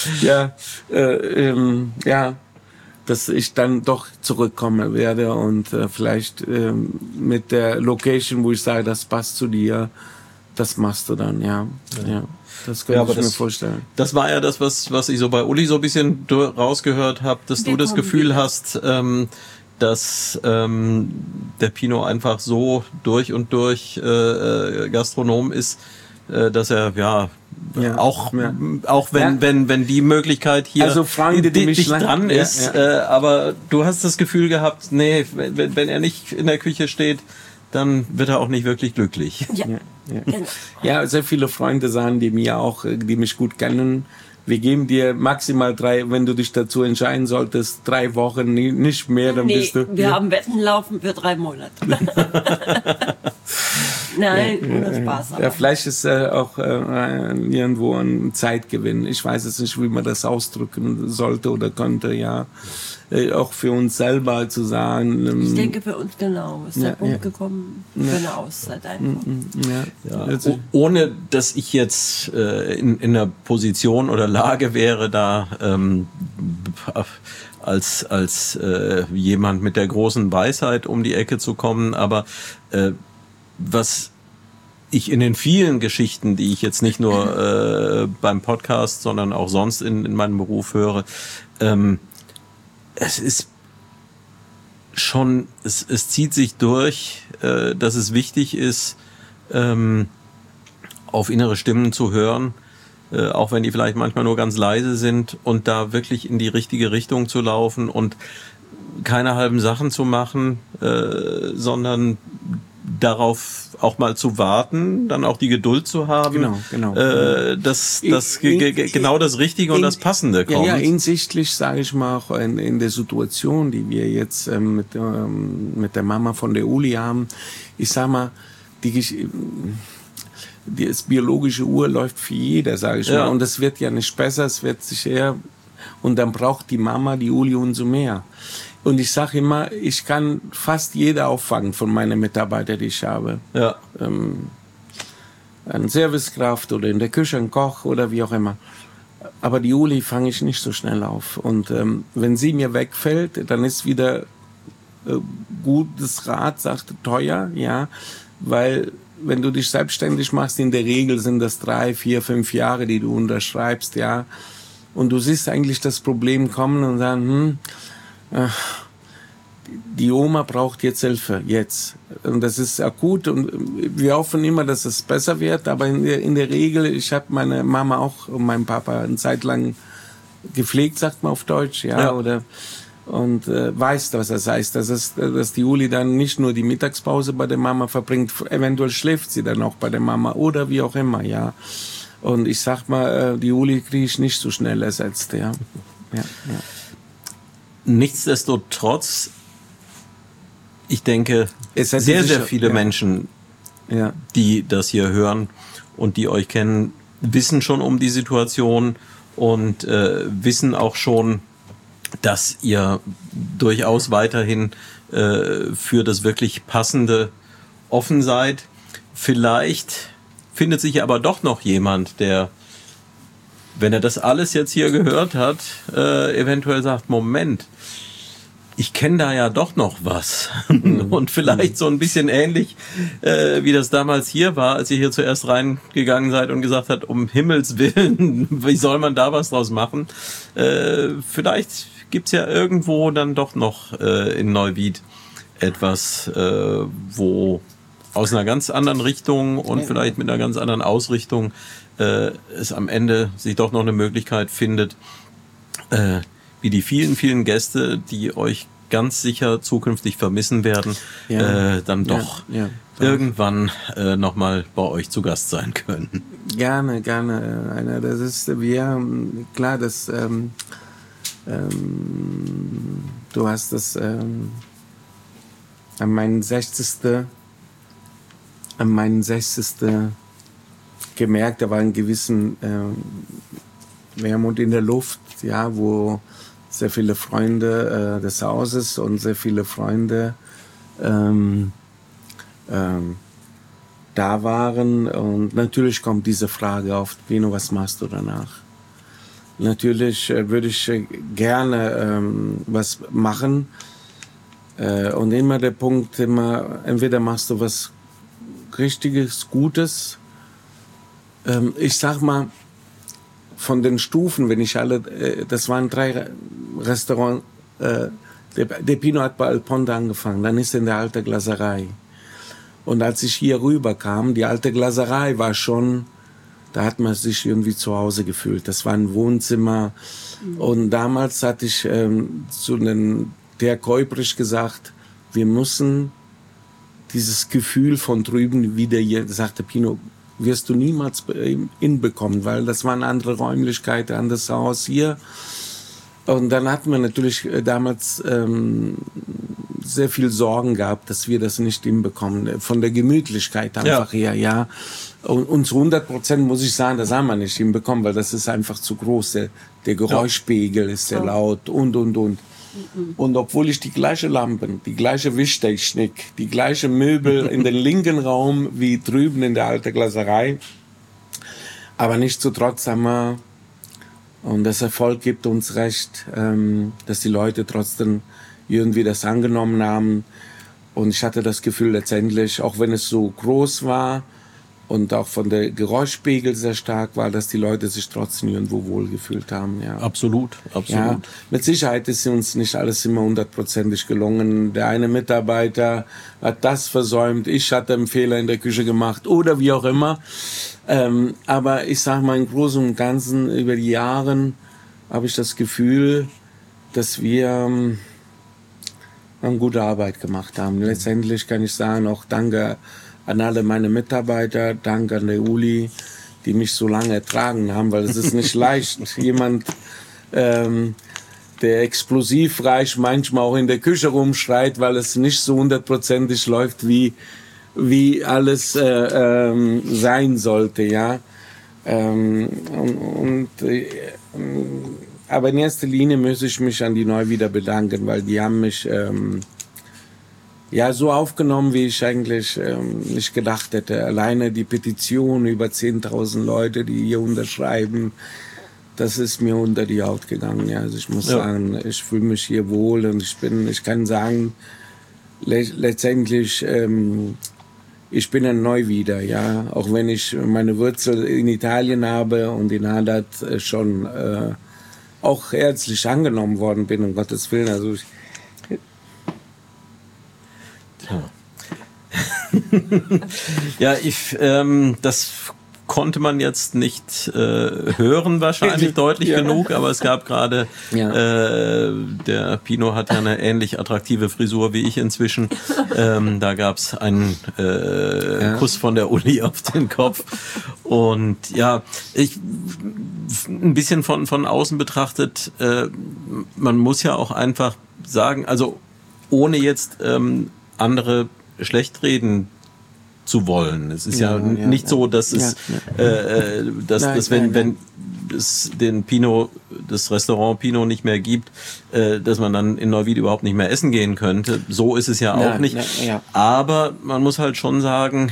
dass ich dann doch zurückkommen werde und vielleicht mit der Location, wo ich sage, das passt zu dir, das machst du dann, ja. Das könnte ich mir vorstellen. Das war ja das, was ich so bei Uli so ein bisschen rausgehört habe, dass du das Gefühl hast, dass der Pino einfach so durch und durch Gastronom ist, dass er auch wenn die Möglichkeit hier also Freunde, die dicht dran ist, aber du hast das Gefühl gehabt, nee, wenn er nicht in der Küche steht, dann wird er auch nicht wirklich glücklich. Ja, sehr viele Freunde sagen die mir auch, die mich gut kennen, wir geben dir maximal 3, wenn du dich dazu entscheiden solltest, 3 Wochen, nicht mehr, dann bist du... Wir haben Wetten laufen für 3 Monate. Nein, ohne Spaß. Ja, vielleicht ist auch irgendwo ein Zeitgewinn. Ich weiß jetzt nicht, wie man das ausdrücken sollte oder könnte, auch für uns selber zu sagen. Ich denke für uns genau, ist der Punkt gekommen für eine Auszeit einfach. Also, ohne dass ich jetzt in einer Position oder Lage wäre, da als jemand mit der großen Weisheit um die Ecke zu kommen, aber was ich in den vielen Geschichten, die ich jetzt nicht nur beim Podcast, sondern auch sonst in meinem Beruf höre, es ist schon, es zieht sich durch, dass es wichtig ist, auf innere Stimmen zu hören, auch wenn die vielleicht manchmal nur ganz leise sind, und da wirklich in die richtige Richtung zu laufen und keine halben Sachen zu machen, sondern darauf auch mal zu warten, dann auch die Geduld zu haben, dass genau das Richtige und das Passende kommt. Ja, hinsichtlich, sage ich mal, auch in der Situation, die wir jetzt mit der Mama von der Uli haben, ich sag mal, das biologische Uhr läuft für jeder, sage ich mal, und das wird ja nicht besser, es wird sich eher, und dann braucht die Mama die Uli umso mehr. Und ich sage immer, ich kann fast jeder auffangen von meinen Mitarbeitern, die ich habe. Ja. Eine Servicekraft oder in der Küche ein Koch oder wie auch immer. Aber die Uli fange ich nicht so schnell auf. Und wenn sie mir wegfällt, dann ist wieder gutes Rat, sagt teuer, ja, weil wenn du dich selbstständig machst, in der Regel sind das 3, 4, 5 Jahre, die du unterschreibst, ja. Und du siehst eigentlich das Problem kommen und sagen, die Oma braucht jetzt Hilfe, jetzt. Und das ist akut und wir hoffen immer, dass es besser wird, aber in der Regel, ich habe meine Mama auch und meinen Papa eine Zeit lang gepflegt, sagt man auf Deutsch, und weiß, was das heißt, dass die Uli dann nicht nur die Mittagspause bei der Mama verbringt, eventuell schläft sie dann auch bei der Mama oder wie auch immer, ja. Und ich sag mal, die Uli kriege ich nicht so schnell ersetzt, ja. Nichtsdestotrotz, ich denke, sehr viele Menschen, die das hier hören und die euch kennen, wissen schon um die Situation und wissen auch schon, dass ihr durchaus weiterhin für das wirklich Passende offen seid. Vielleicht findet sich aber doch noch jemand, der, wenn er das alles jetzt hier gehört hat, eventuell sagt, Moment, ich kenne da ja doch noch was. Und vielleicht so ein bisschen ähnlich, wie das damals hier war, als ihr hier zuerst reingegangen seid und gesagt habt, um Himmels Willen, wie soll man da was draus machen? Vielleicht gibt's ja irgendwo dann doch noch in Neuwied etwas, wo aus einer ganz anderen Richtung und vielleicht mit einer ganz anderen Ausrichtung es am Ende sich doch noch eine Möglichkeit findet, wie die vielen, vielen Gäste, die euch ganz sicher zukünftig vermissen werden, dann doch irgendwann nochmal bei euch zu Gast sein können. Gerne. Das ist, klar, das, du hast das an meinen 60. gemerkt, da war ein gewissen Wermut in der Luft, ja, wo sehr viele Freunde des Hauses und sehr viele Freunde da waren. Und natürlich kommt diese Frage auf, Pino, was machst du danach? Natürlich würde ich gerne was machen. Und immer der Punkt, entweder machst du was Richtiges, Gutes. Ich sag mal, von den Stufen, wenn ich alle, das waren 3 Restaurants, der Pino hat bei Alponte angefangen, dann ist er in der Alte Glaserei. Und als ich hier rüber kam, die Alte Glaserei war schon, da hat man sich irgendwie zu Hause gefühlt. Das war ein Wohnzimmer. Und damals hatte ich zu der Käubrich gesagt, wir müssen dieses Gefühl von drüben wieder hier, sagte Pino, wirst du niemals hinbekommen, weil das waren andere Räumlichkeiten, anderes Haus hier. Und dann hatten wir natürlich damals sehr viel Sorgen gehabt, dass wir das nicht hinbekommen. Von der Gemütlichkeit einfach her, ja. Und zu 100% muss ich sagen, das haben wir nicht hinbekommen, weil das ist einfach zu groß. Der Geräuschpegel ist sehr laut und. Und obwohl ich die gleiche Lampen, die gleiche Wischtechnik, die gleiche Möbel in den linken Raum wie drüben in der Alten Glaserei, aber nichtsdestotrotz haben wir, und das Erfolg gibt uns recht, dass die Leute trotzdem irgendwie das angenommen haben. Und ich hatte das Gefühl letztendlich, auch wenn es so groß war, und auch von der Geräuschpegel sehr stark war, dass die Leute sich trotzdem irgendwo wohlgefühlt haben. Ja. Absolut. Ja, mit Sicherheit ist uns nicht alles immer 100%ig gelungen. Der eine Mitarbeiter hat das versäumt, ich hatte einen Fehler in der Küche gemacht oder wie auch immer. Aber ich sage mal, im Großen und Ganzen über die Jahre habe ich das Gefühl, dass wir eine gute Arbeit gemacht haben. Letztendlich kann ich sagen, auch danke an alle meine Mitarbeiter, danke an der Uli, die mich so lange ertragen haben, weil es ist nicht leicht, jemand, der explosivreich manchmal auch in der Küche rumschreit, weil es nicht so 100%ig läuft, wie alles sein sollte, ja. Aber in erster Linie muss ich mich an die Neuwieder bedanken, weil die haben mich so aufgenommen, wie ich eigentlich nicht gedacht hätte. Alleine die Petition, über 10.000 Leute, die hier unterschreiben, das ist mir unter die Haut gegangen. Ja. Also ich muss sagen, ich fühle mich hier wohl und ich kann sagen, letztendlich, ich bin ein Neuwieder, ja. Auch wenn ich meine Wurzel in Italien habe und in Hadat schon auch herzlich angenommen worden bin, um Gottes Willen. Also ja, das konnte man jetzt nicht hören wahrscheinlich deutlich genug, aber es gab gerade, der Pino hat ja eine ähnlich attraktive Frisur wie ich inzwischen, da gab es einen Kuss von der Uli auf den Kopf und ja, ein bisschen von außen betrachtet, man muss ja auch einfach sagen, also ohne jetzt andere schlecht reden zu wollen. Es ist nicht so, dass wenn es den Pino, das Restaurant Pino nicht mehr gibt, dass man dann in Neuwied überhaupt nicht mehr essen gehen könnte. So ist es ja auch nicht. Aber man muss halt schon sagen,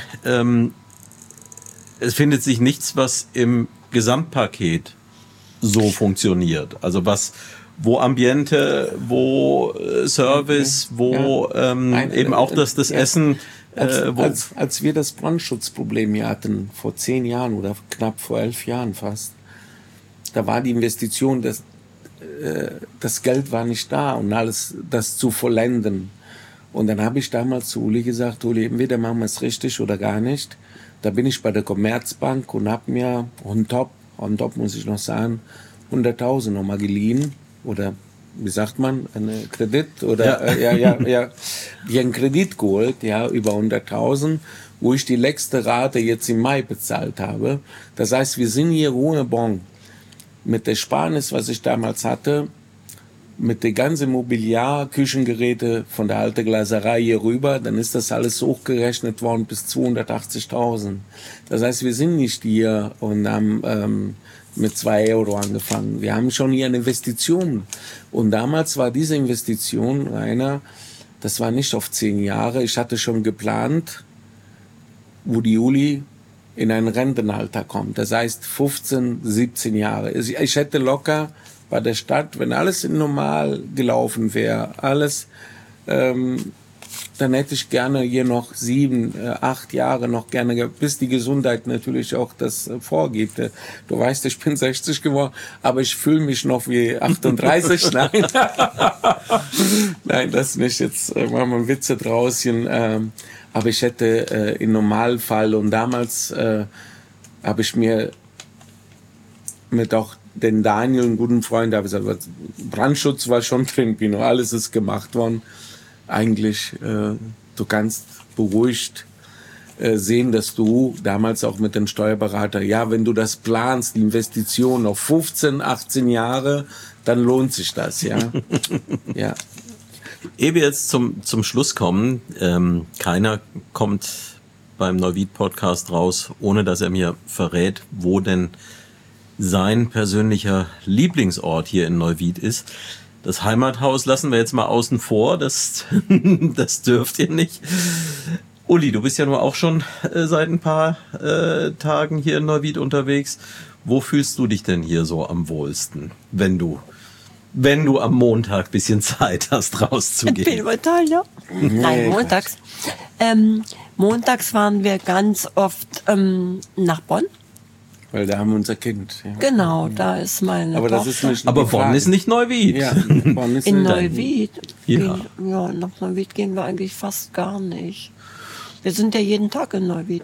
es findet sich nichts, was im Gesamtpaket so funktioniert. Also wo Ambiente, wo Service, wo eben auch das Essen. Als wir das Brandschutzproblem hier hatten, vor 10 Jahren oder knapp vor 11 Jahren fast, da war die Investition, das Geld war nicht da, um alles das zu vollenden. Und dann habe ich damals zu Uli gesagt, Uli, entweder machen wir es richtig oder gar nicht. Da bin ich bei der Commerzbank und habe mir on top muss ich noch sagen, 100.000 nochmal geliehen oder wie sagt man, einen Kredit oder die einen Kredit geholt, über 100.000, wo ich die letzte Rate jetzt im Mai bezahlt habe. Das heißt, wir sind hier ohne Bon mit der Sparnis, was ich damals hatte, mit der ganzen Mobiliar, Küchengeräte von der alten Glaserei hier rüber, dann ist das alles hochgerechnet worden bis 280.000. Das heißt, wir sind nicht hier und haben mit 2 Euro angefangen. Wir haben schon hier eine Investition. Und damals war diese Investition, Rainer, das war nicht auf 10 Jahre. Ich hatte schon geplant, wo die Uli in ein Rentenalter kommt. Das heißt 15, 17 Jahre. Ich hätte locker bei der Stadt, wenn alles normal gelaufen wäre, dann hätte ich gerne hier noch 7, 8 Jahre noch gerne, bis die Gesundheit natürlich auch das vorgibt. Du weißt, ich bin 60 geworden, aber ich fühle mich noch wie 38. Nein, nein, das nicht. Jetzt machen wir Witze draußen. Aber ich hätte im Normalfall, und damals habe ich mir mit auch den Daniel, einen guten Freund, habe gesagt, Brandschutz war schon drin, Pino, alles ist gemacht worden. Eigentlich, du kannst beruhigt sehen, dass du damals auch mit dem Steuerberater, wenn du das planst, die Investition auf 15, 18 Jahre, dann lohnt sich das, ja. Ja. Ehe wir jetzt zum Schluss kommen, keiner kommt beim Neuwied-Podcast raus, ohne dass er mir verrät, wo denn sein persönlicher Lieblingsort hier in Neuwied ist. Das Heimathaus lassen wir jetzt mal außen vor, das dürft ihr nicht. Uli, du bist ja nur auch schon seit ein paar Tagen hier in Neuwied unterwegs. Wo fühlst du dich denn hier so am wohlsten, wenn du wenn du am Montag ein bisschen Zeit hast, rauszugehen. Pilbertal, ja. Nein, montags. Montags fahren wir ganz oft nach Bonn. Weil da haben wir unser Kind. Ja. Genau, da ist meine Aber das Tochter. ist nicht Aber die Bonn Frage. ist nicht Neuwied. Ja, Bonn ist In nicht- Neuwied? Ja. Ja, nach Neuwied gehen wir eigentlich fast gar nicht. Wir sind ja jeden Tag in Neuwied.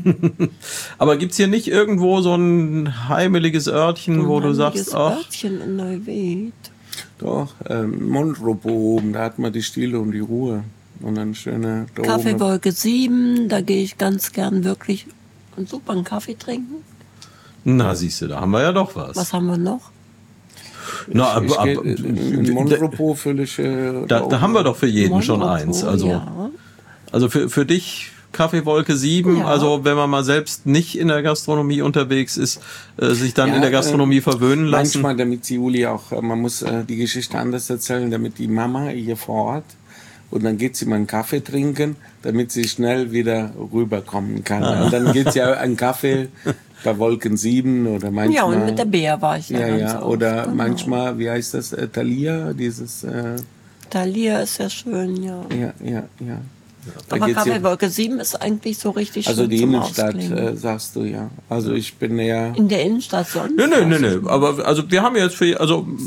Aber gibt's hier nicht irgendwo so ein heimeliges Örtchen, wo du sagst, ach, Örtchen in Neuwied. Doch, Mondropo oben, da hat man die Stille und die Ruhe. Und dann schöne da oben. Kaffeewolke 7, da gehe ich ganz gern wirklich einen super einen Kaffee trinken. na siehst du, da haben wir ja doch was. Was haben wir noch? Na, Ich geh in Mondropo völlig. da haben wir doch für jeden schon Monropo, eins. Also, ja. also für dich Kaffeewolke 7, Ja. also wenn man mal selbst nicht in der Gastronomie unterwegs ist, sich dann in der Gastronomie verwöhnen lassen. Manchmal, damit die Juli auch, man muss die Geschichte anders erzählen, damit die Mama hier vor Ort und dann geht sie mal einen Kaffee trinken, damit sie schnell wieder rüberkommen kann. Und dann geht sie ja einen Kaffee bei Wolken 7 oder manchmal. Ja, und mit der Bär war ich ja Ja, ganz ja, oft, oder genau. manchmal, wie heißt das, Thalia, dieses, Thalia ist ja schön, ja. ja. Da Aber geht's ja- Kaffeewolke 7 ist eigentlich so richtig Also schön die zum Innenstadt, Ausklingen. sagst du, ja. Also ich bin eher... In der Innenstadt sonst? Nee. Aber also wir haben jetzt für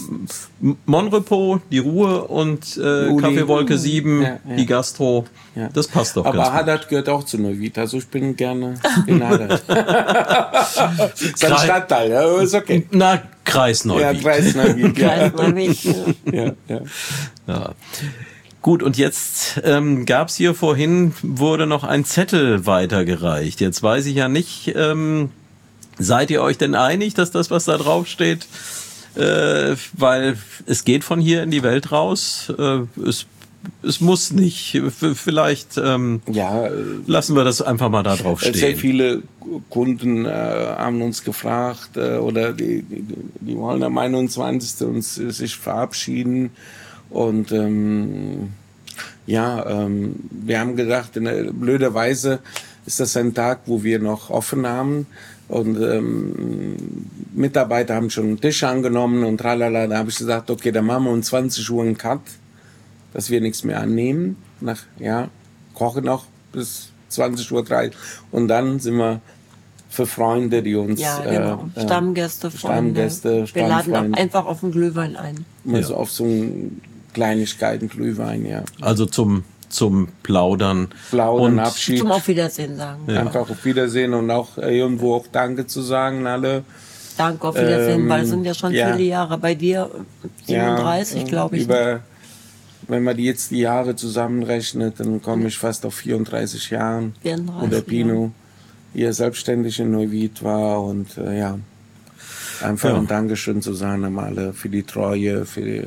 Monrepo, die Ruhe und Kaffeewolke 7, Ja. die Gastro. Ja. Das passt doch Aber ganz gut. Haddad gehört auch zu Neuwied, also ich bin gerne in Haddad. Ist ein Kreis- Stadtteil, ja, aber ist okay. Na, Kreis Ja, Neuwied. Kreis Neuwied, ja. Kreis Neuwied, ja. Ja. Ja. Gut, und jetzt gab's hier vorhin, wurde noch ein Zettel weitergereicht. Jetzt weiß ich ja nicht, seid ihr euch denn einig, dass das, was da drauf steht, weil es geht von hier in die Welt raus, es muss nicht, vielleicht Ja, lassen wir das einfach mal da drauf sehr stehen. viele Kunden haben uns gefragt, oder die wollen am 21. uns sich verabschieden. Und wir haben gedacht, blöderweise ist das ein Tag, wo wir noch offen haben. Und Mitarbeiter haben schon einen Tisch angenommen und tralala. Da habe ich gesagt, okay, dann machen wir um 20 Uhr einen Cut, dass wir nichts mehr annehmen. Kochen noch bis 20:30 Uhr. Und dann sind wir für Freunde, die uns... Ja, genau. Stammgäste, Freunde. Stammgäste, Wir laden Stammfreunde. auch einfach auf den Glühwein ein. Immer so auf so einen Kleinigkeiten, Glühwein, ja. Also zum Plaudern. Plaudern, Und Abschied. Zum Auf Wiedersehen sagen. Einfach auf Wiedersehen und auch irgendwo auch Danke zu sagen, alle. Danke, auf Wiedersehen, weil es sind ja schon ja. viele Jahre. Bei dir 37, glaube ich. Wenn man jetzt die Jahre zusammenrechnet, dann komme ich fast auf 34 Jahren. 34, Wo der Pino hier selbstständig in Neuwied war und einfach ein Dankeschön zu sagen an alle für die Treue, für die,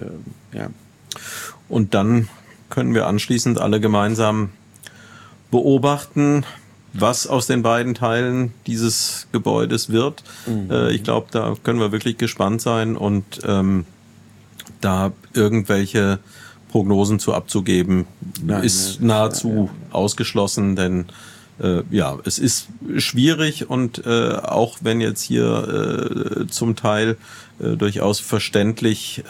Und dann können wir anschließend alle gemeinsam beobachten, was aus den beiden Teilen dieses Gebäudes wird. Ich glaube, da können wir wirklich gespannt sein und da irgendwelche Prognosen zu abzugeben, ist nahezu ausgeschlossen, denn es ist schwierig und auch wenn jetzt hier zum Teil durchaus verständlich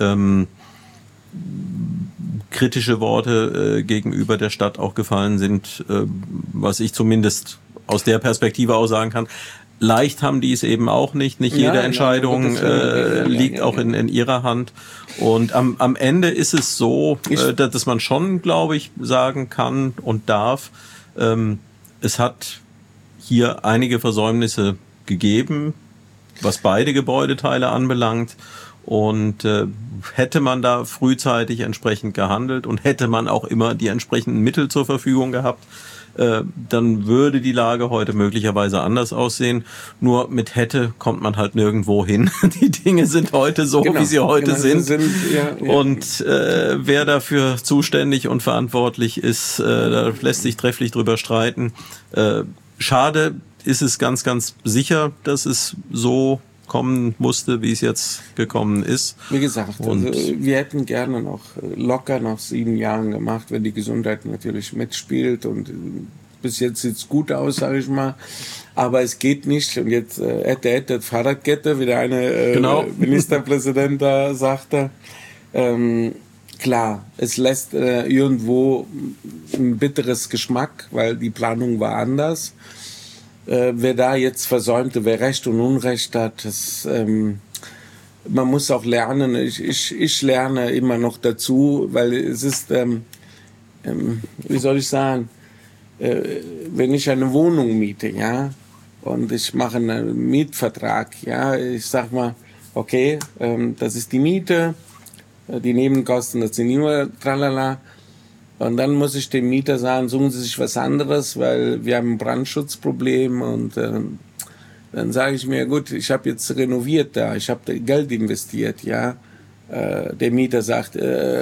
kritische Worte gegenüber der Stadt auch gefallen sind, was ich zumindest aus der Perspektive auch sagen kann. Leicht haben die es eben auch nicht. Nicht jede Entscheidung liegt auch in ihrer Hand. Und am Ende ist es so, dass man schon, glaube ich, sagen kann und darf, es hat hier einige Versäumnisse gegeben, was beide Gebäudeteile anbelangt. Und hätte man da frühzeitig entsprechend gehandelt und hätte man auch immer die entsprechenden Mittel zur Verfügung gehabt, dann würde die Lage heute möglicherweise anders aussehen. Nur mit hätte kommt man halt nirgendwo hin. Die Dinge sind heute so, wie sie heute sind. Und wer dafür zuständig und verantwortlich ist, da lässt sich trefflich drüber streiten. Schade ist es ganz, ganz sicher, dass es so kommen musste, wie es jetzt gekommen ist. Wie gesagt, Und wir hätten gerne noch locker nach 7 Jahren gemacht, wenn die Gesundheit natürlich mitspielt und bis jetzt sieht's gut aus, sage ich mal. Aber es geht nicht und jetzt hätte Fahrradkette, wie der eine Ministerpräsident da sagte. klar, es lässt irgendwo ein bitteres Geschmack, weil die Planung war anders. Wer da jetzt versäumte, wer Recht und Unrecht hat, man muss auch lernen. Ich lerne immer noch dazu, weil es ist, wie soll ich sagen, wenn ich eine Wohnung miete, ja, und ich mache einen Mietvertrag, ja, ich sag mal, okay, das ist die Miete, die Nebenkosten, das sind nur tralala. Und dann muss ich dem Mieter sagen, suchen Sie sich was anderes, weil wir haben ein Brandschutzproblem. Und dann sage ich mir, gut, ich habe jetzt renoviert da, ich habe Geld investiert, ja. Der Mieter sagt,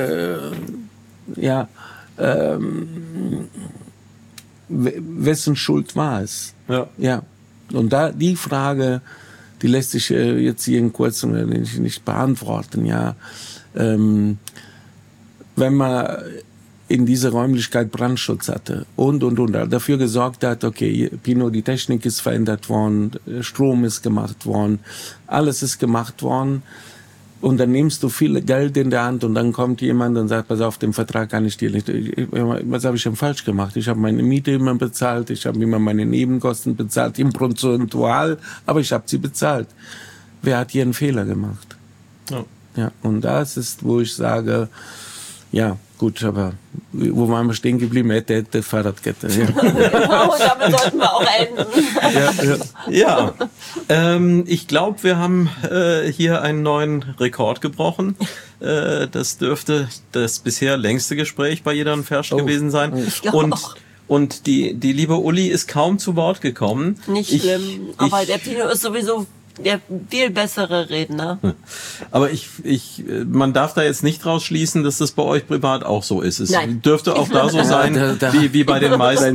wessen Schuld war es? Ja. Und da die Frage, die lässt sich jetzt hier in kurzem nicht beantworten, ja. Wenn man in dieser Räumlichkeit Brandschutz hatte und dafür gesorgt hat, okay, Pino, die Technik ist verändert worden, Strom ist gemacht worden, alles ist gemacht worden, und dann nimmst du viel Geld in der Hand und dann kommt jemand und sagt, pass auf, den Vertrag kann ich dir nicht, was habe ich denn falsch gemacht? Ich habe meine Miete immer bezahlt, ich habe immer meine Nebenkosten bezahlt, im prozentual, aber ich habe sie bezahlt. Wer hat hier einen Fehler gemacht? Ja, und das ist, wo ich sage, ja, gut, aber wo waren wir stehen geblieben? Hätte Fahrradkette. Ja. Genau, damit sollten wir auch enden. Ja. Ich glaube, wir haben hier einen neuen Rekord gebrochen. Das dürfte das bisher längste Gespräch bei Jeder und Fersch gewesen sein. Und die liebe Uli ist kaum zu Wort gekommen. Nicht schlimm, aber der Pino ist sowieso der viel bessere Redner. Aber man darf da jetzt nicht rausschließen, dass das bei euch privat auch so ist. Es dürfte auch da so sein, wie bei den meisten,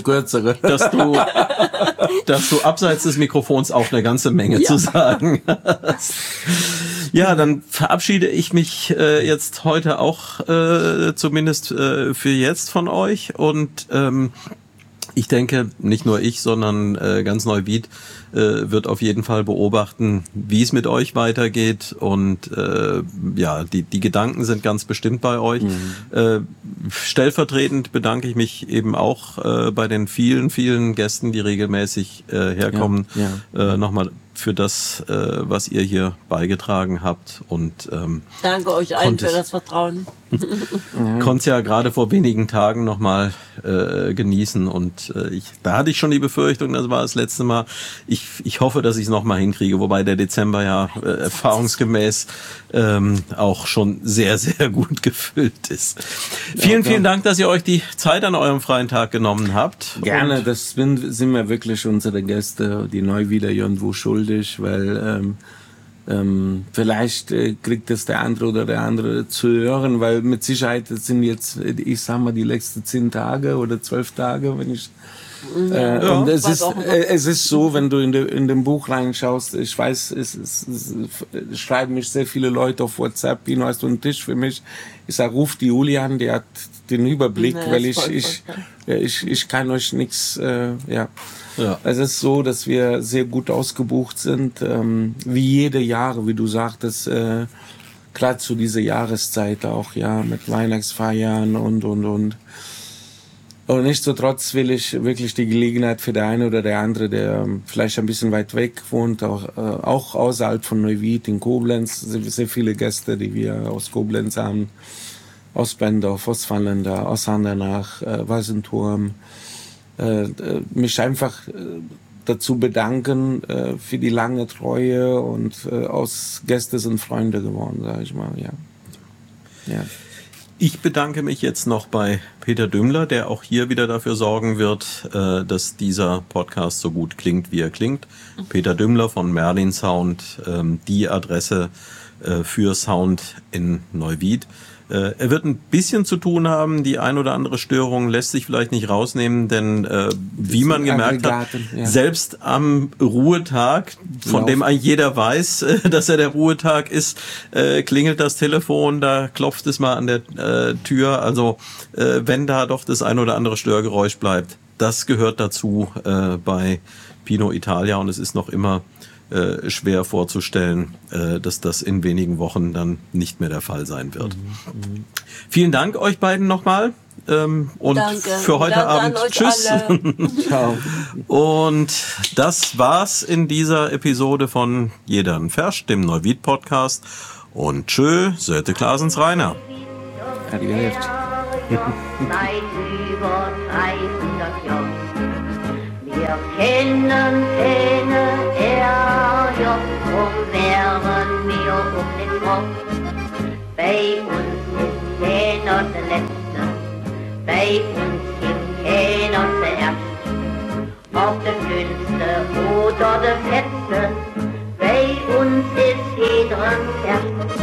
dass du abseits des Mikrofons auch eine ganze Menge zu sagen hast. Ja, dann verabschiede ich mich jetzt heute auch zumindest für jetzt von euch, und ich denke, nicht nur ich, sondern ganz Neuwied wird auf jeden Fall beobachten, wie es mit euch weitergeht, und die Gedanken sind ganz bestimmt bei euch. Stellvertretend bedanke ich mich eben auch bei den vielen, vielen Gästen, die regelmäßig herkommen, nochmal für das, was ihr hier beigetragen habt, und danke euch allen für das Vertrauen. Konnte es ja gerade vor wenigen Tagen nochmal genießen, und da hatte ich schon die Befürchtung, das war das letzte Mal. Ich hoffe, dass ich es nochmal hinkriege, wobei der Dezember ja erfahrungsgemäß auch schon sehr, sehr gut gefüllt ist. Vielen Dank, dass ihr euch die Zeit an eurem freien Tag genommen habt. Gerne, und das sind wir wirklich unsere Gäste, die Neuwieder irgendwo schuldig, weil vielleicht kriegt es der andere oder der andere zu hören, weil mit Sicherheit das sind jetzt, ich sag mal, die letzten 10 Tage oder 12 Tage, wenn ich und es ist so, wenn du in dem Buch reinschaust, ich weiß, es schreiben mich sehr viele Leute auf WhatsApp, Pino, hast du einen Tisch für mich? Ich sag, ruf die Uli an, die hat den Überblick, weil ich kann euch nichts, Es ist so, dass wir sehr gut ausgebucht sind, wie jede Jahre, wie du sagtest, gerade zu dieser Jahreszeit auch, ja, mit Weihnachtsfeiern und nichtsdestotrotz will ich wirklich die Gelegenheit für der eine oder der andere, der vielleicht ein bisschen weit weg wohnt, auch außerhalb von Neuwied in Koblenz, sehr viele Gäste, die wir aus Koblenz haben, aus Bendorf, aus Vallender, aus Andernach, Weißenturm, mich einfach dazu bedanken für die lange Treue, und aus Gäste sind Freunde geworden, sage ich mal, ja. Ich bedanke mich jetzt noch bei Peter Dümmler, der auch hier wieder dafür sorgen wird, dass dieser Podcast so gut klingt, wie er klingt. Peter Dümmler von Merlin Sound, die Adresse für Sound in Neuwied. Er wird ein bisschen zu tun haben, die ein oder andere Störung lässt sich vielleicht nicht rausnehmen, denn wie man gemerkt hat, selbst am Ruhetag, von dem eigentlich jeder weiß, dass er der Ruhetag ist, klingelt das Telefon, da klopft es mal an der Tür. Also wenn da doch das ein oder andere Störgeräusch bleibt, das gehört dazu bei Pino Italia, und es ist noch immer schwer vorzustellen, dass das in wenigen Wochen dann nicht mehr der Fall sein wird. Vielen Dank euch beiden nochmal. Und Danke. für heute Danke Abend an euch tschüss. alle. Ciao. Und das war's in dieser Episode von Jeder ein Vers, dem Neuwied-Podcast. Und tschö, Söte Klasens Rainer. Arrivederci. Seit über 300 Jahren. Wir kennen keine RJ, drum wären wir um den Rock. Bei uns ist keiner der Letzte, bei uns gibt keiner zuerst. Ob der Dünnste oder der Fetzte, bei uns ist jeder erst.